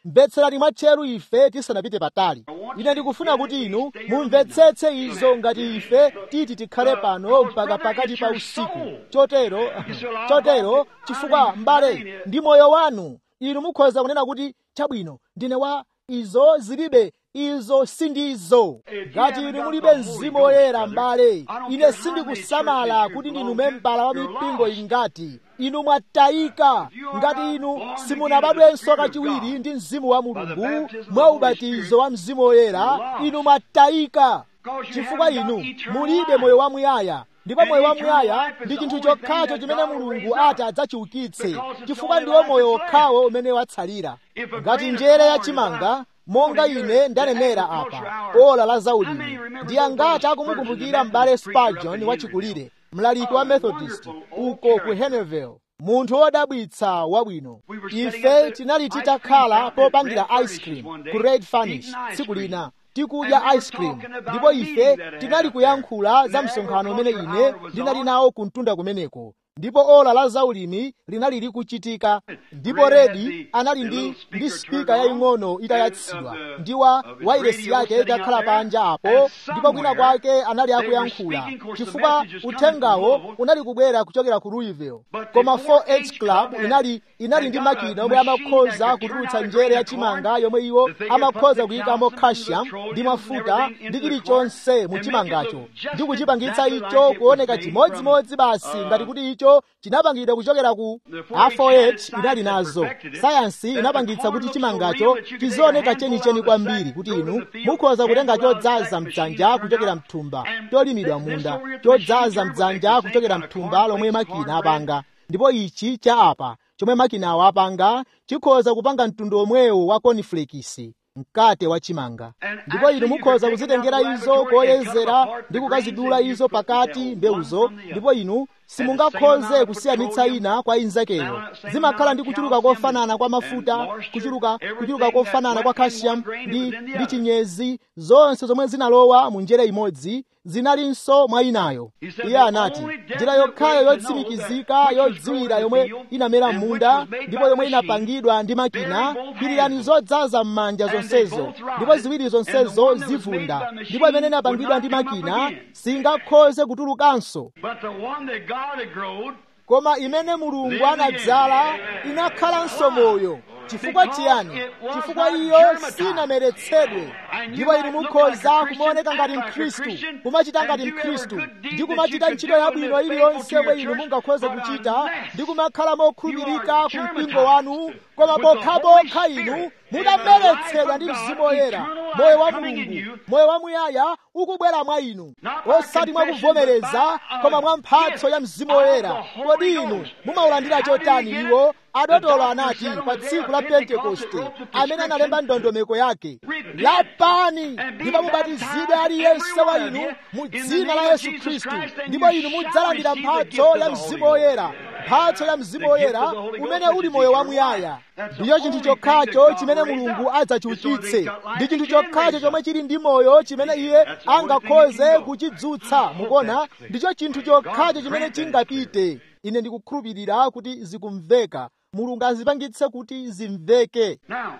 mvetserani mwatcheru ife tisanapite patali. Ine ndikufuna kuti inu mumvetsetse izo ngati ife titi tikhale pano mpaka pakati pa usiku. Chotero, chotero chifukwa mbale ndi moyo wanu inu mukhoza kunena kuti chabwino ndine wa izo zilibe, izo sindizo. Ngati inu mulibe Mzimu Woyera mbale, ine sindikusamala kuti ndinu membala wa mipingo ingati, inu mwatayika. Ngati inu simunabadwenso kachiwiri ndi Mzimu wa Mulungu mwa ubatizo wa Mzimu Woyera, inu mwatayika, chifukwa inu mulibe moyo wamuyaya. Ndipo moyo wamuyaya ndi chinthu chokhacho chimene Mulungu ati adzachiukitse, chifukwa ndiwo moyo okhawo umene watsalira. Ngati njere yachimanga, monga ine ndanenera apa ola la zaulimi, ndi angati akumukumbukira m'bale Spurgeon wachikulire, mlaliki wa Methodist uko ku Henneville, munthu wodabwitsa wabwino. Ife tinali titakhala popangira ice cream ku Red Furnish tsiku lina, tikudya ice cream, ndipo ife tinali kuyankhula za msonkhano umene ine ndinali nawo kumtunda kumeneko, ndipo ola la zaulimi linali likuchitika, ndipo Redi anali ndi ndi spika yaying'ono itayatsidwa ndi wa wairesi yake itakhala panja apo, ndipo kwina kwake anali akuyankhula, chifukwa uthengawo unali kubwera kuchokera ku Louisville. Koma four H Club inali inali ndi makina omwe amakhoza kutulutsa njere yachimanga yomwe iwo amakhoza kuyikamo calcium ndi mafuta ndi chilichonse mu chimangacho, ndi kuchipangitsa icho kuoneka chimodzimodzi basi ngati kuti icho chinapangidwa kuchokera ku A four H. Inali nazo sayansi inapangitsa kuti chimangacho chizioneka chenicheni kwambiri, kuti inu mukhoza kutenga chodzaza mdzanja kuchokera mthumba cholimidwa munda, chodzaza mdzanja kuchokera mthumba lomwe makina apanga, ndipo ichi cha apa chomwe makinawo apanga chikhoza kupanga mtundu omwewo wa cornflakes, mkate wa chimanga. Ndipo inu mukhoza kuzitengera izo koyezera ndi kukazidula izo pakati mbewuzo, ndipo inu simungakhoze kusiyanitsa ina kwa inzakeyo. Zimakhala ndi kuchuluka kofanana kwa mafuta, kuchuluka kuchuluka kofanana kwa calcium ndi ndi chinyezi, zonse zomwe zinalowa mu njere imodzi zinalinso mwa inayo. Iye anati njira yokhayo yotsimikizika yodziwira yomwe inamera m'munda ndipo yomwe inapangidwa ndi makina, pirirani zodzaza m'manja zonsezo, ndipo ziwiri zonsezo zivunda, ndipo imene inapangidwa ndi makina singakhoze kutulukanso. Koma imene Mulungu anadzala inakhalanso moyo. Chifukwa chiyani? Chifukwa iyo sinameretsedwe. Ndipo inu mukhoza kumaoneka ngati Mkhristu, kumachita ngati Mkhristu, ndi kumachita ntchito yabwino iliyonse yomwe inu mungakhoze kuchita, ndi kumakhala mokhulupirika ku mpingo wanu, koma pokhapokha inu mudameretsedwa ndi Mzimu Woyera, moyo wa Mulungu, moyo wamuyaya ukubwera mwa inu, osati mwakuvomereza koma mwa mphatso ya Mzimu Woyera. Kodi inu mumaulandira chotani iwo? Adotolo anati pa tsiku la Pentekoste, amene analemba ndondomeko yake, lapani ndipo mubatizidwe aliyense wa inu mu dzina la Yesu Khristu, ndipo inu mudzalandira mphatso ya Mzimu Woyera. Mphatso ya Mzimu Woyera umene uli moyo wamuyaya ndiyo chinthu chokhacho chimene Mulungu adzachiukitse, ndi chinthu chokhacho chomwe chili ndi moyo chimene Iye angakhoze kuchidzutsa. Mukona, ndicho chinthu chokhacho chimene chingapite. Ine ndikukhulupirira kuti zikumveka. Mulungu azipangitse kuti zimveke.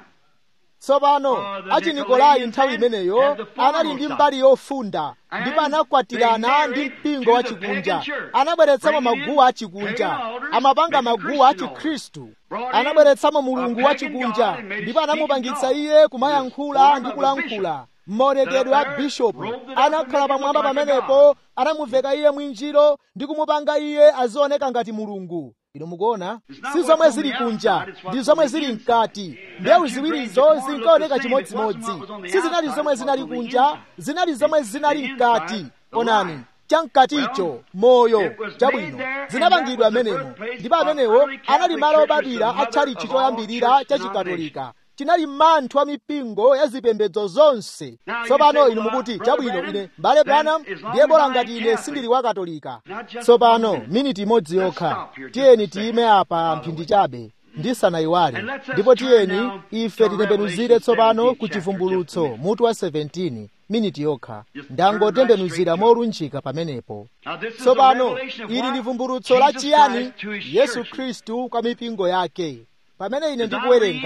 Tsopano achinikolai nthawi imeneyo anali ndi mbali yofunda, ndipo anakwatirana ndi mpingo wa chikunja. Anabweretsamo maguwa achikunja, amapanga maguwa a Chikhristu. Anabweretsamo mulungu wa chikunja, ndipo anamupangitsa iye kumayankhula ndi kulankhula. Maonekedwe a bishopu anakhala pamwamba pamenepo, anamuveka iye mwinjiro ndi kumupanga iye azioneka ngati mulungu. Inu mukuona, si zomwe zili kunja, ndi zomwe zili mkati. Mbewu ziwirizo zinkaoneka chimodzimodzi, si zinali zomwe zinali kunja, zinali zomwe zinali mkati. Onani, chamkaticho moyo chabwino zinapangidwa amenemo, ndipo amenewo anali malo obadwira a tchalitchi choyambirira cha Chikatolika. Chinali manthu a mipingo ya zipembedzo zonse. Tsopano inu mukuti chabwino, ine Mbale Branham ndiye bola ngati ine sindili wa Katolika. Tsopano miniti imodzi yokha, tiyeni tiyime apa mphindi chabe ndisanayiwale, ndipo tiyeni ife titembenuzire tsopano ku Chivumbulutso mutu wa seventeen, miniti yokha. Ndangotembenuzira molunjika pamenepo. Tsopano ili ndi vumbulutso la chiyani? Yesu Khristu kwa mipingo yake. Pamene ine ndikuwerenga,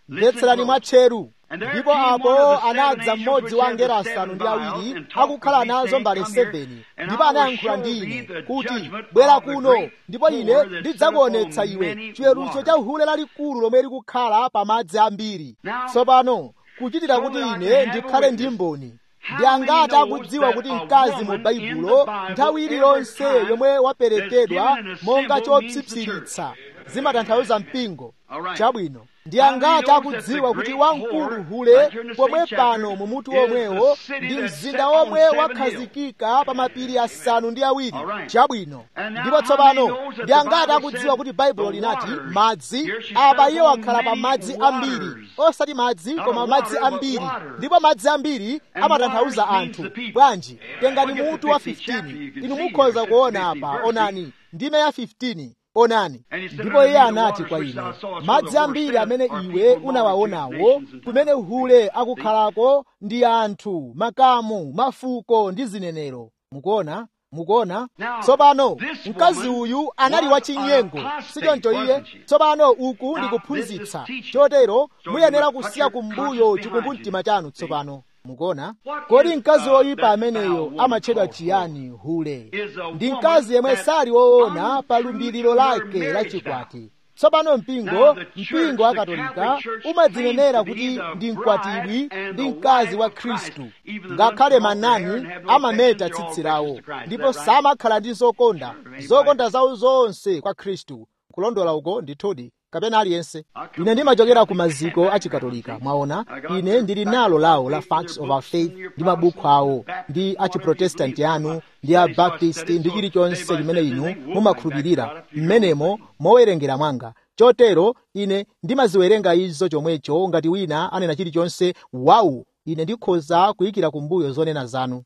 mvetserani mwatcheru. Ndipo apo anadza mmodzi wa angelo asanu ndi awiri akukhala nazo mbale seveni, ndipo anayankhula ndi ine kuti, bwera kuno, ndipo ine ndidzakuonetsa iwe chiweruzo cha uhule lalikulu lomwe likukhala pa madzi ambiri. Tsopano kuchitira kuti ine ndikhale ndi mboni, ndi angati akudziwa kuti mkazi mu Baibulo nthawi iliyonse yomwe waperekedwa monga chopsipsiritsa zimatanthauza mpingo? Chabwino, ndi angati akudziwa kuti wamkulu hule pomwe pano mu mutu omwewo ndi mzinda omwe wakhazikika pa mapiri asanu ndi awiri? Chabwino, ndipo tsopano ndi angati akudziwa kuti Baibulo linati madzi apa iye wakhala pa madzi ambiri, osati madzi koma madzi ambiri, ndipo madzi ambiri amatanthauza anthu. Bwanji, tengani mutu wa fifteen, inu mukhoza kuona apa, onani ndime ya fifteen. Onani, ndipo iye anati kwa ine, madzi ambiri amene iwe unawaonawo kumene hule akukhalako ndi anthu, makamu, mafuko ndi zinenero. Mukuona? Mukuona? Tsopano mkazi uyu anali wachinyengo, sichoncho iye? Tsopano uku ndi kuphunzitsa, chotero muyenera kusiya kumbuyo chikumbumtima chanu. Tsopano mukuona? Kodi mkazi woyipa ameneyo amatchedwa chiyani? Hule. Ndi mkazi yemwe sali woona pa lumbiriro lake la chikwati. Tsopano mpingo mpingo wa Katolika umadzinenera kuti ndi mkwatibwi ndi mkazi wa Khristu, ngakhale manani amameta tsitsi lawo, ndipo samakhala ndi zokonda zokonda zawo zonse kwa Khristu. Kulondola uko ndithudi, kapena aliyense. Ine ndimachokera ku maziko a Chikatolika, mwaona. Ine ndili nalo lawo la Facts of Our Faith ndi mabuku awo, ndi a Chiprotestanti anu ndi a Baptist ndi chilichonse chimene inu mumakhulupirira mmenemo mowerengera mwanga. Chotero ine ndimaziwerenga izo chomwecho. Ngati wina anena chilichonse, wawu, ine ndikhoza kuyikira kumbuyo zonena zanu.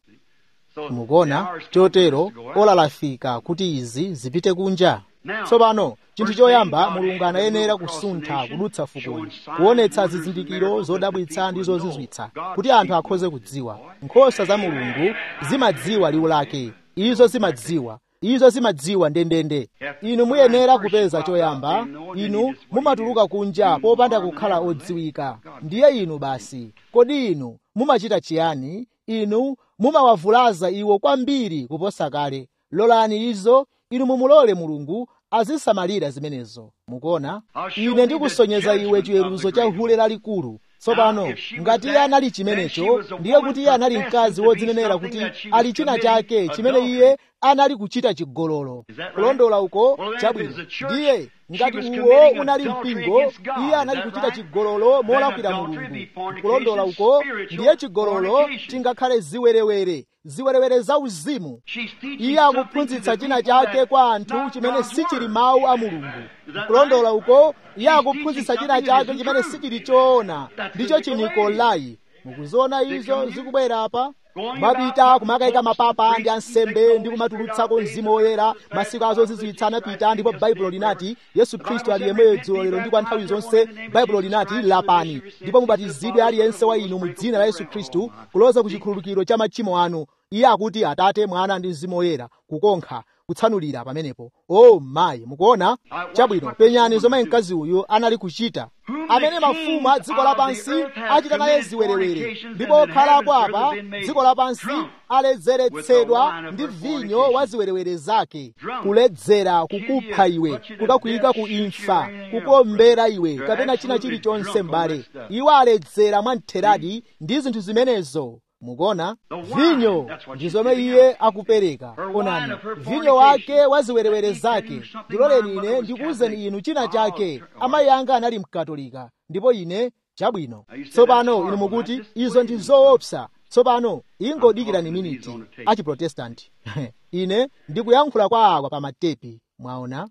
Mukuona? Chotero ola lafika kuti izi zipite kunja. Tsopano chinthu choyamba, Mulungu anayenera kusuntha kudutsa fukuli, kuonetsa zizindikiro zodabwitsa ndi zozizwitsa kuti anthu akhoze kudziwa. Nkhosa za Mulungu zimadziwa liwu lake, izo zimadziwa izo zimadziwa ndendende. Inu muyenera kupeza choyamba, inu mumatuluka kunja popanda kukhala odziwika. Ndiye inu basi, kodi inu mumachita chiyani? Inu mumawavulaza iwo kwambiri kuposa kale. Lolani izo, inu mumulole Mulungu azisamalira zimenezo. Mukuona? Ine ndikusonyeza iwe chiweruzo cha hule lalikulu. Tsopano ngati iye anali chimenecho, ndiye kuti iye anali mkazi wodzinenera kuti ali china chake chimene iye anali kuchita chigololo. Kulondola uko? Chabwino. Ndiye ngati uwo unali mpingo, iye anali kuchita chigololo molakwira Mulungu. Kulondola uko? Ndiye chigololo chingakhale ziwerewere, ziwerewere za uzimu. Iye akuphunzitsa china chake kwa anthu chimene sichili mawu a Mulungu. Kulondola uko? Iye akuphunzitsa china chake chimene sichili choona, ndicho chinikolai. Mukuziona izo zikubwera apa? Mapita kumakayika mapapa ndi ansembe ndi kumatulutsako mzimu woyera, masiku azozizwitsa anapita, ndipo Baibulo linati Yesu Khristu ali yemweyo dzulo lero ndi kwa nthawi zonse. Baibulo linati lapani ndipo mubatizidwe aliyense wa inu mu dzina la Yesu Khristu kuloza ku chikhululukiro cha machimo anu. Iye akuti Atate, Mwana ndi Mzimu Woyera, kukonkha kutsanulira pamenepo. Oh mayi, mukuona? Chabwino, penyani zomwe mkazi uyu anali kuchita, amene mafumu a dziko lapansi achita naye ziwerewere, ndipo okhalako apa dziko lapansi aledzeretsedwa ndi vinyo wa ziwerewere zake. Kuledzera kukupha iwe, kukakuyika ku imfa, kukombera iwe, kapena china chilichonse m'bale. Iwo aledzera mwamtheradi ndi zinthu zimenezo. Mukuona? Vinyo ndi zomwe iye akupereka. Onani, vinyo wake wa ziwerewere zake. Ndiloleni ine ndikuwuzeni inu china chake. Amayi anga anali Mkatolika, ndipo ine chabwino. Tsopano inu mukuti izo ndi zoopsa. Tsopano ingodikirani miniti a Chiprotestanti. Ine ndikuyankhula kwa awa pa matepi. Mwaona?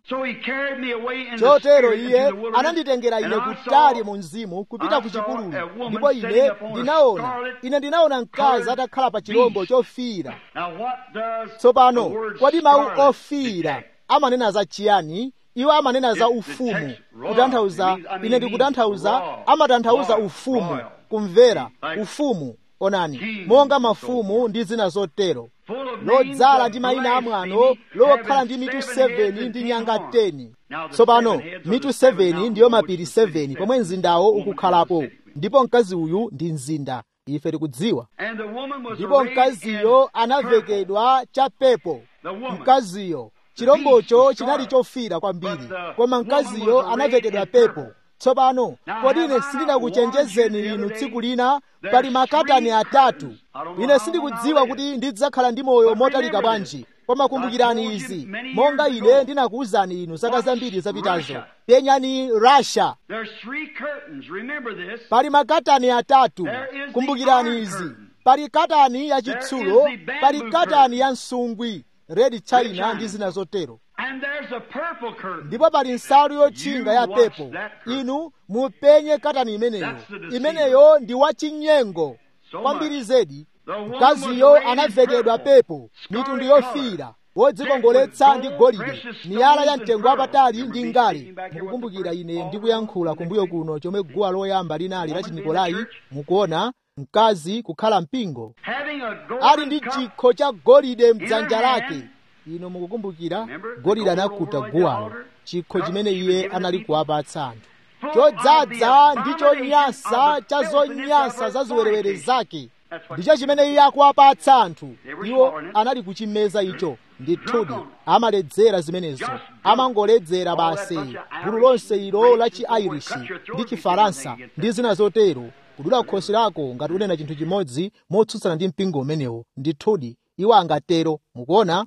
Chotero iye ananditengera ine kutali mu mzimu kupita ku chipululu, ndipo ine ndinaona ine ndinaona mkazi atakhala pa chirombo chofiira. Tsopano kodi mawu ofiira amanena za chiyani? Iwo amanena za ufumu, kutanthauza, ine ndikutanthauza, amatanthauza ufumu, kumvera, ufumu. Onani, monga mafumu ndi zina zotero, lodzala ndi mayina amwano, lokhala ndi mitu seveni ndi nyanga teni. tsopano mitu seweni ndiyo mapiri seweni pomwe mzindawo ukukhalapo, ndipo mkazi uyu ndi mzinda, ife tikudziwa. Ndipo mkaziyo anavekedwa chapepo. Mkaziyo chirombocho chinali chofira kwambiri, koma mkaziyo anavekedwa pepo. Tsopano kodi ine sindinakuchenjezeni inu tsiku lina, pali makatani atatu. Ine sindikudziwa kuti ndidzakhala ndi moyo motalika bwanji, koma kumbukirani izi, monga ine ndinakuwuzani inu zaka zambiri zapitazo. Penyani Russia. Pali makatani atatu. Kumbukirani izi, pali katani ya chitsulo, pali katani ya nsungwi, Red China ndi zina zotero. Ndipo pali nsalu yotchinga ya pepo. Inu mupenye katani imeneyo. Imeneyo ndi wachinyengo kwambiri zedi. Mkaziyo anavekedwa pepo, mitundu yofira, wodzikongoletsa ndi golide, miyala ya mtengo wapatali ndi ngale. Mukukumbukira ine ndikuyankhula kumbuyo kuno chomwe guwa loyamba linali la Chinikolai, mukuona mkazi kukhala mpingo ali ndi chikho cha golide mdzanja lake. Ino mukukumbukira golide anakuta guwalo, chikho chimene iye anali kuwapatsa anthu, chodzaza ndi chonyasa cha zonyasa za ziwerewere zake. Ndicho chimene iye akuwapatsa anthu. Iwo anali kuchimeza icho. Ndithudi amaledzera zimenezo, amangoledzera basi gulu lonse ilo la chi-Irish ndi Chifaransa ndi zina zotero, kudula khosi lako ngati unena chinthu chimodzi motsutsana ndi mpingo umenewo. Ndithudi iwo angatero, mukuona.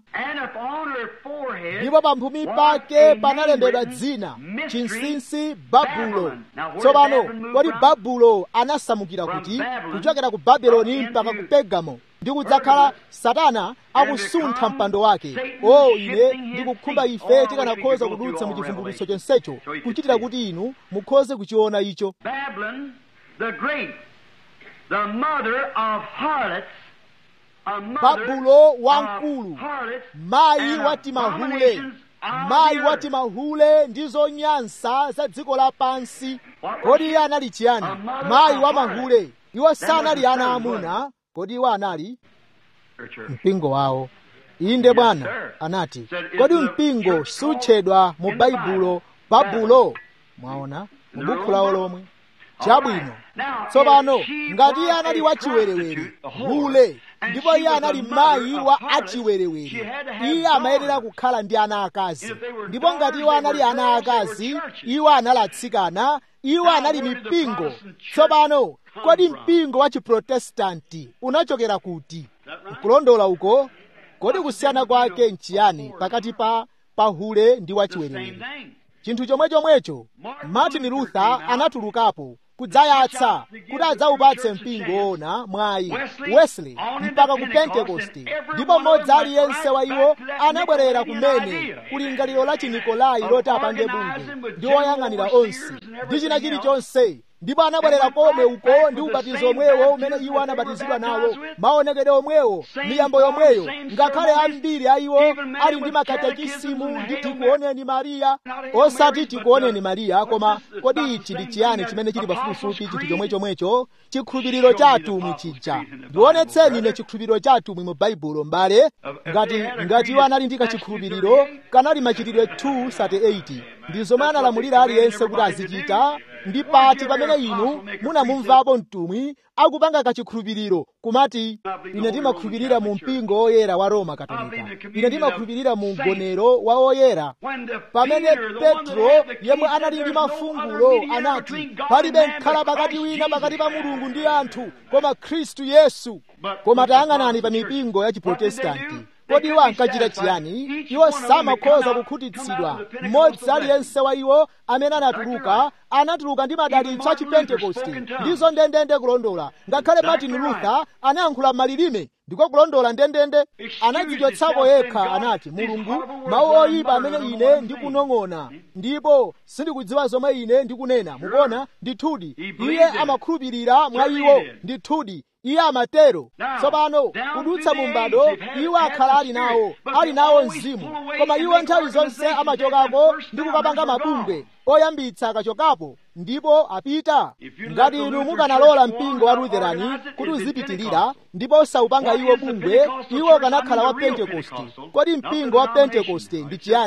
Ndipo pamphumi pake panalembedwa dzina, chinsinsi Babulo. Tsopano kodi Babulo anasamukira kuti kuchokera ku Babeloni mpaka ku Pergamo ndi kudzakhala Satana akusuntha mpando wake. O, ine ndikukhumba ife tikanakhoza kudutsa mu chivumbulutso chonsecho kuchitira kuti inu mukhoze kuchiona icho. Babylon the great, the mother of harlots, Babulo wamkulu, mayi wati mahule, mayi wati mahule ndizo nyansa za dziko lapansi. Kodi iye anali chiyani? Mayi wa mahule. Iwo sanali ana amuna, kodi iwo anali mpingo wawo. Inde Bwana anati, kodi mpingo sutchedwa mu Baibulo Babulo? Mwaona mu buku lawo lomwe. Chabwino. Tsopano ngati iye anali wachiwerewere hule, ndipo iye anali mayi wa achiwerewere, iye amayenera kukhala ndi ana akazi. Ndipo ngati iwo anali ana akazi, iwo analatsikana, iwo anali mipingo. Tsopano kodi mpingo wa Chiprotestanti unachokera kuti? Kulondola uko. Kodi kusiyana kwake nchiyani pakati pa pahule ndi wachiwerewere? Chinthu chomwe chomwecho. Martin Luther anatulukapo kudzayatsa kuti adzawupatse mpingo ona mwayi Wesley mpaka ku Pentekoste, ndipo mmodzi aliyense wa iwo anabwerera kumene kulingaliro la Chinikolai loti apange bungwe ndi oyang'anira onse ndi china chilichonse, ndipo anabwerera komwe uko ndi ubatizo omwewo umene iwo anabatizidwa nawo, maonekedwe omwewo, miyambo yomweyo, ngakhale ambiri a iwo ali ndi makatekisimu ndi tikuoneni Mariya. Osati tikuoneni Mariya, koma kodi ichi ndi chiyani chimene chili pafupifupi chinthu chomwe chomwecho? Chikhulupiriro chathu mwichija. Ndionetseni ine chikhulupiriro chathu mu Baibulo mbale. Ngati ngati iwo anali ndi kachikhulupiriro kanali machitidwe two thirty-eight, ndi zomwe analamulira aliyense kuti azichita. Ndi pati pamene inu munamumvapo mtumwi akupanga kachikhulupiriro kumati, ine ndimakhulupirira mu mpingo oyera wa Roma Katolika, ine ndimakhulupirira mu mgonero wa oyera. Pamene Petro yemwe anali ndi mafungulo anati, palibe mkhala pakati wina pakati pa Mulungu ndi anthu koma Khristu Yesu. Koma tayang'anani pa mipingo ya Chiprotestanti. Kodi iwo ankachita chiyani? Iwo samakhoza kukhutitsidwa. Mmodzi aliyense wa iwo amene anatuluka anatuluka ndi madalitso a Chipentekoste ndizo ndendende kulondola. Ngakhale Martin Luther anayankhula malilime ndiko kulondola ndendende. Anadzichotsapo yekha anati, Mulungu, mawu oyipa amene ine ndikunong'ona ndipo sindikudziwa zomwe ine ndikunena. Mukuona, ndithudi iye amakhulupirira mwa iwo, ndithudi iye amatero. Tsopano kudutsa mu m'bado iwo akhala ali nawo ali nawo mzimu, koma iwo nthawi zonse amachokako ndi kukapanga mabungwe oyambitsa akachokapo ndipo apita. Ngati inu mukanalola mpingo wa Lutherani kuti uzipitirira ndipo osawupanga iwo bungwe, iwo kanakhala wa Pentekoste. Kodi mpingo wa Pentekoste ndi chiyani?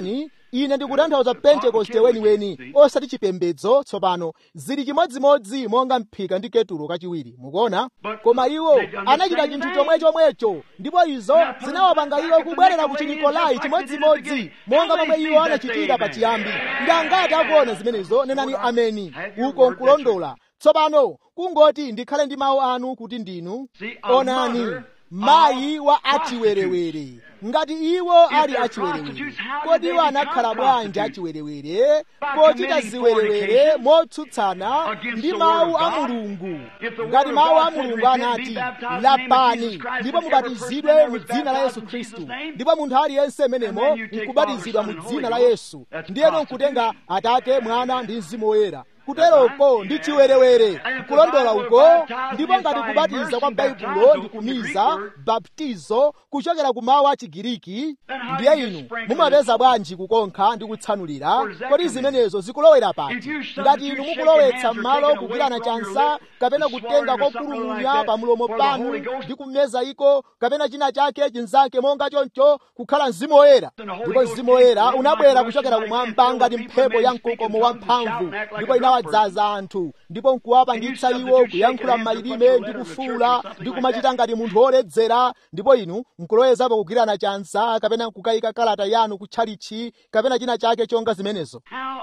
ine ndikutanthauza pentekoste weniweni osati chipembedzo. Tsopano zili chimodzimodzi monga mphika ndi ketulo kachiwiri, mukuona. Koma iwo anachita chinthu chomwe chomwecho, ndipo izo zinawapanga iwo kubwerera ku Chinikolai chimodzimodzi monga momwe iwo anachitira pachiyambi. Ndi angati akuona zimenezo? Nenani ameni. Uko nkulondola. Tsopano kungoti ndikhale ndi mawu anu kuti ndinu onani mayi wa achiwerewere. Ngati iwo ali achiwerewere, kodi iwo anakhala bwanji achiwerewere pochita ziwerewere motsutsana ndi mawu a Mulungu? Ngati mawu a Mulungu anati lapani ndipo mubatizidwe mu dzina la Yesu Khristu, ndipo munthu aliyense menemo nkubatizidwa mu dzina la Yesu, ndiyeno nkutenga Atate, Mwana ndi Mzimu Woyera, kuteroko ndi chiwerewere, kulondola uko. Ndipo ngati kubatiza kwa Baibulo ndi kumiza baptizo kuchokera ku mawu a Chigiriki, ndiye inu mumapeza bwanji kukonkha ndi kutsanulira? Kodi zimenezo zikulowera pati? Ngati inu mukulowetsa m'malo kugwirana chansa kapena kutenga kokulumunya pa mulomo panu ndi kumeza iko kapena china chake chinzake monga choncho, kukhala Mzimu Woyera, ndipo Mzimu Woyera unabwera kuchokera kumwamba ngati mphepo ya mkokomo wamphamvu, ndipo inawadzaza anthu, ndipo nkuwapangitsa iwo kuyankhula m'malilime ndi kufuula ndi kumachita ngati munthu woledzera. Ndipo inu nkulowezapo kugwirana chansa kapena kukayika kalata yanu kutchalichi kapena china chake chonga zimenezo.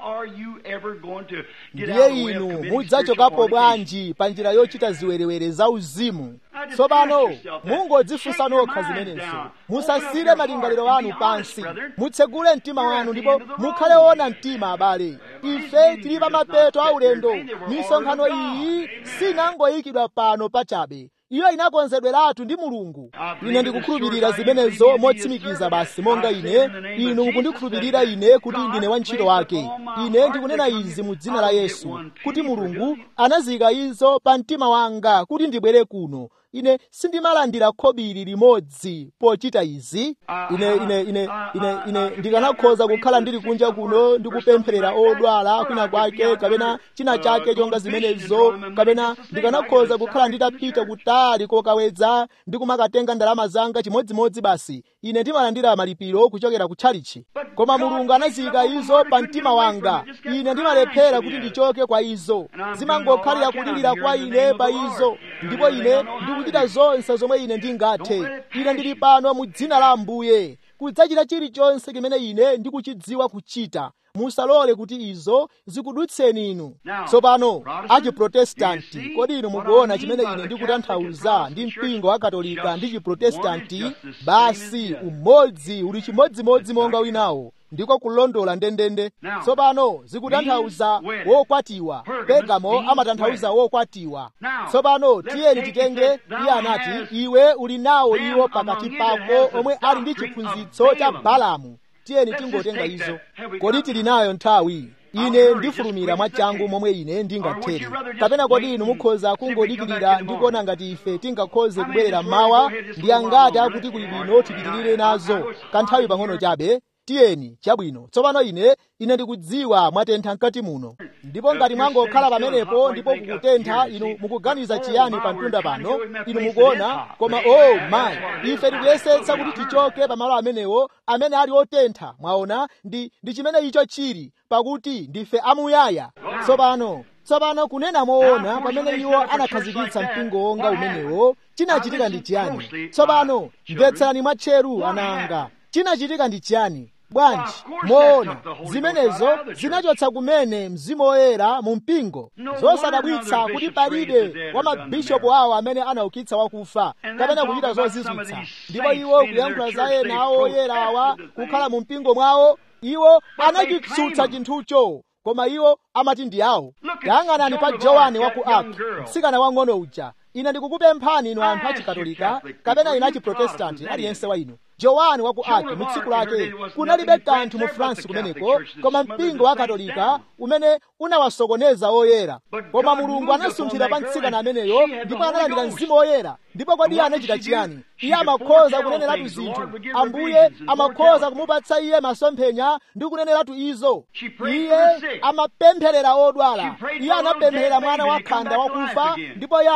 Ndiye inu mudzachokapo bwanji pa njira yochita ziwerewere za uzimu? Tsopano mungodzifunsa nokha zimenezo. Musasire malingaliro anu pansi, mutsegule mtima wanu ndipo mukhale wona mtima abale. Ife tili pa mapeto a ulendo. Misonkhano iyi sinangoyikidwa pano pachabe, iyo inakonzedweratu ndi Mulungu. Ine ndikukhulupirira zimenezo motsimikiza basi monga ine inu mukundikhulupirira ine kuti ndine wantchito wake. Ine ndikunena izi mu dzina la Yesu kuti Mulungu anazika izo pa mtima wanga kuti ndibwere kuno. Ine sindimalandira khobiri limodzi pochita izi. Ine ine ine ine ine ndikanakhoza kukhala ndili kunja kuno ndikupempherera odwala kwina kwake kapena china chake chonga zimenezo, kapena ndikanakhoza kukhala nditapita kutali kokawedza ndikumakatenga ndalama zanga chimodzimodzi basi. Ine ndimalandira malipiro kuchokera kutchalichi, koma Mulungu anazika izo pa mtima wanga. Ine ndimalephera kuti ndichoke kwa izo, zimangokhalira kulirira kwa ine pa izo, ndipo ine ndikuchita zonse zomwe ine ndingathe. Ine ndili pano mu dzina la Ambuye kudzachita chilichonse chimene ine ndikuchidziwa kuchita. Musalole kuti izo zikudutseni inu. Tsopano achiprotestanti, kodi inu mukuona chimene ine ndikutanthauza ndi mpingo wa Katolika ndi chiprotestanti? Basi umodzi uli chimodzimodzi monga winawo, ndiko kulondola ndendende. Tsopano zikutanthauza wokwatiwa. Pergamo amatanthauza wokwatiwa. Tsopano tiyeni titenge, iye anati iwe uli nawo iwo pakati pako omwe ali ndi chiphunzitso cha Balamu. Tiyeni tingotenga izo. Kodi tili nayo nthawi? Ine ndifulumira mwachangu momwe ine ndingathere. Kapena kodi inu mukhoza kungodikirira ndikuona ngati ife tingakhoze kubwerera mawa? Ndi angati akuti kuli bwino tipitirire nazo kanthawi pang'ono chabe? Tiyeni chabwino. Tsopano ine ine ndikudziwa mwatentha mkati muno, ndipo ngati mwangokhala pamenepo ndipo kukutentha, inu mukuganiza chiyani pa mtunda pano? Inu mukuona, koma oh my, ife tikuyesetsa kuti tichoke pamalo amenewo amene ali otentha. Mwaona, ndi ndi chimene icho chili, pakuti ndife amuyaya. Tsopano tsopano kunena moona, pamene iwo anakhazikitsa mpingo wonga umenewo, chinachitika ndi chiyani? Tsopano mvetserani mwatcheru ananga, chinachitika ndi chiyani? Bwanji moona zimenezo zinachotsa kumene Mzimu Woyera mu mpingo. Zosadabwitsa kuti palibe wa mabishopu awo amene anaukitsa wakufa kapena kuchita zozizwitsa, ndipo iwo kuyankhula za ena awo oyera awa kukhala mu mpingo mwawo. Iwo anachitsutsa chinthucho, koma iwo amati ndi awo. Yang'anani pa Johani wa ku Ark, mtsikana wang'ono uja. Ine ndikukupemphani inu anthu achikatolika kapena inu achiprotestanti aliyense wa inu. Johani wa ku Ark mu tsiku lake kunalibe kanthu mu France kumeneko koma mpingo wa Katolika umene unawasokoneza oyera. Koma Mulungu anasunthira pa mtsikana ameneyo ndipo analandira Mzimu Woyera. Ndipo kodi anachita chiyani? Iye amakhoza kuneneratu zinthu. Ambuye amakhoza kumupatsa iye masomphenya ndi kuneneratu izo. Iye amapempherera odwala. Iye anapempherera mwana wakhanda wakufa ndipo iye anabwereranso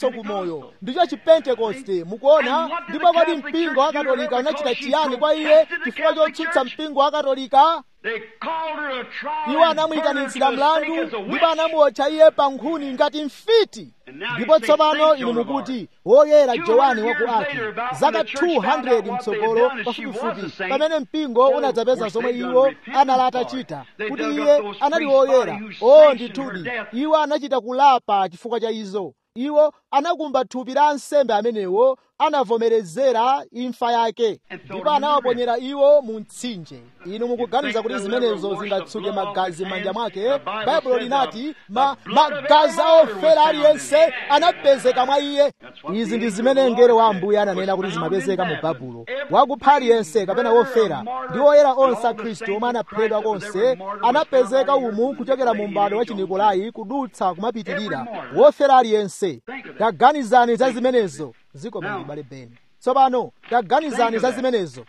kubwereranso kumoyo, ndicho chipentekoste. Mukuona? Ndipo kodi mpingo wa Katolika unachita chiyani kwa iye chifukwa chotsutsa mpingo wa Katolika? Iwo anamuyitanitsira mlandu ndipo anamuotcha iye pa nkhuni ngati mfiti. Ndipo tsopano inu mukuti woyera Johani wa ku Aki zaka two hundred mtsogolo pafupifupi pamene mpingo unadzapeza zomwe iwo analata chita kuti iye anali woyera. O ndithudi, iwo anachita kulapa chifukwa cha izo. Iwo anakumba thupi la ansembe amenewo anavomerezera imfa yake ndipo anawaponyera iwo mu mtsinje. Inu mukuganiza kuti zimenezo zingatsuke magazi m'manja mwake? Baibulo linati ma, magazi a ofera aliyense anapezeka mwa iye. Izi ndi zimene mngelo wa Ambuye ananena kuti zimapezeka mu Baibulo. Wakupha aliyense kapena wofera ndi oyera onse a Khristu omwe anaphedwa konse anapezeka umu kuchokera mu m'bado wa Chinikolai kudutsa kumapitirira. Wofera aliyense. Taganizani za zimenezo. Zikoma mbale beni. Tsopano taganizani za zimenezo.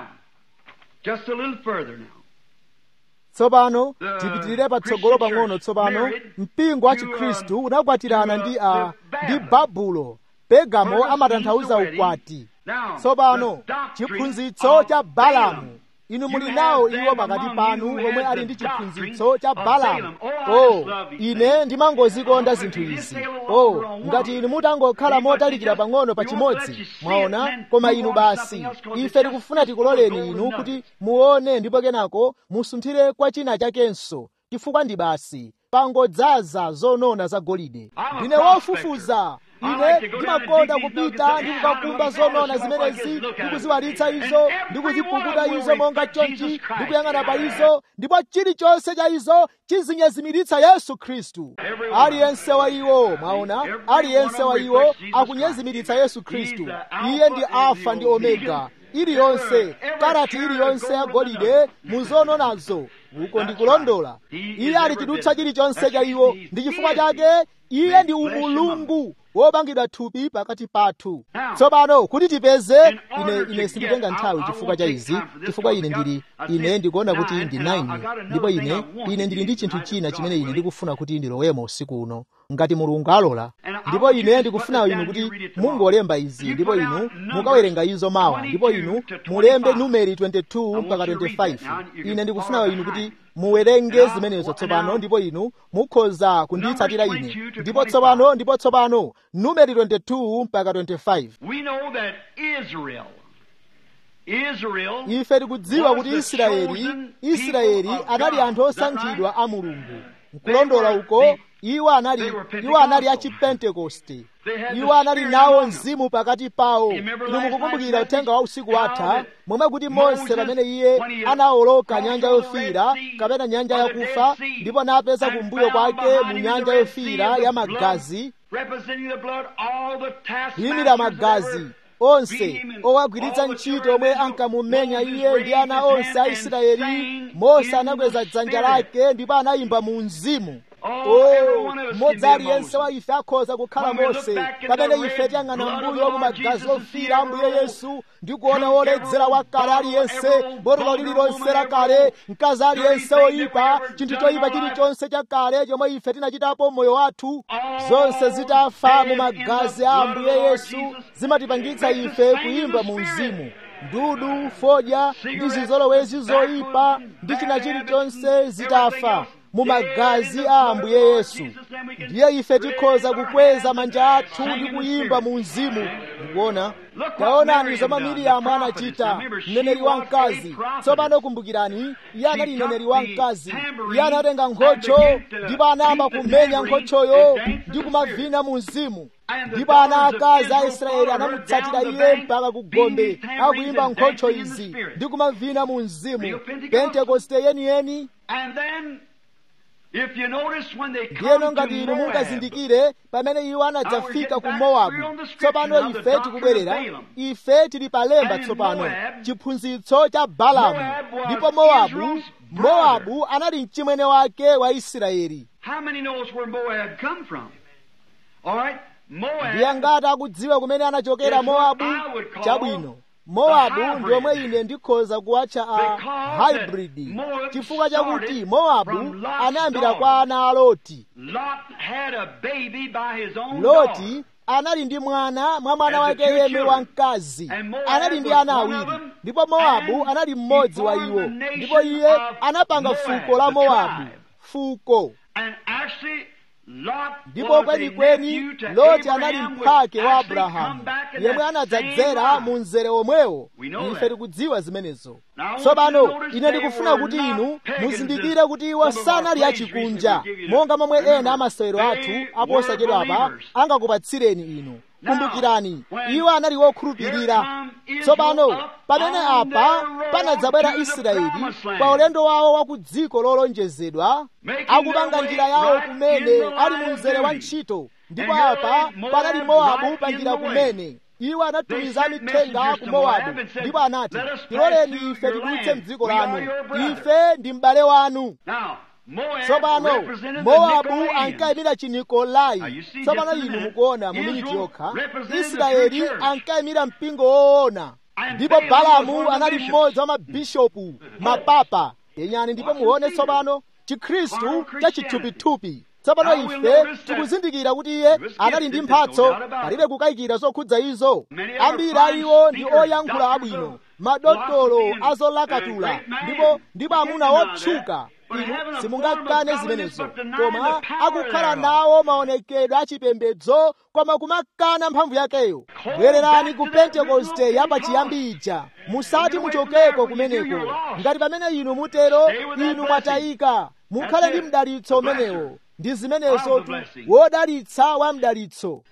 Just a little further now. Tsopano tipitirire patsogolo pang'ono. Tsopano mpingo wa Chikhristu unakwatirana ndi a ndi Babulo. Pergamo amatanthauza ukwati. Tsopano chiphunzitso cha Balamu. Inu muli nawo iwo pakati panu omwe ali ndi chiphunzitso cha Balamu. Oh, ine ndimangozikonda zinthu izi. Oh, ngati inu mutangokhala motalikira pang'ono pa chimodzi, mwaona, koma inu basi ife tikufuna tikuloleni inu kuti muone ndipo kenako musunthire kwa china chakenso, chifukwa ndi basi pangodzaza zonona za golide. Ndine wofufuza. Ine ndimakonda kupita ndi kukakumba zonona zimenezi ndikuziwalitsa izo ndikuzipukuta izo monga chonchi ndikuyang'ana pa izo ndipo chilichonse cha izo chizinyezimiritsa Yesu Khristu. Aliyense wa iwo, mwaona, aliyense wa iwo akunyezimiritsa Yesu Khristu. Iye ndi Alfa ndi Omega. Iliyonse, karati iliyonse ya golide muzononazo uko ndikulondola. Iye alitidutsa chilichonse cha iwo. Ndi chifukwa chake iye ndi umulungu wopangidwa thupi pakati pathu. Tsopano kuti tipeze, ine ine sinditenga nthawi chifukwa cha izi, chifukwa ine ndili ine ndikuona kuti ndi nine ndipo ine ine ndili ndi chinthu china chimene ine ndikufuna kuti ndilowemo usiku uno ngati Mulungu alola. Ndipo ine ndikufuna inu kuti mungolemba izi ndipo inu mukawerenga izo mawa, ndipo inu mulembe Numeri twenty-two mpaka twenty-five. Ine ndikufuna inu kuti muwerenge zimenezo tsopano ndipo inu mukhoza kunditsatira ine. Ndipo tsopano ndipo tsopano Numeri twenty-two mpaka twenty-five. We know that Israel Israel ife tikudziwa kuti Israeli Israeli anali anthu osankhidwa a Mulungu. Nkulondola uko, iwo anali iwo anali a Chipentekoste. Iwo anali nawo mzimu pakati pawo. Inu mukukumbukira uthenga wa usiku watha momwe kuti Mose pamene iye anawoloka nyanja yofiira kapena nyanja yakufa ndipo anapeza kumbuyo kwake mu nyanja yofiira ya magazi, yimira magazi onse owagwiritsa ntchito omwe ankamumenya iye ndi ana onse a Israeli. Mose anakweza dzanja lake ndipo anayimba mu mzimu. Oh, mmodzi aliyense wa ife akhoza kukhala Mose pamene ife tiyang'ana mbuyo mu magazi ofiira Ambuye Yesu ndi kuona woledzera wakale aliyense, botolo lililonse lakale, mkazi aliyense oyipa, chinthu choyipa chilichonse chakale chomwe ife tinachitapo moyo wathu, zonse zitafa mu magazi a Ambuye Yesu zimatipangitsa ife kuyimba mu mzimu. Ndudu, fodya ndi zizolowezi zoyipa ndi china chilichonse zitafa mu magazi a Ambuye Yesu. Ndiye ife tikhoza kukweza manja athu ndi kuyimba mu mzimu. Mukuona? Taonani zomwe Miriamu anachita, mneneri wamkazi. Tsopano kumbukirani, iye anali mneneri wamkazi. Iye anatenga nkhocho ndipo anayamba kumenya nkhochoyo ndi kumavina mu mzimu. Ndipo ana akazi a Israeli anamutsatira iye mpaka ku gombe akuyimba nkhocho izi ndi kumavina mu mzimu. Pentekoste yeniyeni. Ndiyeno ngati inu mungazindikire pamene iwo anadzafika ku Mowabu. Tsopano ife tikubwerera, ife tili palemba tsopano, chiphunzitso cha Balamu. Ndipo Mowabu, Mowabu anali mchimwene wake wa Israeli. Ndiye ngati akudziwa kumene anachokera Mowabu? Chabwino, Mowabu ndi omwe ine ndikhoza kuwatcha a hybrid, chifukwa chakuti Mowabu anayambira kwa ana a Loti. Loti anali ndi mwana mwa mwana wake yemwe wamkazi, anali ndi ana awiri, ndipo Mowabu anali mmodzi wa iwo, ndipo iye anapanga fuko la Mowabu, fuko. Ndipo kwenikweni Loti anali mphwake wa Abrahamu, yemwe anadzadzera mu mzere omwewo. Ife tikudziwa zimenezo. Tsopano ine ndikufuna kuti inu muzindikire kuti iwo sanali achikunja, monga momwe ena amasewero athu aposachedwa apa angakupatsireni inu. Kumbukirani, iwo anali wokhulupirira. Tsopano pamene apa panadzabwera Israeli pa ulendo wawo wa ku dziko lolonjezedwa, akupanga njira yawo kumene ali mu mzere wa ntchito, ndipo apa panali Mowabu pa njira kumene. Iwo anatumiza mithenga ku Mowabu, ndipo anati, tiloleni ife tidutse m'dziko lanu, ife ndi m'bale wanu. Tsopano Mowabu ankayimira Chinikolai. Tsopano inu mukuona mu miniti yokha, Israeli ankayimira mpingo woona, ndipo Balamu anali mmodzi wa mabishopu, mapapa. Yenyani ndipo muone tsopano Chikhristu cha chithupithupi. Tsopano ife tikuzindikira kuti iye anali ndi mphatso, palibe kukayikira zokhudza izo. Ambiri a iwo ndi oyankhula abwino, madotolo azolakatula, ndipo ndipo amuna otchuka. Inu simungakane zimenezo, koma akukhala nawo maonekedwe achipembedzo, koma kumakana mphamvu yakeyo. Bwererani ku Pentekoste yapachiyambi ija, musati muchokeko kumeneko. Ngati pamene inu mutero, inu mwatayika. Mukhale ndi mdalitso umenewo. Ndi zimenezo tu, wodalitsa wa mdalitso.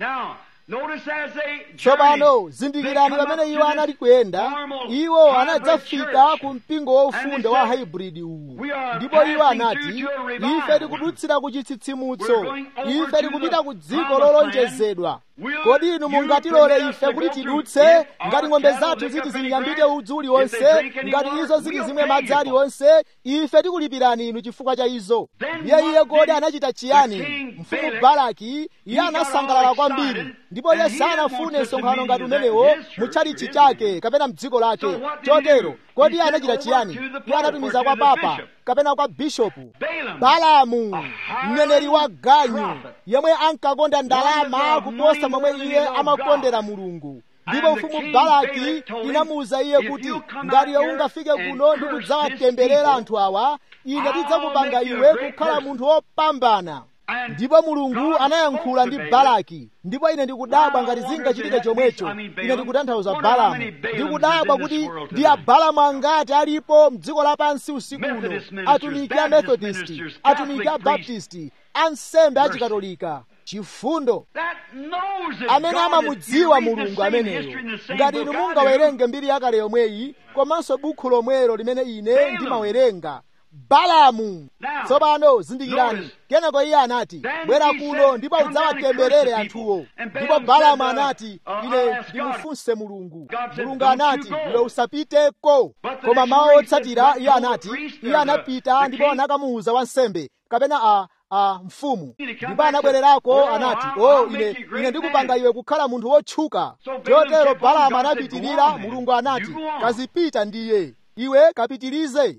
Tsopano zindikirani, pamene iwo anali kuyenda, iwo anadzafika ku mpingo wofunda wa hybrid uwu, ndipo iwo anati, ife tikudutsira ku chitsitsimutso, ife tikupita ku dziko lolonjezedwa. Kodi inu mungatilole ife kuti tidutse? Ngati ng'ombe zathu ziti zinyambite udzu uliwonse, ngati izo ziti zimwe madzi aliwonse, ife tikulipirani inu chifukwa cha izo. Iye iye kodi anachita chiyani? Mfumu Balaki iye anasangalala kwambiri, ndipo iye sanafune msonkhano ngati umenewo mutchalichi chake kapena mdziko lake. Chotero kodi iye anachita chiyani? Iye anatumiza kwa papa kapena kwa bishopu. Balamu, mneneri wa ganyu, yemwe ankakonda ndalama kuposa momwe iye amakondera Mulungu. Ndipo mfumu Balaki inamuwuza iye kuti, ngati iwe ungafike kuno ndi kudzawatemberera anthu awa, ine ndidzakupanga iwe kukhala munthu wopambana. Ndipo Mulungu anayankhula ndi Balaki, ndipo ine ndikudabwa ngati zingachitike chomwecho. Ine ndikutanthauza Balamu. Ndikudabwa kuti ndi Abalamu angati alipo m'dziko lapansi usiku uno, atumiki a Methodisti, atumiki a Baptisti, ansembe achikatolika. Chifundo amene amamudziwa Mulungu ameneyo. Ngati inu mungawerenge mbiri yakale yomweyi, komanso bukhu lomwelo limene ine ndimawerenga, Balamu. Tsopano zindikirani, kenako iye anati, bwera kuno ndipo udzawatemberere anthuwo. Ndipo Balamu anati, ine ndimufunse Mulungu. Mulungu anati, iwe usapiteko. Koma mawu otsatira iye anati, iye anapita ndipo anakamuwuza wansembe kapena a a mfumu. Ndipo anabwererako anati, oh, ine ine ndikupanga iwe kukhala munthu wotchuka. Chotero Balamu anapitirira. Mulungu anati, kazipita ndiye, iwe kapitirize.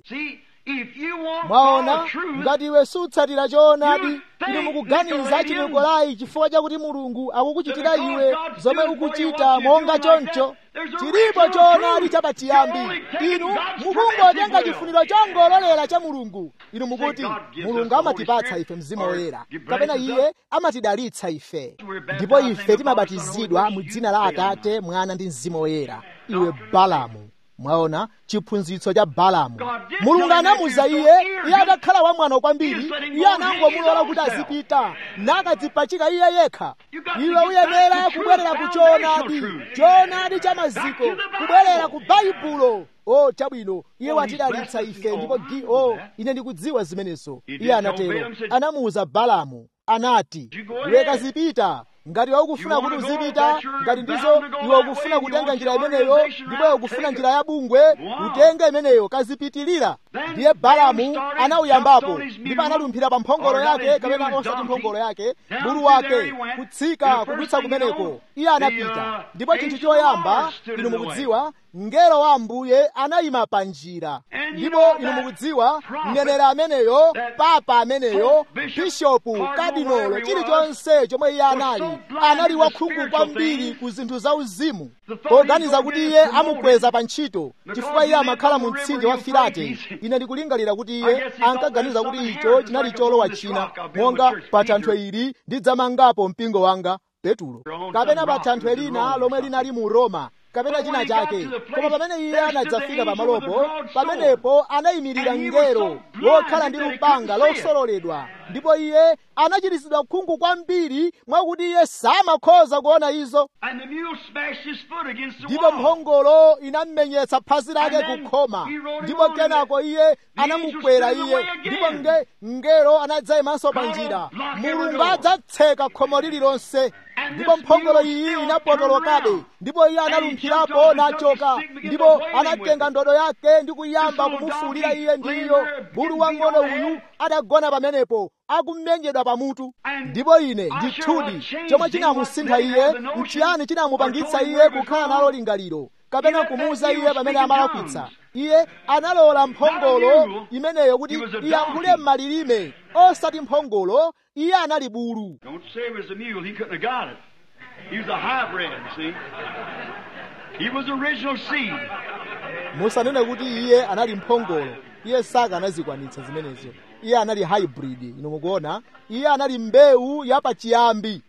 Mwaona, ngati iwe sutsatira choonadi, inu mukuganiza Chinikolai chifukwa chakuti Mulungu akukuchitira iwe zomwe ukuchita monga choncho. Chilipo choonadi chapachiyambi. Inu mukungotenga chifuniro chongololera cha Mulungu. Inu mukuti Mulungu amatipatsa ife Mzimu Woyera, kapena iye amatidalitsa ife, ndipo ife timabatizidwa mu dzina la Atate, Mwana ndi Mzimu Woyera. Iwe Balamu, mwaona chiphunzitso cha Balamu. Mulungu anamuza iye, iye atakhala wamwano kwambiri, iye anangomulola kuti azipita nakadzipachika iye yekha. Iwe uyenera kubwerera ku choonadi, choonadi cha maziko, kubwerera ku Baibulo. Oh, chabwino, iye watidalitsa ife, ndipo gi oh, ine ndikudziwa zimenezo. Iye anatero, anamuwuza Balamu, anati, iwe kazipita. Ngati iwe ukufuna kuti uzipita, ngati ndizo iwe ukufuna kutenga njira imeneyo, ndipo iwe ukufuna njira ya bungwe, utenge imeneyo, kazipitirira. ndiye Balamu anauyambapo ndipo analumphira pa mphongolo yake kapena osati mphongolo yake bulu wake kutsika kudutsa kumeneko. Iye anapita ndipo chinthu choyamba inu mukudziwa mngelo wa Ambuye anayima pa njira. Ndipo inu mukudziwa mneneri ameneyo, papa ameneyo, bishopu, kadinolo, chilichonse chomwe iye anali anali wakhungu kwambiri ku zinthu za uzimu, poganiza kuti iye amukweza pa ntchito chifukwa iye amakhala mu mtsinje wa Filate. Ine ndikulingalira kuti iye ankaganiza kuti icho chinali cholowa china, monga pa thanthwe ili ndidzamangapo mpingo wanga Petulo, kapena pa thanthwe lina lomwe linali mu Roma kapena china chake. Koma pamene iye anadzafika pamalopo, pamenepo anayimirira mngelo wokhala ndi lupanga losololedwa, ndipo iye anachiritsidwa khungu kwambiri mwakuti iye samakhoza kuona izo. Ndipo mphongolo inammenyetsa phazi lake kukhoma, ndipo kenako iye anamukwera iye, ndipo nge mngelo anadzayimanso pa njira. Mulungu adzatseka khomo lililonse, ndipo mphongolo iyi inapotolokabe, ndipo iye analumphirapo nachoka, ndipo anatenga ndodo yake ndi kuyamba kumufuulira iye ndiyo. Bulu wang'ono uyu adagona pamenepo akumenyedwa pamutu. Ndipo ine ndithudi chomwe chinamusintha iye, nchiyani chinamupangitsa iye kukhala nalo lingaliro kapena kumuuza iye pamene amalakwitsa. Iye analola mphongolo imeneyo kuti iyankhule m'malilime osati mphongolo. Iye anali bulu. Don't say it was a mule. He couldn't have got it. He was a hybrid, see? He was original seed. Musanene kuti iye anali mphongolo. Iye saka anazikwanitsa zimenezo. Iye anali hybrid. Inu mukuona? Iye anali mbewu yapachiyambi.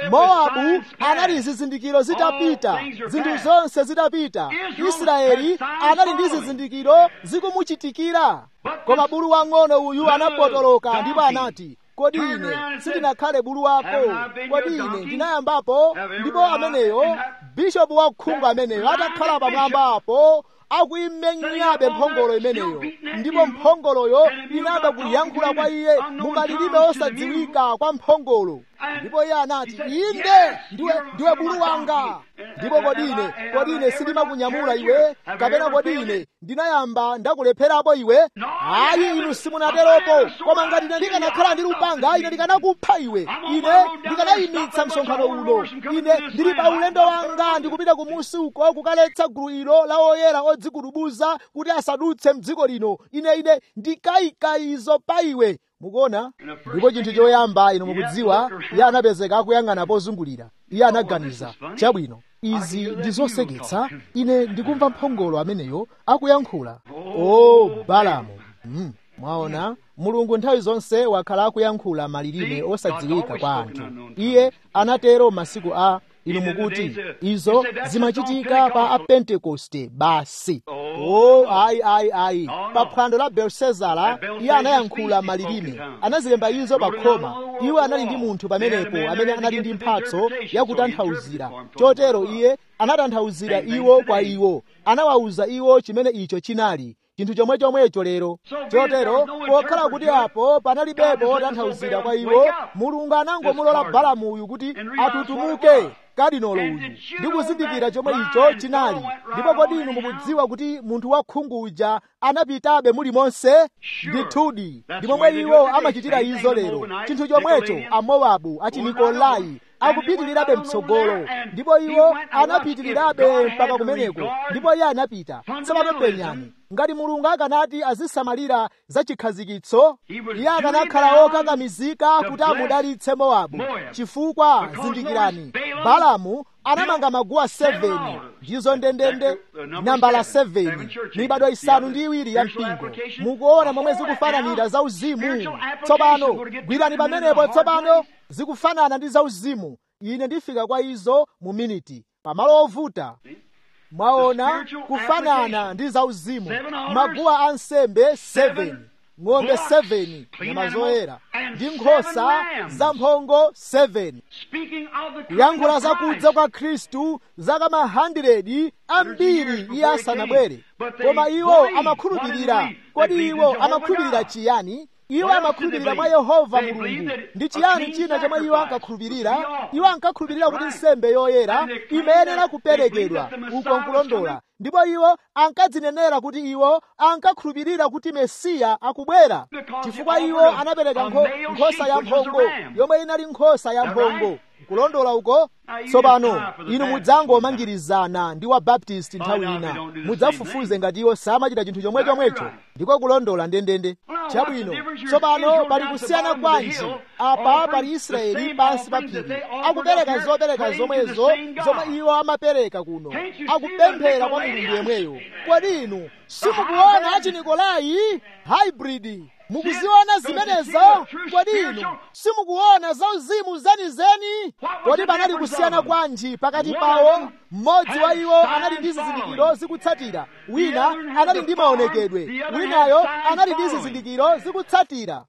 Moabu anali zizindikiro zitapita, zinthu zonse zitapita. Israeli anali ndi zizindikiro zikumuchitikira. Koma bulu wang'ono uyu anapotoloka ndipo anati, kodi ine sindinakhale bulu wako? Kodi ine ndinayambapo? Ndipo ameneyo bishopu wakhungu ameneyo atakhala pamwamba apo akuimenyabe mphongolo imeneyo, ndipo mphongoloyo inada kuyankhula kwa iye mumalilime osadziwika kwa mphongolo. Ndipo iye anati, inde ndiwe ndiwe bulu wanga. Ndipo kodi ine kodi ine sindimakunyamula iwe, kapena kodi ine ndinayamba ndakulepherapo iwe? Ayi, inu simunateropo. Koma ngati ine ndikanakhala ndi lupanga, ine ndikanakupha iwe. Ine ndikanayimitsa msonkhano uno. Ine ndili pa ulendo wanga ndikupita kumusi uko kukaletsa gulu ilo la oyera odzikudubuza kuti asadutse mdziko lino. Ine ine ndikayika izo pa iwe. Mukuona? Ndipo chinthu choyamba inu mukudziwa, iye anapezeka akuyang'ana pozungulira. Iye anaganiza, chabwino, izi ndi zoseketsa, ine ndikumva mphongolo ameneyo akuyankhula. Oh, Balamu. Mm, mwaona? Mulungu nthawi zonse wakhala akuyankhula malilime osadziwika kwa anthu. Iye anatero masiku a inu mukuti izo zimachitika pa a Pentekoste basi. Oh, ayi ayi ayi. Pa phwando la Belsezara iye anayankhula malilime, anazilemba izo pa khoma. Iwo anali ndi munthu pamenepo amene anali ndi mphatso yakutanthauzira. Chotero iye anatanthauzira iwo kwa iwo, anawawuza iwo chimene icho chinali. Chinthu chomwe chomwecho lero. Chotero pokhala kuti apo panalibepo otanthauzira kwa iwo, Mulungu anangomulola Balamu uyu kuti atutumuke kadinolo uyu ndi kuzindikira chomwe icho chinali. Ndipo kodi inu mukudziwa kuti munthu wakhungu uja anapitabe muli monse? Ndithudi ndi momwe iwo amachitira izo lero. Chinthu chomwecho Amowabu, Achinikolai akupitirirabe mtsogolo, ndipo iwo anapitirirabe mpaka kumeneko. Ndipo iye anapita. Tsopano penyani, ngati Mulungu akanati azisamalira za chikhazikitso, iye akanakhala okakamizika kuti amudalitse Mowabu. Chifukwa zindikirani, Balamu anamanga maguwa seveni, ndizo ndendende nambala seveni, mibado isanu ndi iwiri ya mpingo. Mukuona momwe zikufananira za uzimu. Tsopano gwirani pamenepo. Tsopano zikufanana ndi za uzimu. Ine ndifika kwa izo mu miniti pamalo ovuta. Mwaona kufanana ndi za uzimu. Maguwa ansembe seveni, ng'ombe seveni nyama zoyera, ndi nkhosa zamphongo seveni. Kuyankhula za kudza kwa Khristu zaka mahundredi ambiri iye asanabwere. Koma iwo amakhulupirira. Kodi iwo amakhulupirira chiyani? iwo amakhulupirira mwa Yehova Mulungu. Ndi chiyani china chomwe iwo ankakhulupirira? Iwo ankakhulupirira kuti nsembe yoyera imayenera kuperekedwa uko nkulondola, ndipo iwo ankadzinenera kuti iwo ankakhulupirira kuti Mesiya akubwera, chifukwa iwo anapereka nkhosa ya mphongo yomwe inali nkhosa ya mphongo. Kulondola uko. Tsopano inu mudzangomangirizana ndi Wabaptisti nthawi ina, mudzafufuze ngati iwo samachita chinthu chomwe chomwecho. Ndiko kulondola ndendende. Chabwino, tsopano pali kusiyana bwanji? Apa pali Israeli pansi pa phiri akupereka zopereka zomwezo zomwe iwo amapereka kuno, akupemphera kwa Mulungu yemweyo. Kodi inu simukuona achinikolai hybrid? Mukuziona zimenezo? Kodi inu simukuona zauzimu zenizeni? Kodi panali kusiyana bwanji pakati pawo? Mmodzi wa iwo anali ndi zizindikiro zikutsatira, wina anali ndi maonekedwe, winayo anali ndi zizindikiro zikutsatira.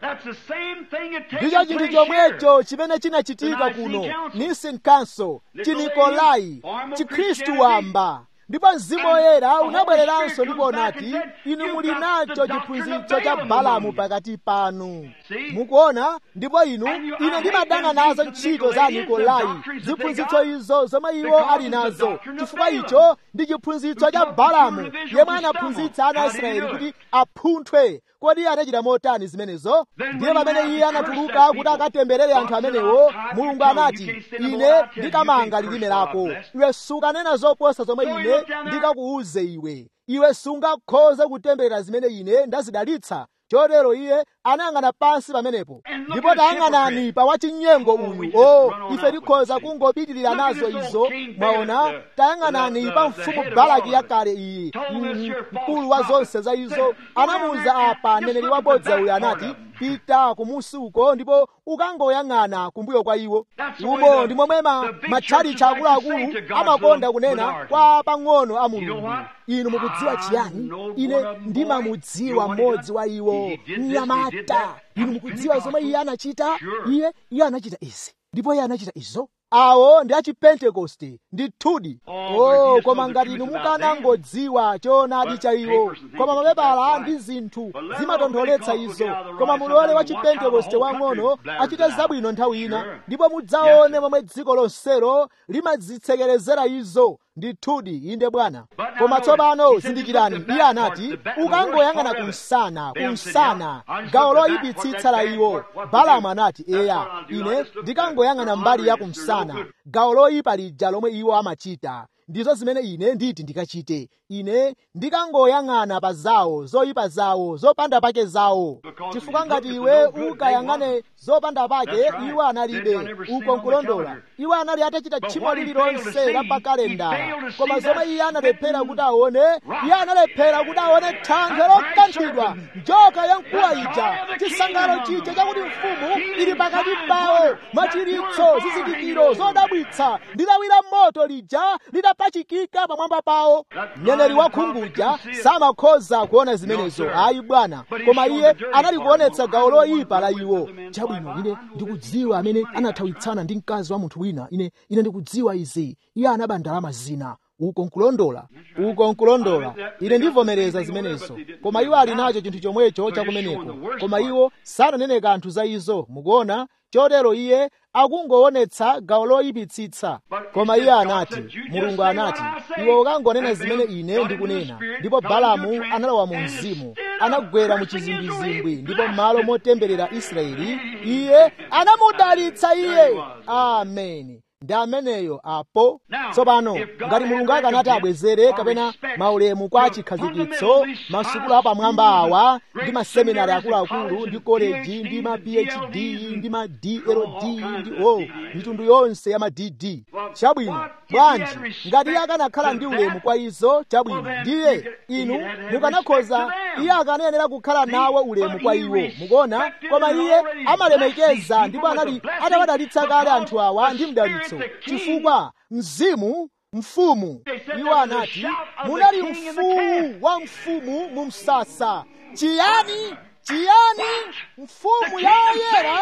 Ndicho chinthu chomwecho chimene chinachitika kuno Nicene Council, chinikolai, chikhristu wamba. Ndipo Mzimu Woyera unabwereranso ndipo unati, inu muli nacho chiphunzitso cha Balamu pakati panu. Mukuona? Ndipo inu, ine ndimadana nazo ntchito za Nikolai, ziphunzitso izo zomwe iwo ali nazo, chifukwa icho ndi chiphunzitso cha Balamu yemwe anaphunzitsa ana a Israeli kuti apunthwe. Kodi anachita motani zimenezo? Ndiye pamene iye anatuluka kuti akatemberere anthu amenewo, Mulungu anati, ine ndikamanga lilime lako, iwe sukanena zoposa zomwe ine ndikakuuze iwe. Iwe sungakhoze kutemberera zimene ine ndazidalitsa. Chotero iye anayang'ana pansi pamenepo. Ndipo tayang'anani pa wachinyengo uyu. Oh, ife tikhoza kungopitirira nazo izo. Mwaona, tayang'anani pa mfumu Balaki yakale iyi, mkulu wa zonse za izo. Anamuwuza apa mneneri wabodza uyu anati, pita kumusi uko ndipo ukangoyang'ana kumbuyo kwa iwo. Umo ndi momwe matchalichi akuluakulu amakonda kunena kwa pang'ono a Mulungu. Inu mukudziwa chiyani? Ine ndimamudziwa mmodzi wa iwo, mnyamata. Inu mukudziwa zomwe iye anachita? Iye iye anachita izi ndipo iye anachita izo. Awo ndi achipentekoste ndithudi. Oh, koma ngati inu mukanangodziwa choonadi cha iwo, koma mapepala ndi zinthu zimatontholetsa izo. Koma mulole wa chipentekoste wang'ono achite zabwino nthawi ina, ndipo mudzaone momwe dziko lonselo limadzitsekerezera izo. Ndithudi, inde Bwana. Koma tsopano zindikirani, iye anati ukangoyang'ana kumsana, kumsana, gawo loyipitsitsa la iwo. Balamu anati, eya, ine ndikangoyang'ana mbali ya kumsana, gawo loyipa lija lomwe iwo amachita. Ndizo zimene ine nditi ndikachite. Ine ndikangoyang'ana pa zawo, zoyipa zawo, zopanda pake zawo. Chifukwa ngati iwe ukayang'ane zopanda pake, iwo analibe uko nkulondola. Iwo anali atachita tchimo lililonse la pakalendala. Koma zomwe iye analephera kuti aone, iye analephera kuti aone thanthwe lokanthidwa, njoka ya mkuwa ija, chisangalalo chija chakuti mfumu ili pakati pawo, machiritso, zizindikiro zodabwitsa, ndilawira moto lija lidapachikika pamwamba pawo. Mneneri wakhunguja samakhoza kuona zimenezo, ayi Bwana. Koma iye anali kuonetsa gawo loyipa la iwo. Chabwino, ine ndikudziwa amene anathawitsana ndi mkazi wa munthu wina. Ine ine ndikudziwa izi. Iye anaba ndalama zina. Uko nkulondola, uko nkulondola. Ine ndivomereza zimenezo. Koma iwo ali nacho chinthu chomwecho chakumeneko. Koma iwo sananene kanthu za izo. Mukuona? Chotero iye akungoonetsa gawo loyipitsitsa. Koma iye anati, Mulungu anati, iwe ukangonena zimene ine ndikunena. Ndipo Balamu analowa mu mzimu, anagwera mu chizimbwizimbwi, ndipo m'malo motemberera Israeli, iye anamudalitsa iye. Ameni. Ndi ameneyo apo. Tsopano ngati Mulungu akanati abwezere kapena maulemu kwa chikhazikitso, masukulu apamwamba awa ndi maseminari akuluakulu ndi koleji ndi ma P H D ndi ma D L D ndi o mitundu yonse ya ma D D. Chabwino, bwanji ngati iye akanakhala ndi ulemu kwa izo, chabwino, ndiye inu mukanakhoza, iye akanayenera kukhala nawe ulemu kwa iwo. Mukuona? Koma iye amalemekeza, ndipo anali atawadalitsa kale anthu awa ndi mdalitso, chifukwa mzimu mfumu. Iwo anati munali mfumu wa mfumu mu msasa. Chiyani? Chiyani? Mfumu ya oyera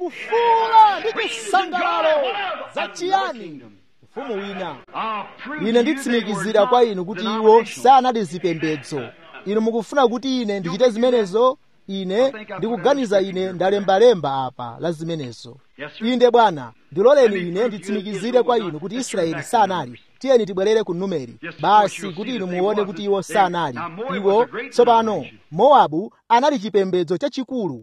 kufuula ndi chisangalalo za chiyani? Mfumu wina. Ine nditsimikizira kwa inu kuti iwo sanali zipembedzo. Inu mukufuna kuti ine ndichite zimenezo? ine ndikuganiza ine ndalembalemba apa la zimenezo. Inde Bwana, ndiloleni ine nditsimikizire kwa inu kuti Israeli sanali. Tiyeni tibwerere ku Numeri basi kuti inu muone kuti iwo sanali. Iwo tsopano Mowabu anali chipembedzo chachikulu.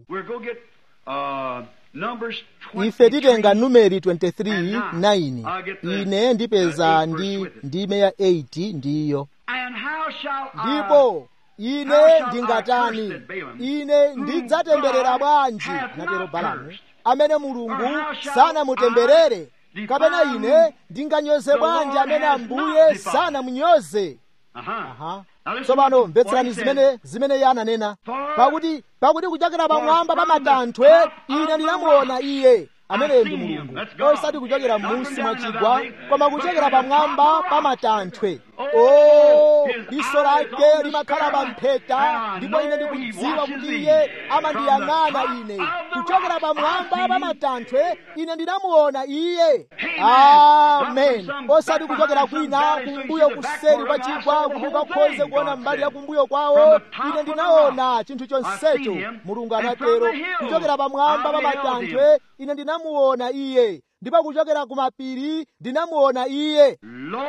Ife titenga Numeri twenty-three nine. Ine ndipeza ndi ndime ya eight ndiyo. Ndipo ine ndingatani, ine ndidzatemberera bwanji, natero Balamu, amene Mulungu sanamutemberere, kapena ine ndinganyoze bwanji amene Ambuye sanamunyoze. Aha. Tsopano mvetserani zimene zimene iye ananena, pakuti pakuti kuchokera pamwamba pa matanthwe ine ndinamuona iye amene ndi Mulungu, osati kuchokera m'munsi mwa chigwa, koma kuchokera pamwamba pa matanthwe. Oh, diso lake limakhala pa mpheta, ndipo ine ndikudziwa kuti iye amandiyang'ana ine. Kuchokera pamwamba pa matanthwe ine ndinamuona iye. Amen. Osati kuchokera kwina kumbuyo kuseri kwa chigwa kuti ukakhoze kuona mbali ya kumbuyo kwawo. Ine ndinaona chinthu chonsecho, Mulungu anatero. Kuchokera pamwamba pa matanthwe ine ndinamuona iye, ndipo kuchokera ku mapiri ndinamuona iye.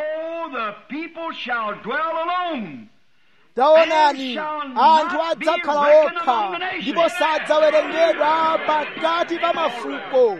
Taonani, anthu adzakhala okha ndipo sadzawerengedwa pakati pa mafuko.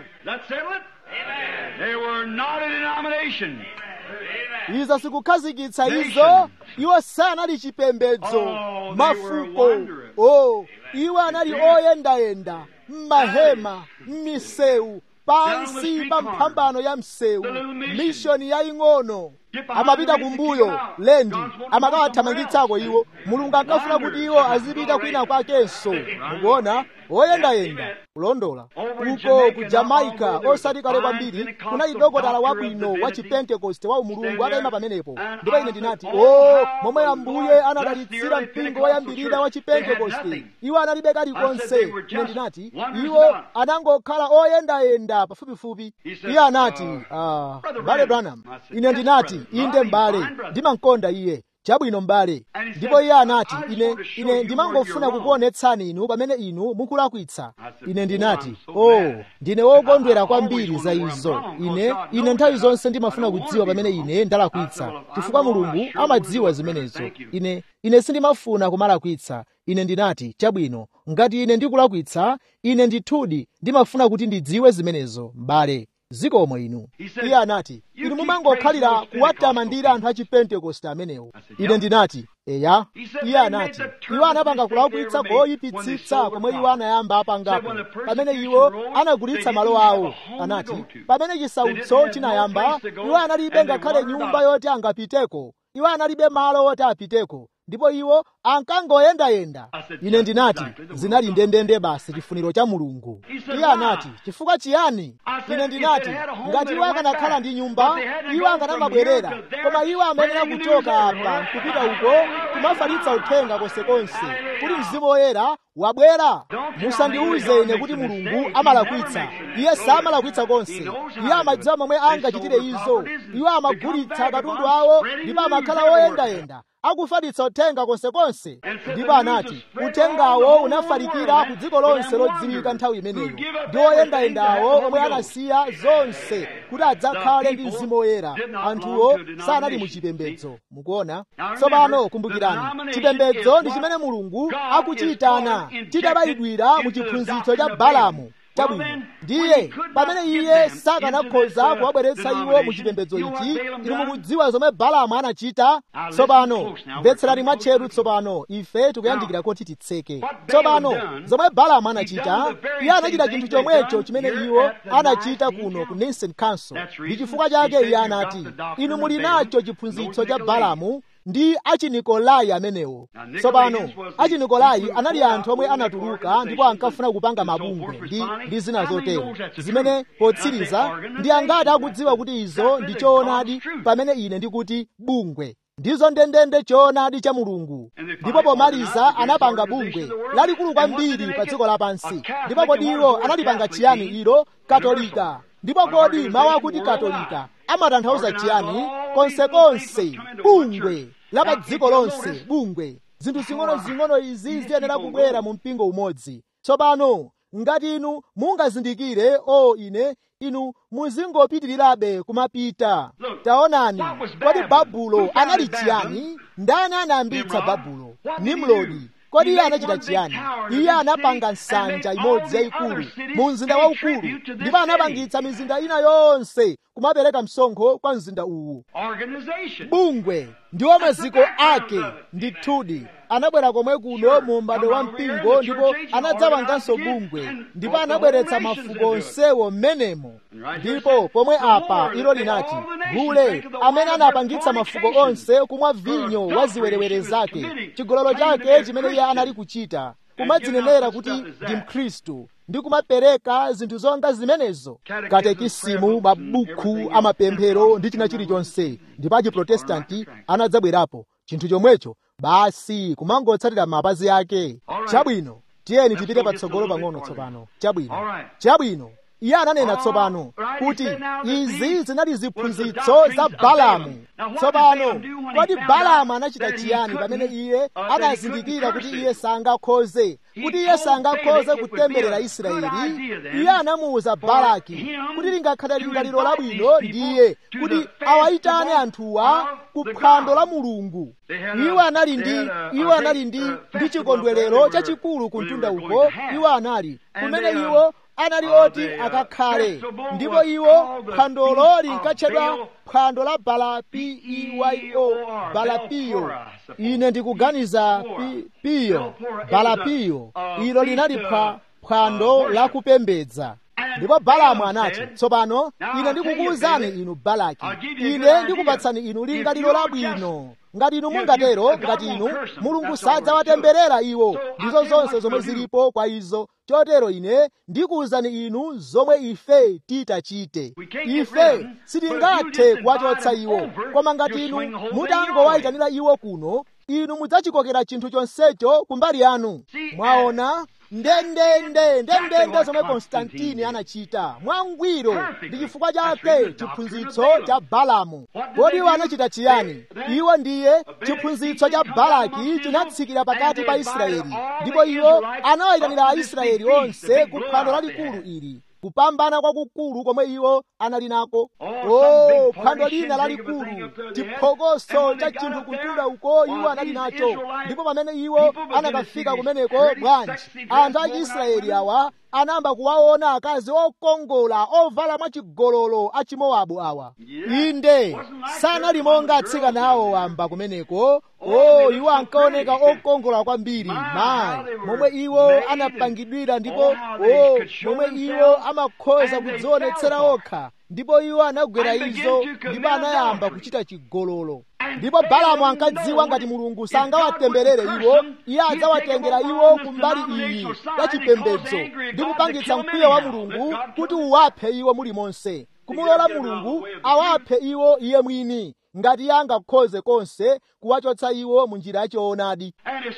Izo sikukhazikitsa izo, iwo sanali chipembedzo, mafuko. Oh, iwo anali oyendayenda m'mahema, m'misewu, pansi pa mphambano ya msewu, mishoni yaying'ono. Amapita kumbuyo lendi, amakawathamangitsako iwo. Mulungu ankafuna kuti iwo azipita kwina kwakenso. Mukuona, oyendayenda kulondola. Uko ku Jamaica osati kale kwambiri kunali dokotala wabwino wa chipentekoste wa Mulungu atayima pamenepo, ndipo ine ndinati, oh, momwe Ambuye anadalitsira mpingo woyambirira wa chipentekoste. Iwo analibe kalikonse. Ine ndinati iwo anangokhala oyendayenda pafupifupi. Iye anati, ah, Mbale Branham. Ine ndinati, inde mbale, ndimankonda iye. Chabwino mbale. Ndipo iye anati, ine ine ndimangofuna kukuonetsani inu pamene inu mukulakwitsa. Ine ndinati, oh, ndine wokondwera kwambiri za izo. Ine ine nthawi zonse ndimafuna kudziwa pamene ine ndalakwitsa, chifukwa Mulungu amadziwa zimenezo. Ine ine sindimafuna kumalakwitsa. Ine ndinati, chabwino, ngati ine ndikulakwitsa, ine ndithudi ndimafuna kuti ndidziwe zimenezo mbale. Zikomo inu. Iye anati, inu mumangokhalira kuwatamandira anthu a chipentekoste amenewo. Ine ndinati, eya. Iye anati, iwo anapanga kulakwitsa koyipitsitsa komwe iwo anayamba apangapo pamene iwo anagulitsa malo awo. Anati, pamene chisautso chinayamba, iwo analibe ngakhale nyumba yoti angapiteko. Iwo analibe malo oti apiteko, ndipo iwo ankangoyendayenda. Ine ndinati, zinali ndendende basi chifuniro cha Mulungu. Iye anati, chifukwa chiyani? Ine ndinati, ngati iwo akanakhala ndi nyumba, iwo akanamabwerera, koma iwo amenera kuchoka apa kupita uko kumafalitsa uthenga konsekonse kuti Mzimu Woyera wabwera. Musandiuze ine kuti Mulungu amalakwitsa. Iye samalakwitsa konse. Iye amadziwa momwe angachitire izo. Iwo amagulitsa katundu awo ndipo amakhala oyendayenda akufalitsa uthenga konsekonse. Ndipo anati, uthengawo unafalikira ku dziko lonse lodziwika nthawi imeneyo, ndi oyendayendawo omwe anasiya zonse kuti adzakhale ndi Mzimu Woyera. Anthuwo sanali muchipembedzo. Mukuona? Tsopano kumbukirani, chipembedzo ndi chimene Mulungu akuchitana chitabayidwira mu chiphunzitso cha Balamu. Chabwino, ndiye pamene iye sakanakhoza kuwabweretsa iwo mu chipembedzo ichi, inu mukudziwa zomwe Balamu anachita. Tsopano mvetserani mwatcheru. Tsopano ife tikuyandikira kuti titseke. Tsopano zomwe Balamu anachita, iye anachita chinthu chomwecho chimene iwo anachita kuno ku Nicene Council. Ndi chifukwa chake iye anati, inu muli nacho chiphunzitso cha Balamu ndi achinikolai amenewo. Tsopano achinikolai anali anthu omwe anatuluka ndipo ankafuna kupanga mabungwe ndi ndi zina zotero, zimene potsiriza ndi angati akudziwa kuti izo ndi choonadi pamene ine ndikuti bungwe ndizo ndendende choonadi cha Mulungu. Ndipo pomaliza anapanga bungwe lalikulu kwambiri pa dziko lapansi. Ndipo kodi iwo analipanga chiyani ilo? Katolika. Ndipo kodi mawu akuti katolika amatanthauza chiyani? Konsekonse, bungwe la pa dziko lonse, bungwe. zinthu zing'ono-zing'ono izi ziyenera kubwera mu mpingo umodzi. Tsopano ngati inu mungazindikire o ine inu muzingopitirirabe kumapita. Taonani, kodi Babulo anali chiyani? Ndani anayambitsa Babulo? Nimrodi. Kodi iye anachita chiyani? Iye anapanga nsanja imodzi yayikulu mu mzinda waukulu, ndipo anapangitsa mizinda ina yonse kumapereka msonkho kwa mzinda uwu. Bungwe ndiwo maziko ake ndithudi. Anabwera komwe kuno mu m'bado wa mpingo ndipo anadzapanganso bungwe, ndipo anabweretsa mafuko onsewo m'menemo. Ndipo pomwe apa ilo linati Hule amene anapangitsa mafuko onse kumwa vinyo wa ziwerewere zake, chigololo chake chimene iye anali kuchita, kumadzinenera kuti ndi Mkhristu ndi kumapereka zinthu zonga zimenezo, katekisimu, mabuku amapemphero ndi china chilichonse. Ndipo achiprotestanti anadzabwerapo chinthu chomwecho, basi kumangotsatira mapazi ake. Chabwino, tiyeni tipite patsogolo pang'ono tsopano. Chabwino, chabwino. Iye ananena tsopano kuti izi zinali ziphunzitso za Balamu. Tsopano kodi Balamu anachita chiyani pamene iye anazindikira kuti iye sangakhoze kuti iye sangakhoze kutemberera Israeli? Iye anamuwuza Balaki kuti lingakhale lingaliro labwino ndiye kuti awayitane anthuwa ku phwando la Mulungu. Iwo anali ndi iwo anali ndi ndi chikondwerero chachikulu ku mtunda uko. Iwo anali kumene iwo anali oti akakhale, ndipo iwo phwandolo linkatchedwa phwando la Balapiyo. Balapiyo, ine ndikuganiza piyo Balapiyo, ilo linali phwando la kupembedza. Ndipo Balamu anati, tsopano ine ndikukuwuzani inu Balaki, ine ndikupatsani inu lingaliro labwino. Ngati inu mungatero, ngati inu Mulungu sadzawatemberera iwo. Ndizo zonse zomwe zilipo kwa izo. Chotero ine ndikuwuzani inu zomwe ife titachite. Ife sitingathe kuwachotsa iwo, koma ngati inu mutangowayitanira iwo kuno, inu mudzachikokera chinthu chonsecho kumbali yanu. Mwaona ndendende ndendende zomwe Konstantini anachita mwangwiro. Ndi chifukwa chake chiphunzitso cha Balamu. Kodi iwo anachita chiyani? Iwo ndiye chiphunzitso cha Balaki chinatsikira pakati pa Israeli, ndipo iwo anawayitanira Aisraeli onse ku phwando lalikulu ili, kupambana kwakukulu komwe iwo anali nako. Oh, phwando lina lalikulu, chiphokoso cha chinthu kumtunda uko iwo anali nacho. Ndipo pamene iwo anakafika kumeneko, bwanji anthu a Israeli awa anamba kuwaona akazi okongola ovala mwachigololo a Chimowabu awa. Inde sanali monga atsikana awo wamba kumeneko. Oh, iwo ankaoneka okongola kwambiri. Mayi momwe iwo anapangidwira, ndipo oh, momwe iwo amakhoza kudzionetsera okha. Ndipo iwo anagwera izo ndipo anayamba kuchita chigololo. Ndipo Balamu ankadziwa ngati Mulungu sangawatemberere iwo, iye adzawatengera iwo kumbali iyi ya chipembedzo ndi kupangitsa mkwiyo wa Mulungu kuti uwaphe iwo mulimonse, kumulola Mulungu awaphe iwo iye mwini, ngati iye angakhoze konse kuwachotsa iwo mu njira yachoonadi.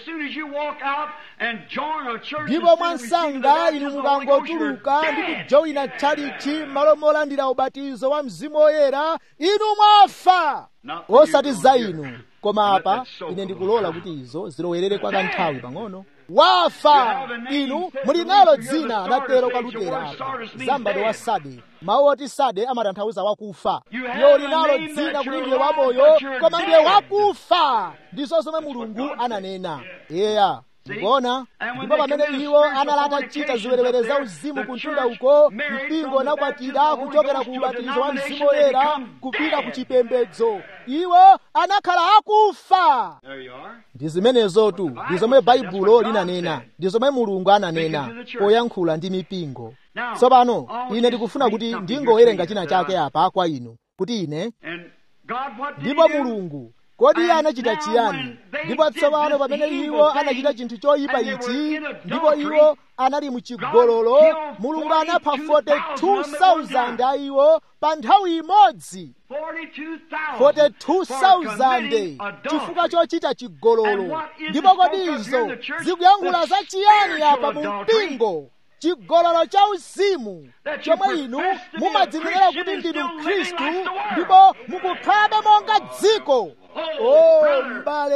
Ndipo mwansanga inu mukangotuluka ndi kujoyina tchalichi m'malo molandira ubatizo wa Mzimu Woyera, inu mwafa. Osati za inu, koma apa ine ndikulola kuti izo zilowerere kwa kanthawi pang'ono. Wafa inu muli nalo dzina latero kwa Lutera apa, m'bado wa Sade. Mawu oti Sade amatanthauza wakufa. Iwo linalo dzina kuti ndiye wamoyo, koma ndiye wakufa. Ndizo zomwe Mulungu ananena. Eya, ndikuona. Ndipo pamene iwo analata chita ziwerewere za uzimu kuntunda uko, mpingo unakwatira kuchokera ku ubatizo wa Mzimu Woyera kupita ku chipembedzo. Iwo anakhala akufa. Ndi zimenezotu, ndi zomwe Baibulo linanena, ndi zomwe Mulungu ananena poyankhula ndi mipingo. Tsopano ine ndikufuna kuti ndingowerenga china chake apa kwa inu kuti ine. Ndipo Mulungu kodi iye anachita chiyani? Ndipo tsopano pamene iwo anachita chinthu choyipa ichi, ndipo iwo anali muchigololo, Mulungu anapha forty-two thousand a iwo pa nthawi imodzi. forty-two thousand chifukwa chochita chigololo. Ndipo kodi izo zikuyankhula za chiyani apa mu mpingo? Chigololo cha uzimu chomwe inu mumadzinenera kuti ndinu Mkhristu ndipo mukukhalabe monga dziko. Oh, m'bale,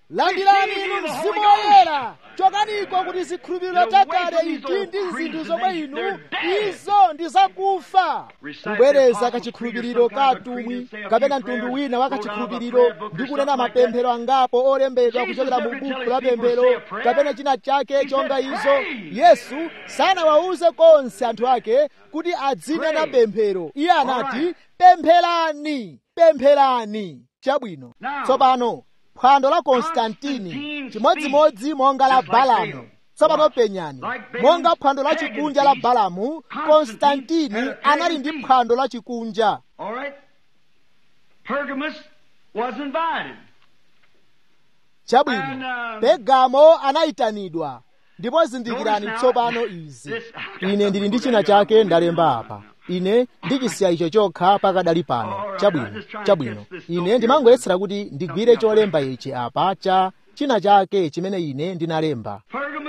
landirani inu mzimu woyera, chokaniko kuti zikhulupiriro zakale izi ndi zinthu zomwe inu izo ndi zakufa. Kubwereza kachikhulupiriro ka atumwi kapena mtundu wina wa kachikhulupiriro ndi kunena mapemphero angapo olembedwa kuchokera mu buku la pemphero kapena china chake chonga izo. Yesu sanawawuze konse anthu ake kuti azinena pemphero. Iye anati pempherani, pempherani. Chabwino. Tsopano phwando la Konstantini chimodzimodzi monga la Balamu. Tsopano penyani, monga phwando la chikunja la Balamu, Konstantini anali ndi phwando la chikunja. Chabwino, Pergamo anayitanidwa. Ndipo zindikirani tsopano izi. Ine ndili ndi china chake ndalemba apa. Ine ndichisiya icho chokha pakadali pano. Chabwino, chabwino. Ine ndimangoyesera kuti ndigwire cholemba ichi apa cha china chake chimene ine ndinalemba.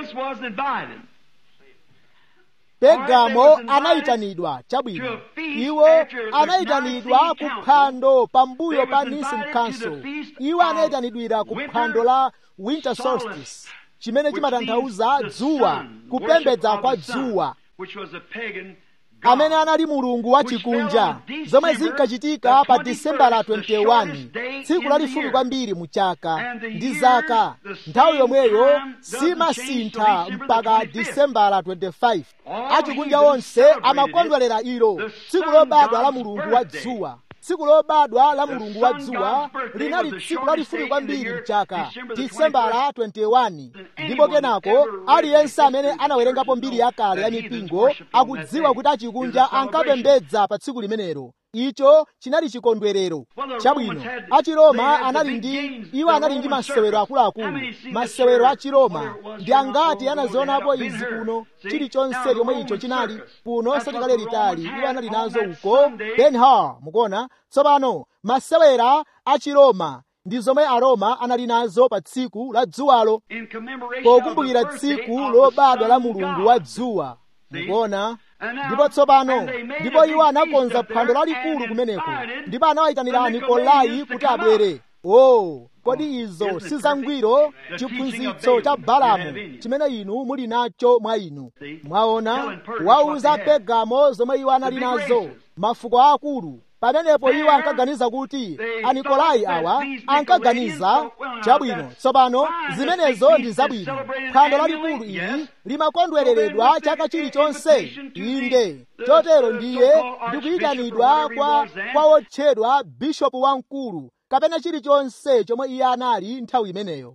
Pergamo anayitanidwa. Chabwino, iwo anayitanidwa ku phwando pambuyo pa Nicene Council. Iwo anayitanidwira ku phwando la Winter Solstice, chimene chimatanthauza dzuwa, kupembedza kwa dzuwa, amene anali mulungu wa chikunja, zomwe zinkachitika pa December twenty-first, tsiku lalifupi kwambiri mu chaka ndi zaka. Nthawi yomweyo simasintha mpaka December twenty-fifth. Achikunja onse amakondwerera ilo, tsiku lobadwa la mulungu wa dzuwa. Tsiku lobadwa la mulungu wa dzuwa linali tsiku lalifupi kwambiri mchaka, December twenty-first. Ndipo kenako aliyense amene anawerengapo mbiri yakale ya mipingo akudziwa kuti achikunja ankapembedza pa tsiku limenelo. Icho chinali chikondwerero. Chabwino, achiroma anali ndi iwo anali ndi masewero akuluakulu. Masewero achiroma ndi angati anazionapo izi kuno? Chilichonse chomwe icho chinali kuno satikale litali, iwo anali nazo uko Ben Hur. Mukuona? Tsopano masewera achiroma ndi zomwe aroma anali nazo pa tsiku la dzuwalo, pokumbukira tsiku lobadwa la mulungu wa dzuwa. Mukuona? Ndipo tsopano, ndipo iwo anakonza phwando lalikulu kumeneko, ndipo anawayitanira Anikolai kuti abwere. Oh, kodi izo si zangwiro? Chiphunzitso cha Balamu chimene inu muli nacho mwa inu. Mwaona? Wauza Pergamo zomwe iwo anali nazo, mafuko akulu. Pamenepo iwo ankaganiza kuti Anikolai awa ankaganiza chabwino. Tsopano zimenezo ndi zabwino. Phwando lalikulu ili limakondwereredwa chaka chilichonse. Inde chotero ndiye ndikuyitanidwa kwa kwa wotchedwa bishopu wamkulu kapena chilichonse chomwe iye anali nthawi imeneyo.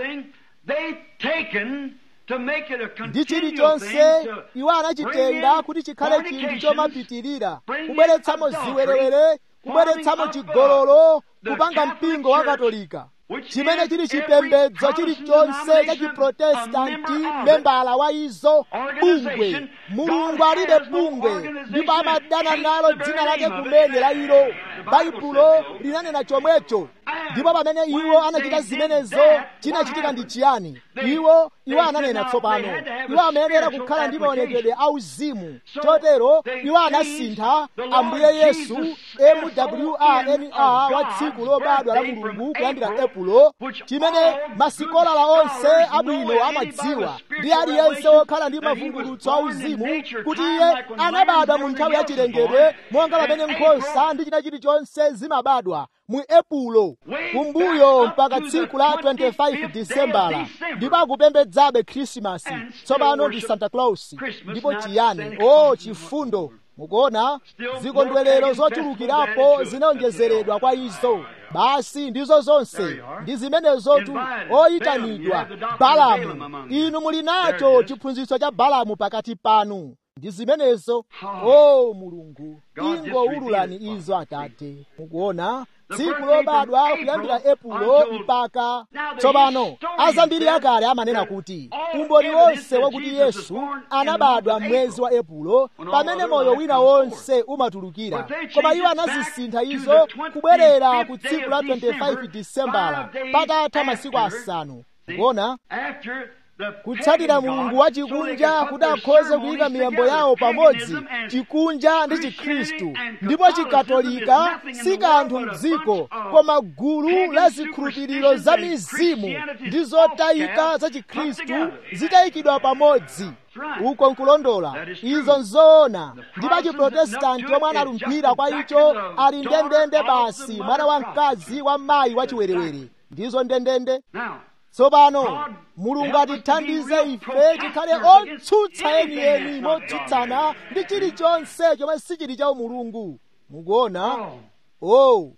Ndi chilichonse iwo anachitenga kuti chikhale chinthu chomapitirira, kubweretsamo ziwerewere, kubweretsamo chigololo, kupanga mpingo wa Katolika, chimene chili chipembedzo chilichonse cha Chiprotestanti. Membala wa izo bungwe. Mulungu alibe bungwe, ndipo amadana nalo dzina lake kumene la ilo. Baibulo linanena chomwecho. Ndipo pamene iwo anachita zimenezo, chinachitika ndi chiyani? Iwo iwo ananena tsopano iwo amayenera kukhala ndi maonekedwe auzimu. Chotero iwo anasintha Ambuye Yesu M W R N A wa tsiku lobadwa la mulungu kuyambira Epulo, chimene masikolala onse abwino amadziwa ndi aliyense wokhala ndi mavumbulutso auzimu kuti iye anabadwa mu nthawi ya chilengedwe, monga pamene nkhosa ndi china chilichonse zimabadwa mu Epulo, kumbuyo mpaka tsiku la twenty-fifth December. Ndipo akupembedzabe Krismasi. Tsopano ndi Santa Claus. Ndipo chiyani? Oh, chifundo. Mukuona? Zikondwerero zochulukirapo zinaonjezeredwa kwa izo. Basi ndizo zonse ndi zimenezotu oyitanidwa. Balamu, inu muli nacho chiphunzitso cha Balamu pakati panu. Ndi zimenezo. Oh Mulungu, ingoululani izo Atate. Mukuona? Tsiku lobadwa kuyambira Epulo mpaka tsopano. Azambiri akale amanena kuti umboni wonse wakuti Yesu anabadwa mwezi wa Epulo, pamene moyo wina wonse umatulukira. Koma iwo anazisintha izo kubwerera ku tsiku la twenty-fifth December, patatha masiku asanu. Kuona? kutsatira mulungu wachikunja kuti akhoze kuyika miyambo yawo pamodzi, chikunja ndi chikhristu. Ndipo chikatolika si kanthu m'dziko koma gulu la zikhulupiriro za mizimu ndi zotayika za chikhristu zitayikidwa pamodzi. Uko nkulondola, izo nzoona. Ndipo achiprotestanti omwe analumphira kwa icho ali ndendende basi mwana wa mkazi wa mayi wachiwerewere. Ndizo ndendende. Tsopano Mulungu atithandize ife tikhale otsutsa enieni motsutsana ndi chilichonse chomwe sichili cha Mulungu. Mukuona? Oh.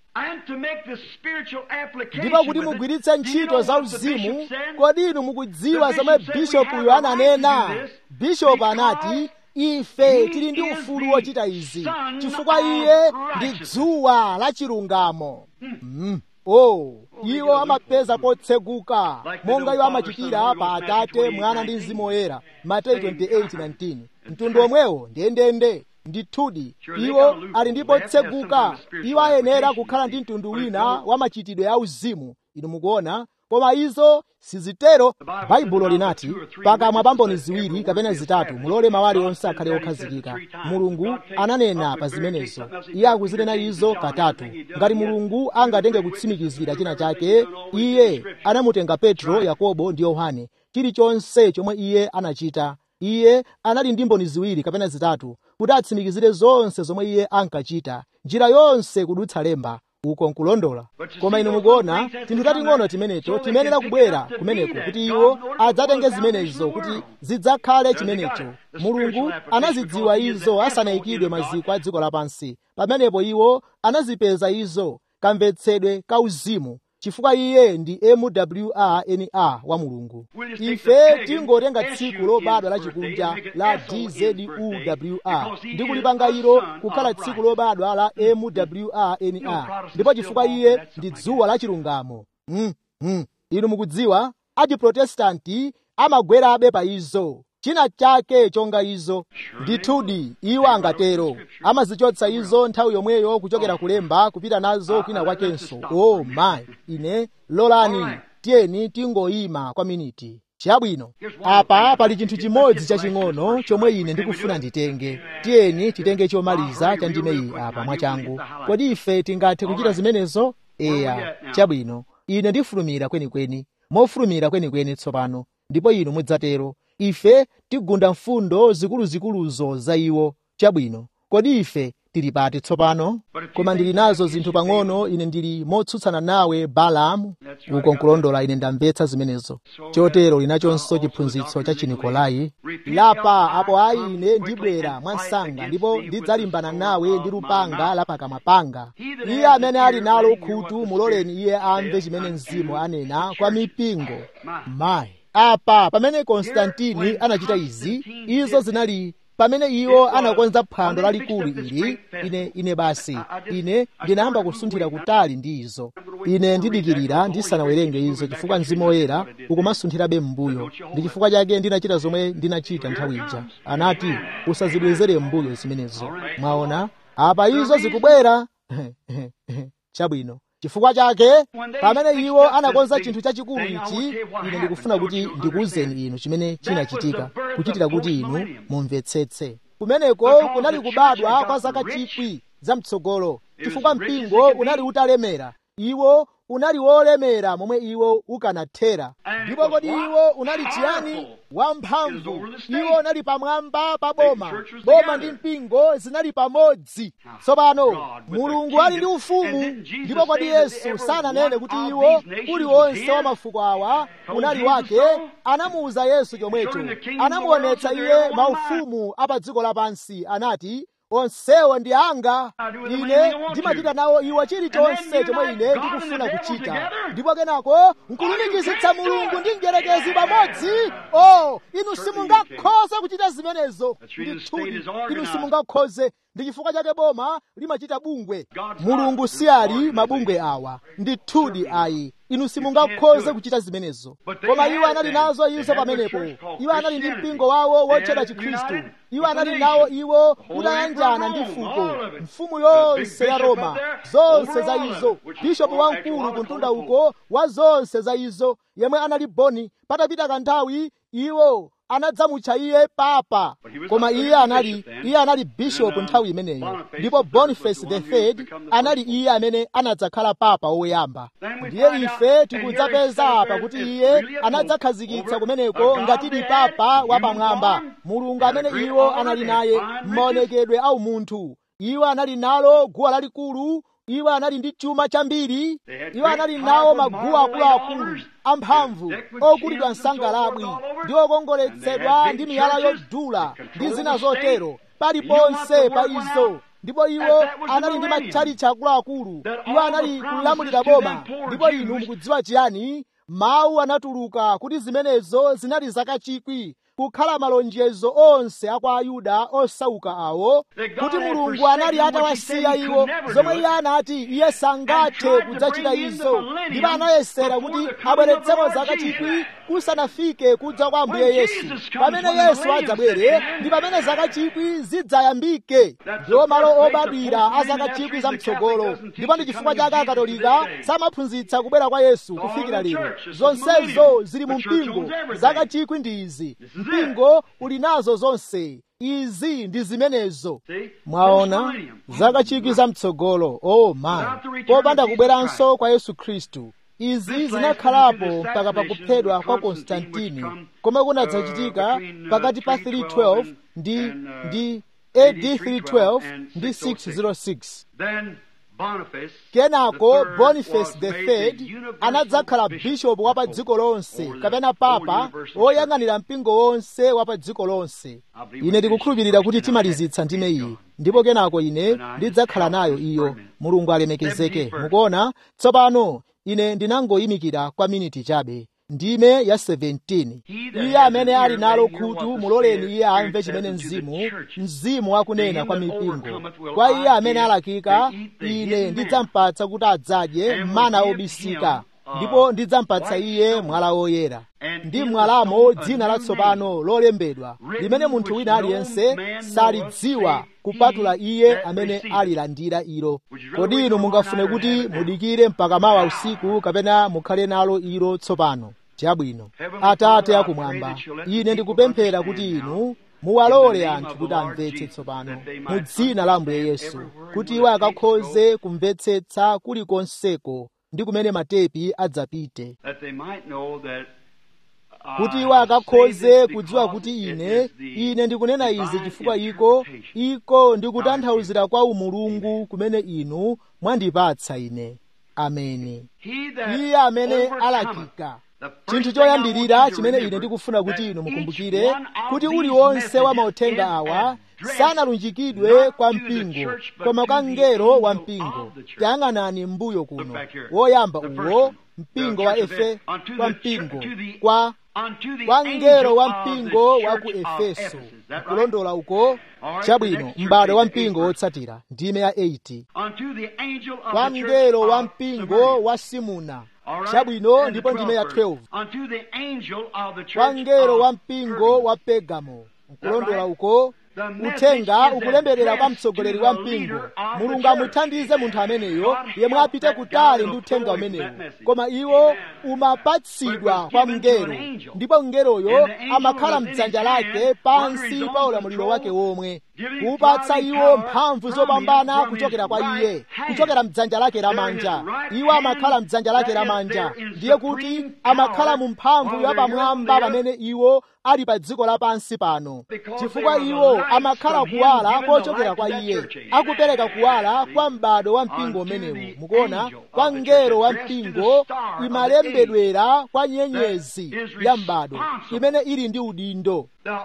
Ndipo kuti mugwiritse ntchito za uzimu, kodi inu mukudziwa zomwe bishopuyo ananena? Bishopu anati, ife tili ndi ufulu wochita izi chifukwa iye ndi dzuwa la chilungamo. Mm. Oh, iwo amapeza potseguka monga iwo amachitira pa Atate, Mwana ndi Mzimu Woyera, Mateyu twenty-eight nineteen. Mtundu omwewo ndendende ndithudi iwo ali ndi potseguka. Iwo ayenera kukhala ndi mtundu wina wa machitidwe ya uzimu. Inu mukuona? Koma izo sizitero. Baibulo linati pakamwa pa mboni ziwiri kapena zitatu mulole mawu aliwonse akhale okhazikika. Mulungu ananena pa zimenezo. Iye akuzinena izo katatu. Ngati Mulungu angatenge kutsimikizira china chake, iye anamutenga Petro, Yakobo ndi Yohane. Chilichonse chomwe iye anachita, iye anali ndi mboni ziwiri kapena zitatu kuti atsimikizire zonse zomwe iye ankachita, njira yonse kudutsa lemba. Uko nkulondola. Koma inu mukuona tinthu tating'ono timenecho timenera kubwera kumeneko kuti iwo adzatenge zimenezo kuti zidzakhale chimenecho. Mulungu anazidziwa izo asanayikidwe maziko a dziko lapansi. Pamenepo iwo anazipeza izo, kamvetsedwe ka uzimu, chifukwa iye ndi M W R N A wa Mulungu. Ife tingotenga tsiku lobadwa la chikunja la D Z U W R ndi kulipanga ilo kukhala tsiku lobadwa la M W R N A, ndipo chifukwa iye ndi dzuwa la chilungamo. Mm, mm. Inu mukudziwa achiprotestanti amagwerabe pa izo, china chake chonga izo. Ndithudi iwo angatero, amazichotsa izo nthawi yomweyo kuchokera kulemba kupita nazo kwina kwakenso. Oh my, ine lolani tiyeni tingoyima kwa miniti. Chabwino, apa pali chinthu chimodzi chaching'ono chomwe ine ndikufuna nditenge. Tiyeni titenge chomaliza cha ndime iyi apa mwachangu. Kodi ife tingathe kuchita zimenezo? Eya, chabwino. Ine ndifulumira kwenikweni, mofulumira kwenikweni tsopano, ndipo inu mudzatero. Ife tigunda mfundo zikuluzikuluzo za iwo. Chabwino, kodi ife tili pati tsopano? Koma ndili nazo zinthu pang'ono. Ine ndili motsutsana nawe Balaamu. Uko nkulondola, ine ndamvetsa zimenezo. Chotero linachonso chiphunzitso cha Chinikolai. Lapa apo ayi ine ndibwera mwansanga ndipo ndidzalimbana nawe ndi lupanga la pakamwa panga. Iye amene ali nalo khutu muloleni iye amve chimene Mzimu anena kwa mipingo. Mayi, apa pamene Konstantini anachita izi, izo zinali pamene iwo anakonza phwando lalikulu ili. Ine ine basi ine ndinayamba kusunthira kutali ndi izo. Ine ndidikirira ndisanawerenge izo chifukwa Mzimu Woyera ukumasunthirabe m'mbuyo. Ndi chifukwa chake ndinachita zomwe ndinachita nthawi ija. Anati usazibwezere m'mbuyo zimenezo. Mwaona apa izo zikubwera. Chabwino, chifukwa chake pamene iwo anakonza chinthu chachikulu ichi, ine ndikufuna kuti ndikuwuzeni inu chimene chinachitika, kuchitira kuti inu mumvetsetse. Kumeneko kunali kubadwa kwa zaka chikwi za mtsogolo, chifukwa mpingo unali utalemera. Iwo unali wolemera momwe iwo ukanathera. Ndipo kodi iwo unali chiyani? Wamphamvu. Iwo unali pamwamba pa boma. Boma ndi mpingo zinali pamodzi. Tsopano Mulungu ali ndi ufumu, ndipo kodi Yesu sananene kuti iwo uliwonse wa mafuko awa unali wake? Anamuwuza Yesu chomwecho. Anamuonetsa iye maufumu a pa dziko lapansi. Anati onsewo ndi anga, ine ndimachita nawo iwo chilichonse chomwe ine ndikufuna kuchita. Ndipo kenako nkulumikizitsa Mulungu ndi mdierekezi pamodzi. Oh, inu simungakhoze kuchita zimenezo. Ndithudi inu simungakhoze. ndi chifukwa chake boma limachita bungwe. Mulungu si ali mabungwe awa, ndithudi ayi. Inu simungakhoze kuchita zimenezo. Koma iwo anali nazo izo pamenepo. Iwo anali ndi mpingo wawo wotchedwa Chikhristu. Iwo anali nawo iwo utayanjana ndi fuko, mfumu yonse ya Roma, zonse za izo, bishopu wamkulu kuntunda uko wa zonse za izo, yemwe anali Boni. Patapita kanthawi iwo anadzamutcha iye papa, koma iye anali iye anali bishop nthawi imeneyo, ndipo Boniface the third anali iye amene anadzakhala papa woyamba. Ndiye ife tikudzapeza apa kuti iye anadzakhazikitsa kumeneko ngatidi papa wapamwamba, Mulungu amene iwo anali naye m'maonekedwe au munthu. Iwo anali nalo guwa lalikulu, iwo anali ndi chuma chambiri, iwo anali nawo maguwa akuluakulu amphamvu okulidwa nsangalabwi ndi okongoletsedwa ndi miyala yodula ndi zina zotero paliponse pa izo. Ndipo iwo anali ndi matchalitchi akuluakulu, iwo anali kulamulira boma. Ndipo inu mukudziwa chiyani? Mawu anatuluka kuti zimenezo zinali zakachikwi, kukhala malonjezo onse a kwa Ayuda osauka awo, kuti Mulungu anali atawasiya iwo, zomwe iye anati iye sangathe kudzachita izo, ndipo anayesera kuti abweretsemo zakachikwi kusanafike kudza kwa Ambuye Yesu. Pamene Yesu adzabwere ndi pamene zakachikwi zidzayambike. Ndiwo malo obadwira a zakachikwi zamtsogolo, ndipo ndi chifukwa chake Akatolika samaphunzitsa kubwera kwa Yesu kufikira lero. Zonsezo zili mu mpingo. Zakachikwi ndi izi, mpingo uli nazo zonse izi, ndi zimenezo. Mwaona zakachikwi zamtsogolo. Oh my, popanda kubweranso kwa Yesu Khristu. Izi zinakhalapo mpaka pakuphedwa kwa Konstantini, koma kunadzachitika pakati pa three twelve ndi ndi A D three twelve ndi six oh six. Kenako Boniface the third anadzakhala bishopu wa pa dziko lonse, kapena papa woyang'anira mpingo wonse wa pa dziko lonse. Ine ndikukhulupirira kuti timalizitsa ndime iyi, ndipo kenako ine ndidzakhala nayo iyo. Mulungu alemekezeke. Mukuona, tsopano ine ndinangoyimikira kwa miniti chabe. Ndime ya seventeen. Iye amene ali nalo khutu muloleni iye amve chimene mzimu mzimu akunena kwa mipingo. Kwa iye amene alakika, ine ndidzampatsa kuti adzadye mana obisika, ndipo ndidzampatsa iye mwala woyera, ndi mwalamo dzina latsopano lolembedwa, limene munthu wina aliyense salidziwa kupatula iye amene alilandira ilo. Kodi inu mungafune kuti mudikire mpaka mawa usiku, kapena mukhale nalo ilo tsopano? Chabwino. Atate akumwamba, ine ndikupemphera kuti inu muwalole anthu kuti amvetse tsopano mu dzina la Ambuye Yesu, kuti iwo akakhoze kumvetsetsa kulikonseko ndi kumene matepi adzapite, kuti iwo akakhoze kudziwa kuti ine ine ndikunena izi chifukwa iko iko ndikutanthauzira kwa umulungu kumene inu mwandipatsa ine. Ameni. Iye amene alakika. Chinthu choyambirira chimene ine ndikufuna kuti inu mukumbukire, kuti uliwonse wa mauthenga awa sanalunjikidwe kwa mpingo, koma kwa mngelo wa mpingo. Tayang'anani mbuyo kuno. Woyamba uwo, mpingo wa Efe, kwa mpingo, kwa kwa mngelo wa mpingo wa ku Efeso. Kulondola uko. Chabwino, m'bado wa mpingo wotsatira, ndime ya eight. Kwa mngelo wa mpingo wa Simuna. Chabwino, ndipo ndime ya twelve. Kwa mngelo wa mpingo wa Pegamo. Kulondola uko. Uthenga ukulemberera kwa mtsogoleri wa mpingo. Mulungu amuthandize munthu ameneyo yemwe apite kutali ndi uthenga umenewo, koma iwo umapatsidwa kwa mngelo, ndipo mngeloyo amakhala mdzanja lake pansi pa ulamuliro wake womwe, kupatsa iwo mphamvu zopambana kuchokera kwa iye, kuchokera mdzanja lake lamanja. Iwo amakhala mdzanja lake lamanja, ndiye kuti amakhala mu mphamvu yapamwamba pamene iwo ali pa dziko lapansi pano, chifukwa iwo amakhala kuwala kochokera kwa iye, akupereka kuwala kwa m'bado wa mpingo umenewu. Mukuona, kwa mngelo wa mpingo imalembedwera kwa nyenyezi ya m'bado imene ili ndi udindo.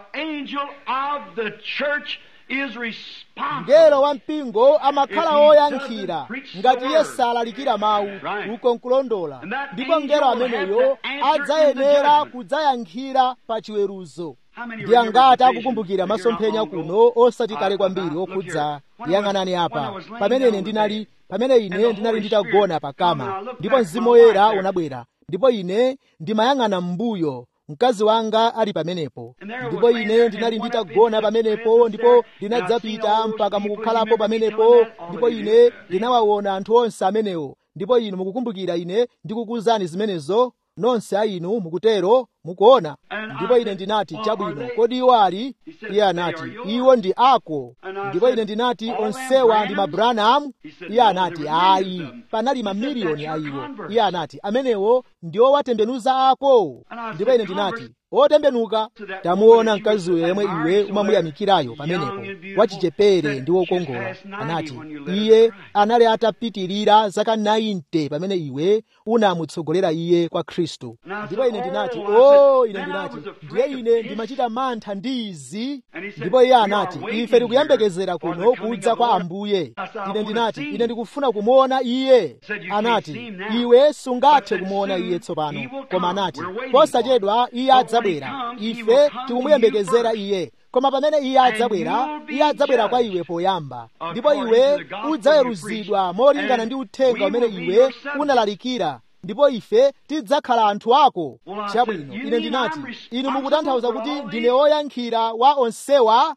Mngelo wa mpingo amakhala woyankhira ngati iye salalikira mawu, uko nkulondola, ndipo mngelo ameneyo adzayenera kudzayankhira pa chiweruzo. ndi angati akukumbukira masomphenya kuno osati kale kwambiri okhudza yang'anani apa pamene ine ndinali pamene ine ndinali nditagona pakama ndipo mzimu woyera unabwera ndipo ine ndimayang'ana m'mbuyo mkazi wanga ali pamenepo ndipo ine ndinali nditagona pamenepo ndipo ndinadzapita mpaka mukukhalapo pamenepo ndipo ine ndinawaona anthu onse amenewo ndipo inu mukukumbukira ine ndikukuwuzani zimenezo nonse a inu mukutero mukuona ndipo ine ndinati chabwino kodi iwo ali iye anati iwo ndi ako ndipo ine ndinati onsewa ndi mabranham iye anati ayi panali mamiliyoni a iwo iye anati amenewo ndi owatembenuza ako ndipo ine ndinati otembenuka tamuona mkaziyo yemwe iwe umamuyamikirayo pamenepo wachichepere ndi wokongola anati iye anali atapitirira zaka ninety pamene iwe unamutsogolera iye kwa khristu ndipo ine ndinati o ine ndinati ndiye ine ndimachita mantha ndi izi ndipo iye anati ife tikuyembekezera kuno kudza kwa ambuye ine ndinati ine ndikufuna kumuona iye anati iwe sungathe kumuona iye tsopano koma anati posachedwa iye adzabwera ife tikumuyembekezera iye koma pamene iye adzabwera iye adzabwera kwa iwe poyamba ndipo iwe udzaweruzidwa molingana ndi uthenga umene iwe unalalikira ndipo ife tidzakhala anthu ako chabwino ine ndinati inu mukutanthauza kuti ndine woyankhira wa onsewa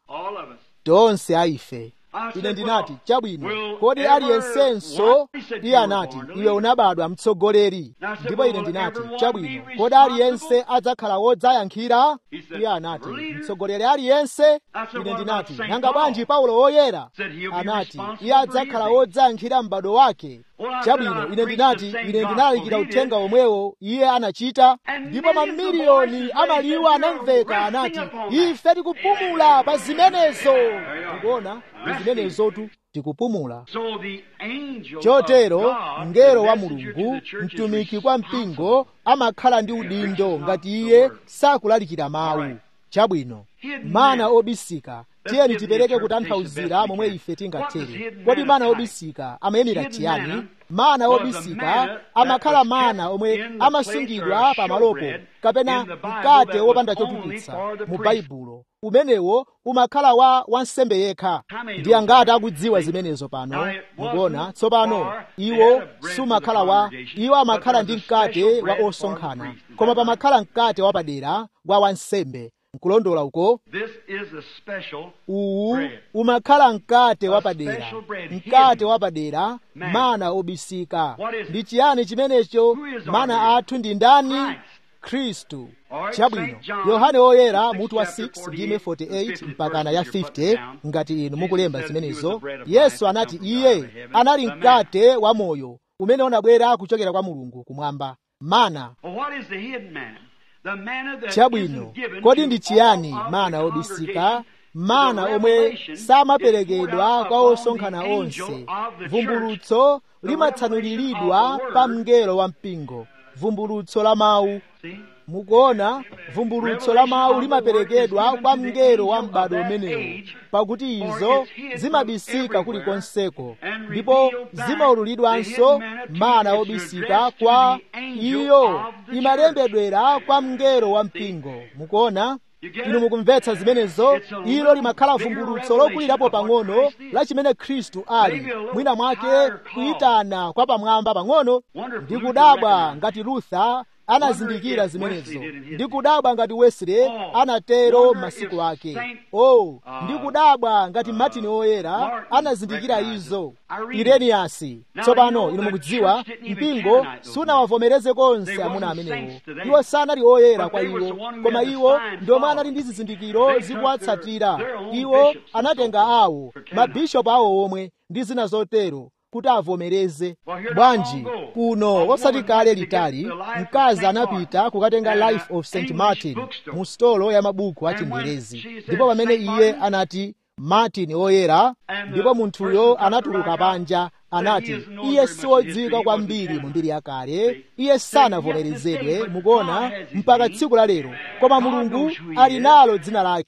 tonse a ife ine ndinati chabwino kodi aliyensenso iye anati iwe unabadwa mtsogoleri ndipo ine ndinati chabwino kodi aliyense adzakhala wodzayankhira iye anati mtsogoleri aliyense ine ndinati nanga bwanji paulo woyera anati iye adzakhala wodzayankhira m'bado wake chabwino ine ndinati ine ndinalalikira uthenga omwewo iye anachita ndipo mamiliyoni amaliwu anamveka anati ife tikupumula pa zimenezo tikuona ndi zimenezotu tikupumula chotero mngelo wa mulungu mtumiki kwa mpingo amakhala ndi udindo ngati iye sakulalikira mawu chabwino mana obisika tiyeni tipereke kutanthauzira momwe ife tingathere kodi mana obisika amayenera chiyani mana obisika amakhala mana omwe amasungidwa pamalopo kapena mkate wopanda chotupitsa mu baibulo umenewo umakhala wa wansembe yekha ndi angati akudziwa zimenezo pano mukuona tsopano iwo sumakhala wa iwo amakhala ndi mkate wa osonkhana koma pamakhala mkate wapadera wa wansembe nkulondola uko uwu umakhala mkate wapadera mkate wapadera mana obisika ndi chiyani chimenecho mana athu ndi ndani khristu chabwino yohane woyera mutu wa six ndime forty-eight mpakana ya fifty ngati inu mukulemba zimenezo yesu anati iye anali mkate wa moyo umene unabwera kuchokera kwa mulungu kumwamba mana chabwino kodi ndi chiyani mana obisika mana omwe samaperekedwa kwa osonkhana onse vumbulutso limatsanuliridwa pa mngelo wa mpingo vumbulutso la mawu mukuona vumbulutso la mawu limaperekedwa kwa mngelo wa m'bado umenewu pakuti izo zimabisika kulikonseko ndipo zimaululidwanso mana obisika kwa iyo imalembedwera kwa mngelo wa mpingo mukuona inu mukumvetsa zimenezo ilo limakhala vumbulutso lokulirapo pang'ono la chimene khristu ali mwina mwake kuyitana kwa pamwamba pang'ono ndikudabwa ngati luther anazindikira zimenezo ndikudabwa ngati wesley anatero masiku ake oh ndikudabwa ngati martin oyera anazindikira izo ireniyasi tsopano inu mukudziwa mpingo sunawavomereze konse amuna amenewo iwo sanali oyera kwa iwo koma iwo ndiomwe anali ndi zizindikiro zikuwatsatira iwo anatenga awo mabishopu awo omwe ndi zina zotero kuti avomereze bwanji kuno osati kale litali mkazi anapita kukatenga Life of Saint Martin mu stolo ya mabuku a Chingerezi ndipo pamene iye anati Martin oyera ndipo munthuyo anatuluka panja anati iye siwodziwika kwambiri mu mbiri yakale iye sanavomerezedwe mukuona mpaka tsiku la lero koma mulungu ali nalo dzina lake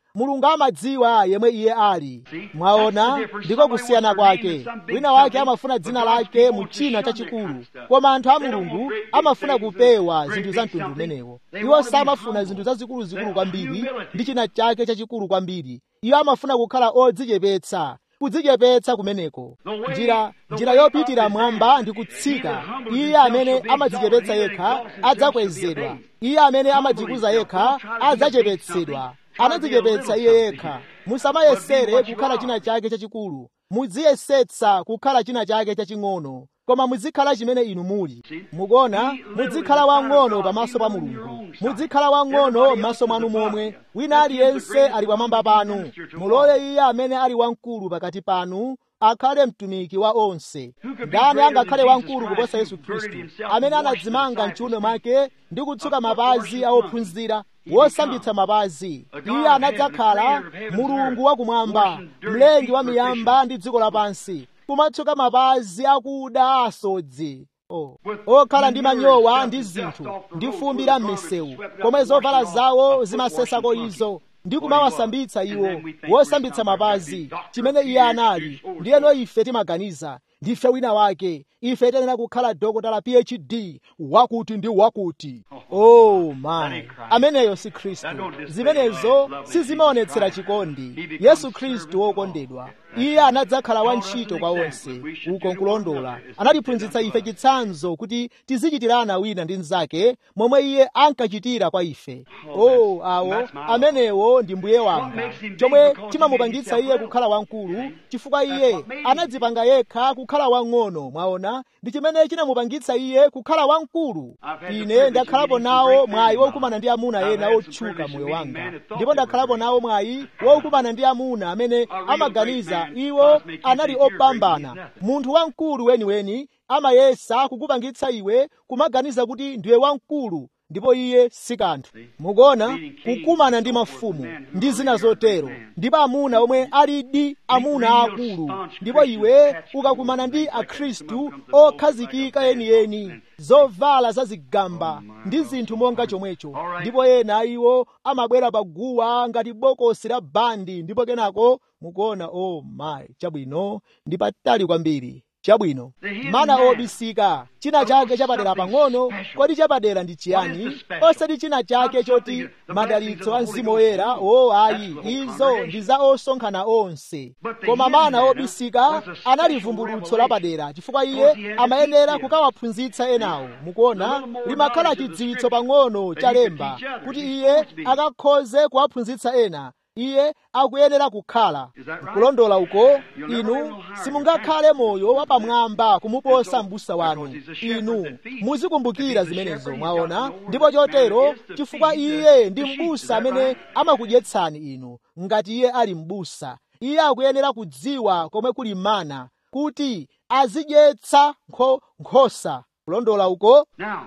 mulungu amadziwa yemwe iye ali. Mwaona ndiko kusiyana kwake. Wina wake amafuna dzina lake mu china chachikulu, koma anthu a mulungu amafuna kupewa zinthu za mtundu umenewo. Iwo samafuna zinthu zazikuluzikulu kwambiri ndi china chake chachikulu kwambiri. Iwo amafuna kukhala odzichepetsa. Kudzichepetsa kumeneko njira njira yopitira mwamba ndi kutsika. Iye amene amadzichepetsa yekha adzakwezedwa, iye amene amadzikuza yekha adzachepetsedwa. Anadzichepetsa iye yekha. Musamayesere kukhala china chake chachikulu, mudziyesetsa kukhala china chake chaching'ono, koma muzikhala chimene inu muli. Mukuona, muzikhala wang'ono pamaso pa Mulungu, muzikhala wang'ono m'maso mwanu momwe. Wina aliyense ali pamwamba panu. Mulole iye amene ali wamkulu pakati panu akhale mtumiki wa onse. Ndani angakhale wamkulu kuposa Yesu Khristu, amene anadzimanga mchiuno mwake ndi kutsuka mapazi a ophunzira, wosambitsa mapazi. Iye anadzakhala Mulungu wakumwamba, mlengi wa miyamba ndi dziko lapansi, kumatsuka mapazi akuda asodzi. Oh. Okhala ndi manyowa ndi zinthu ndi fumbi la m'misewu, komwe zovala zawo zimasesako izo ndi kumawasambitsa iwo, wosambitsa mapazi. Chimene iye anali ndiyeno ife timaganiza ndife wina wake. Ife tenena kukhala dokotala P H D wakuti ndi wakuti. Oh man, ameneyo si Khristu. Zimenezo sizimaonetsera chikondi. Yesu Khristu wokondedwa, iye anadzakhala wantchito kwa onse. Uko nkulondola, anatiphunzitsa ife chitsanzo kuti tizichitirana wina ndi mnzake momwe iye ankachitira kwa ife. Oh, awo amenewo ndi mbuye wanga. Chomwe chimamupangitsa iye kukhala wamkulu chifukwa iye anadzipanga yekha kukhala wang'ono. Mwaona, ndi chimene chinamupangitsa iye kukhala wamkulu. Ine ndakhalapo nawo mwayi wokumana ndi amuna ena otchuka moyo wanga, ndipo ndakhalapo nawo mwayi wokumana ndi amuna amene amaganiza iwo anali opambana. Munthu wamkulu weniweni amayesa kukupangitsa iwe kumaganiza kuti ndiwe wamkulu, ndipo iye si kanthu. Mukuona, kukumana ndi mafumu ndi zina zotero, ndipo amuna omwe alidi amuna akulu, ndipo iwe ukakumana ndi akhristu okhazikika yeniyeni, zovala zazigamba ndi zinthu monga chomwecho, ndipo ena iwo amabwera paguwa ngati bokosi la bandi, ndipo kenako mukuona, oh my, chabwino ndi patali kwambiri. Chabwino, mana obisika, china chake chapadera pang'ono. Kodi chapadera ndi chiyani? Osati china chake choti madalitso a Mzimu Woyera. Oh ayi, izo ndi za osonkhana onse. Koma mana obisika anali vumbulutso lapadera, chifukwa iye amayenera kukawaphunzitsa enawo. Mukuona, limakhala chidziwitso pang'ono chalemba kuti iye akakhoze kuwaphunzitsa ena. Iye akuyenera kukhala. Kulondola uko, inu simungakhale moyo wapamwamba kumuposa m'busa wanu. Inu muzikumbukira zimenezo, mwaona. Ndipo chotero, chifukwa iye ndi m'busa amene amakudyetsani inu, ngati iye ali m'busa, iye akuyenera kudziwa komwe kuli mana kuti azidyetsa nkho nkhosa. Kulondola uko.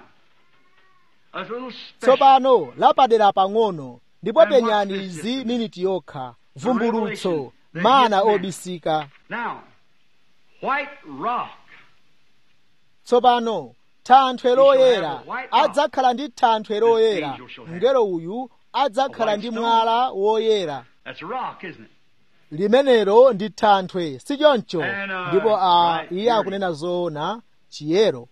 Tsopano lapadera pang'ono, ndipo penyani izi miniti yokha. Vumbulutso, mana obisika. Tsopano thanthwe loyera, adzakhala ndi thanthwe loyera. Mngelo uyu adzakhala ndi mwala woyera. Limenelo ndi thanthwe, si choncho? Ndipo a iye akunena zoona, chiyero.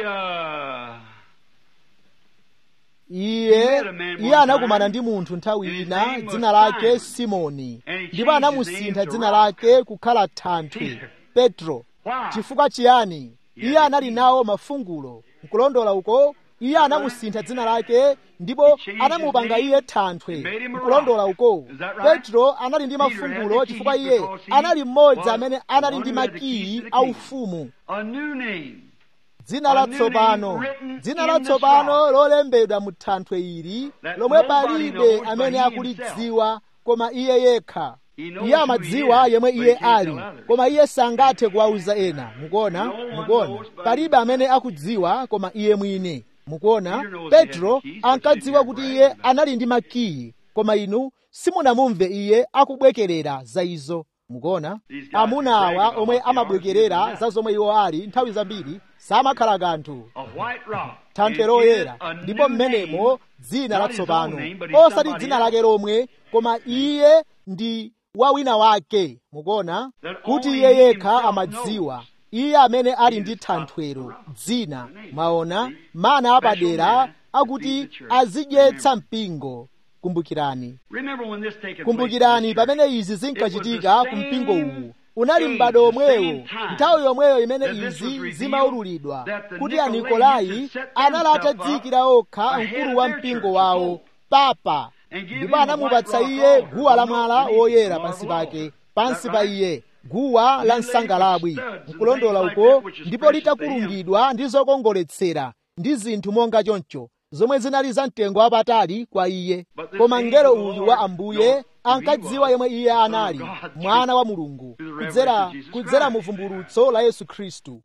Iye iye anakumana ndi munthu nthawi ina, dzina lake Simoni, ndipo anamusintha dzina lake kukhala Thanthwe, Petro. Chifukwa chiyani? Iye anali nawo mafungulo. Nkulondola uko, iye anamusintha dzina lake ndipo anamupanga iye Thanthwe. Nkulondola uko, Petro anali ndi mafungulo chifukwa iye anali mmodzi amene anali ndi makiyi aufumu. Dzina latsopano, dzina latsopano lolembedwa mu thanthwe ili, lomwe palibe amene akulidziwa koma iye yekha. Iye amadziwa yemwe iye ali, koma iye sangathe kuwauza ena. Mukuona, mukuona, palibe amene akudziwa koma iye mwini. Mukuona, Petro ankadziwa kuti iye anali ndi makiyi, koma inu simunamumve iye akubwekerera za izo. mukuona. Amuna awa omwe amabwekerera za zomwe iwo ali nthawi zambiri samakhala kanthu, thanthwe loyera, ndipo mmenemo dzina latsopano, osati dzina lake lomwe, koma iye ndi wa wina wake, mukuona, kuti iye yekha amadziwa, iye amene ali ndi thanthwero, dzina, mwaona, mana apadera akuti azidyetsa mpingo. Kumbukirani, kumbukirani pamene izi zinkachitika ku mpingo uwu, unali m'bado omwewo, nthawi yomweyo imene izi zimaululidwa, kuti Anikolai anali atadziyikira okha mkulu wa mpingo wawo, Papa, ndipo anamupatsa iye guwa la mwala woyera pansi pake, pansi pa iye guwa la msangalabwi, nkulondola uko, ndipo litakulungidwa ndi zokongoletsera ndi zinthu monga choncho, zomwe zinali za mtengo wapatali kwa iye. Koma mngelo uyu wa Ambuye ankadziwa yemwe iye anali, mwana wa Mulungu, kudzera kudzera mu vumbulutso la Yesu Khristu.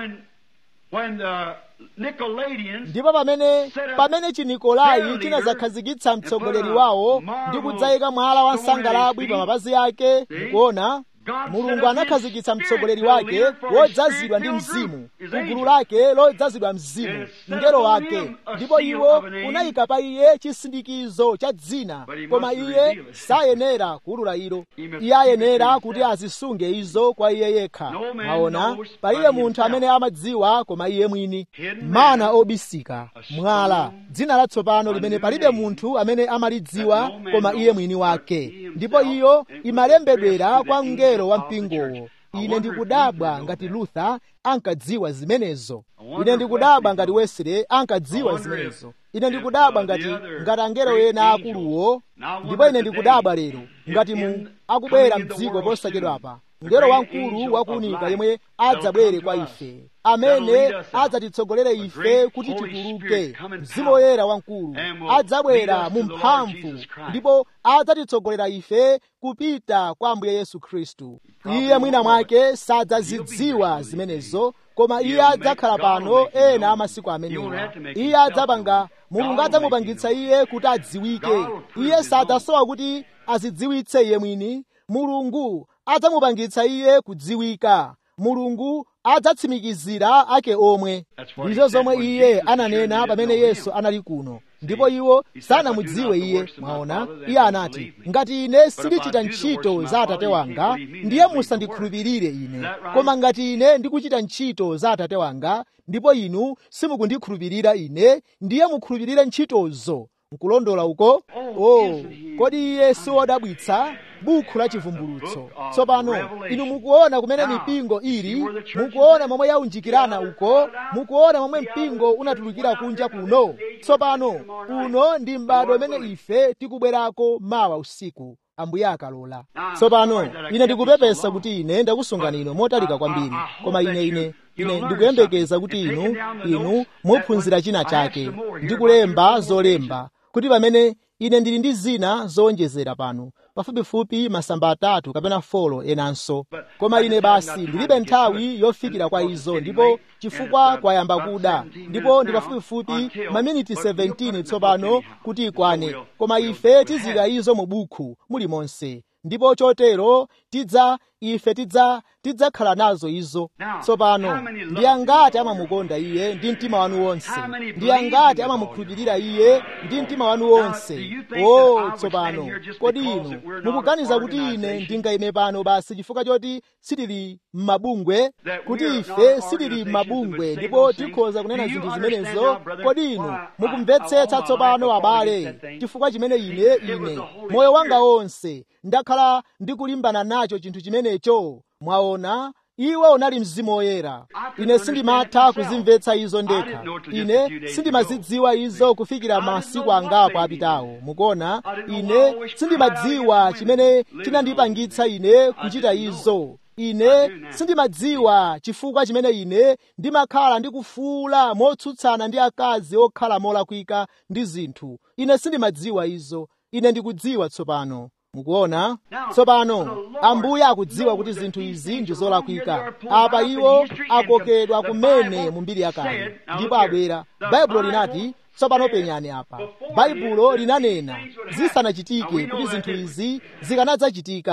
Ndipo pamene pamene Chinikolai chinazakhazikitsa mtsogoleri wawo ndi kudzayika mwala wa msangalabwi pa mapazi ake, mukuona, Mulungu anakhazikitsa mtsogoleri wake wodzazidwa ndi mzimu, kugulu lake lodzazidwa mzimu, mngelo wake, ndipo iwo unayika pa iye chisindikizo cha dzina, koma iye sayenera kuulula ilo. Iye ayenera kuti azisunge izo kwa iye yekha. Maona, palibe munthu amene amadziwa koma iye mwini. Mana obisika, mwala, dzina latsopano limene palibe munthu amene amalidziwa koma iye mwini wake, ndipo iyo imalembedwera kwa mngelo wa mpingowo. Ine ndikudabwa ngati Luther ankadziwa zimenezo. Ine ndikudabwa ngati Wesley ankadziwa zimenezo. Ine ndikudabwa ngati ngati angelo ena akuluwo. Ndipo ine ndikudabwa lero ngati mu akubwera mdziko posachedwapa, mngelo wamkulu wakuunika yemwe adzabwere kwa ife, amene adzatitsogolere ife kuti tituluke. Mzimu Woyera wamkulu adzabwera mu mphamvu, ndipo adzatitsogolera ife kupita kwa Ambuye Yesu Khristu. Iye mwina mwake sadzazidziwa zimenezo, koma iye adzakhala pano ena amasiku amenewa. Iye adzapanga, Mulungu adzamupangitsa iye kuti adziwike. Iye sadzasowa kuti azidziwitse iye mwini. Mulungu adzamupangitsa iye kudziwika. Mulungu adzatsimikizira ake omwe. Ndizo zomwe iye ananena pamene Yesu anali kuno, ndipo iwo sanamudziwe iye. Mwaona, iye anati, ngati ine sindichita ntchito za Atate wanga, ndiye musandikhulupirire ine, koma ngati ine ndikuchita ntchito za Atate wanga ndipo inu simukundikhulupirira ine, ndiye mukhulupirire ntchitozo. Nkulondola uko. Oh, kodi iye si wodabwitsa? Buku la chivumbulutso. Tsopano inu mukuona kumene mipingo ili, mukuona momwe yaunjikirana uko, mukuona momwe mpingo unatulukira kunja kuno. Tsopano uno ndi m'bado umene ife tikubwerako mawa usiku, Ambuye akalola. Tsopano ine ndikupepesa kuti ine ndakusungani ino motalika kwambiri, koma ine ine ine ndikuyembekeza kuti inu inu muphunzira china chake, ndikulemba zolemba, kuti pamene ine ndili ndi zina zowonjezera pano, pafupifupi masamba atatu kapena folo enanso, koma ine basi ndilibe nthawi yofikira kwa izo, ndipo chifukwa kwayamba kuda, ndipo ndi pafupifupi maminiti seventeen tsopano kuti ikwane, koma ife tizika izo mu buku muli monse, ndipo chotero tidza ife tidza tidzakhala nazo izo. Tsopano ndi angati amamukonda iye ndi mtima wanu wonse? Ndi angati amamukhulupirira iye ndi mtima wanu wonse? Oh, tsopano kodi inu mukuganiza kuti ine ndingayime pano basi chifukwa choti sitili m'mabungwe, kuti ife sitili m'mabungwe ndipo tikhoza kunena zinthu zimenezo? Kodi inu mukumvetsetsa tsopano abale, chifukwa chimene ine ine moyo wanga wonse ndakhala ndikulimbana nacho chinthu chimenecho? Mwaona, iwo unali Mzimu Woyera. Ine sindimatha kuzimvetsa izo ndekha. Ine sindimazidziwa izo kufikira masiku angapo apitawo. Mukuona, ine sindimadziwa chimene chinandipangitsa ine kuchita izo. Ine sindimadziwa chifukwa chimene ine ndimakhala ndikufuula motsutsana ndi akazi okhala molakwika ndi zinthu. Ine sindimadziwa izo. Ine ndikudziwa tsopano. Mukuona? Tsopano Ambuye akudziwa kuti zinthu izi ndi zolakwika. Apa iwo akokedwa kumene mu mbiri yakale, ndipo abwera. Baibulo linati, tsopano penyani apa, Baibulo linanena zisanachitike kuti zinthu izi zikanadzachitika.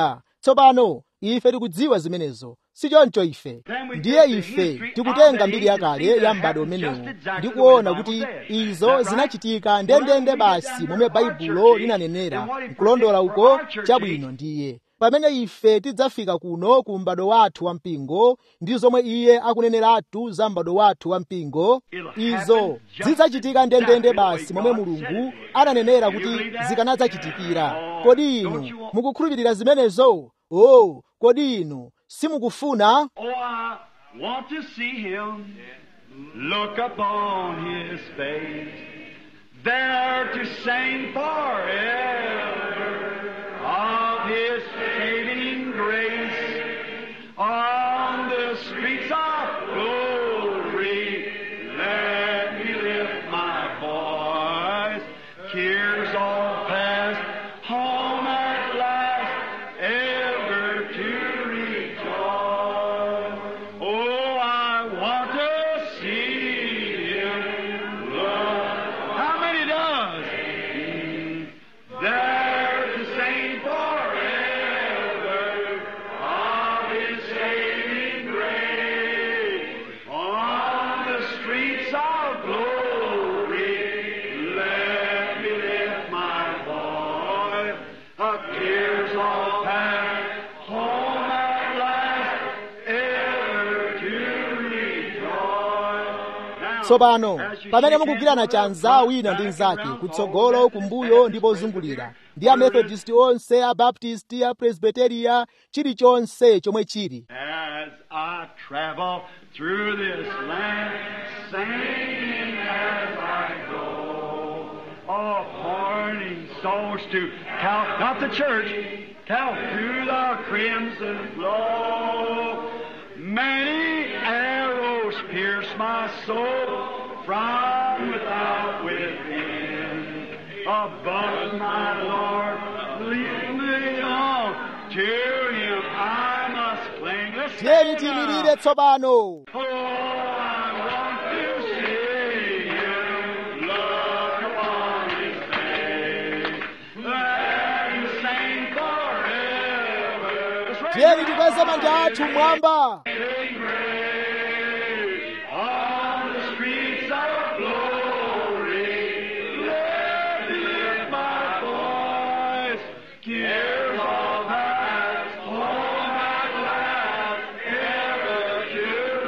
tsopano ife tikudziwa zimenezo, si choncho ife? Ndiye ife tikutenga mbiri yakale ya m'bado umenewu ndi kuona kuti izo zinachitika ndendende basi momwe baibulo linanenera, nkulondola uko. Chabwino ndiye pamene ife tidzafika kuno ku m'bado wathu wa mpingo ndi zomwe iye akuneneratu za m'bado wathu wa mpingo, izo zidzachitika ndendende basi momwe mulungu ananenera kuti zikanadzachitikira. Kodi inu mukukhulupirira zimenezo? Oh, kodi inu simukufuna? Oh, I want to see him, look upon his face, there to sing forever of his saving grace on the streets of glory. Let me lift my voice, tears all past, home at last, ever to rejoice. Oh, I want to see him, Lord. How many does? There to sing forever of his saving grace on the streets of glory. Let me lift my voice, of tears all past, home at last, ever to rejoice. Now, Tsopano as you pamene shake mukugwirana hands, chanza wina ndi back mnzake around, kutsogolo, all kumbuyo that, ndi pozungulira, ndi amethodist onse, abaptisti, apresbiteria, chilichonse chomwe chili. as I travel through this land, singing as I go, oh, pointing souls to Cal, not the church, Cal, to the crimson flow. Many arrows pierce my soul from without within. Above my Lord, lead me on to him I must cling. Let's Tiyeni stand tiyimirire up. tsopano. Oh, I want to see him, look upon his face, and sing forever. Let's raise Tiyeni our tikweze manja athu mwamba. sing praise on the streets of glory. Let me lift my voice, cares all past, home at last, ever to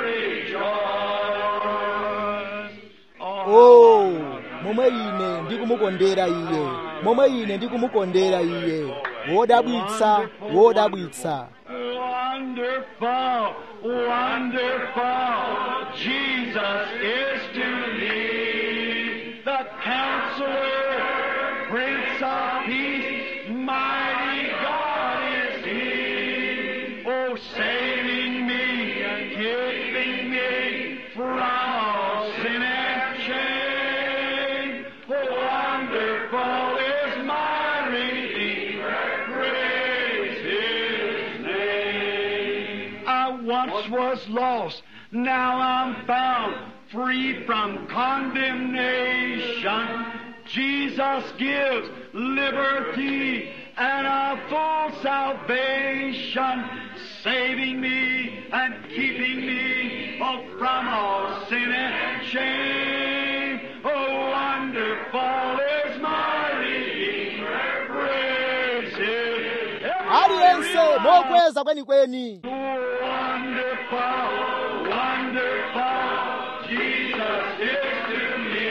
rejoice. Oh, momwe ine ndikumukondera iye, momwe ine ndikumukondera iye. Wodabwitsa, wodabwitsa. Wonderful, wonderful, Jesus is to me, the Counselor, Prince of Peace, mighty God is He. Oh, saving me and keeping me from all sin and shame. Oh, wonderful is my Redeemer, praise His name. I once was lost, now I'm found, free from condemnation. Jesus gives liberty and a full salvation, saving me and keeping me oh, from all sin and shame. Oh, wonderful is my Redeemer, praise Him. Aliyense mokweza kwenikweni. Wonderful, wonderful, Jesus is to me.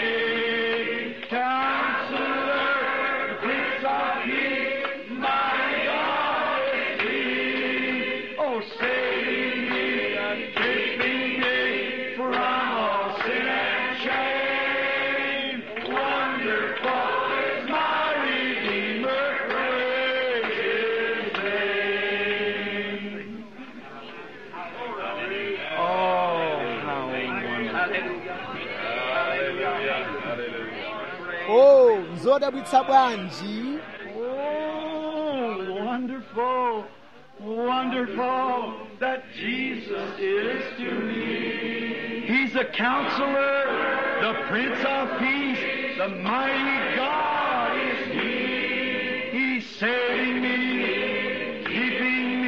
Counselor, Prince of Peace, my God is He. Oh, saving me and keeping me from all sin and shame. Wonderful is my Redeemer, praise His name. Oh, how Oh, nzodabwitsa bwanji. Oh, wonderful, wonderful that Jesus is to me. He's the Counselor, the Prince of Peace, the mighty God is He. He's saving me, keeping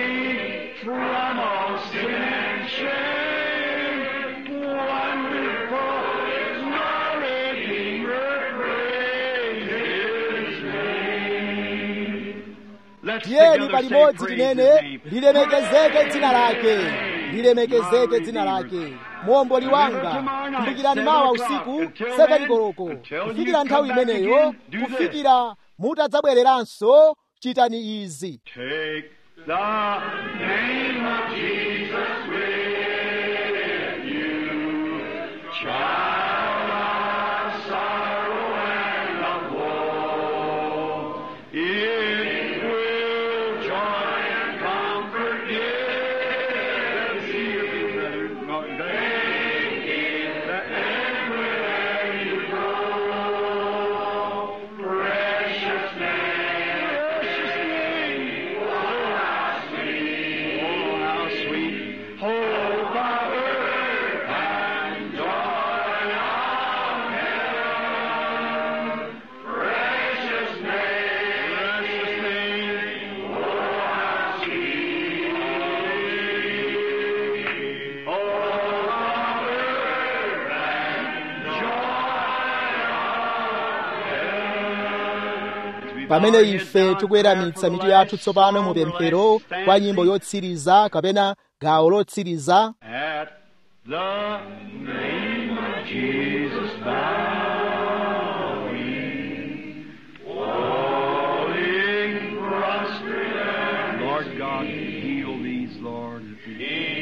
tiyeni palimodzi tinene lilemekezeke dzina lake, lilemekezeke dzina lake. Muomboli wanga, kumbukirani mawa usiku sefeni koloko, kufikira nthawi imeneyo, kufikira mutadzabwereranso, chitani izi. Take the name of Jesus with you, child of sorrow and of woe. It will joy and comfort give. See you, brother. Take it everywhere you go. Precious name, precious name. Oh, how sweet, oh, how sweet. Hope of earth and joy of heaven. Precious name, precious name. Oh, how sweet. Oh, of earth and joy of heaven. Pamene ife tikuweramitsa mitu yathu tsopano mu pemphero kwa nyimbo yotsiriza kapena gawo lotsiriza, At the name of Jesus bowing, falling prostrate, Lord God, heal these, Lord.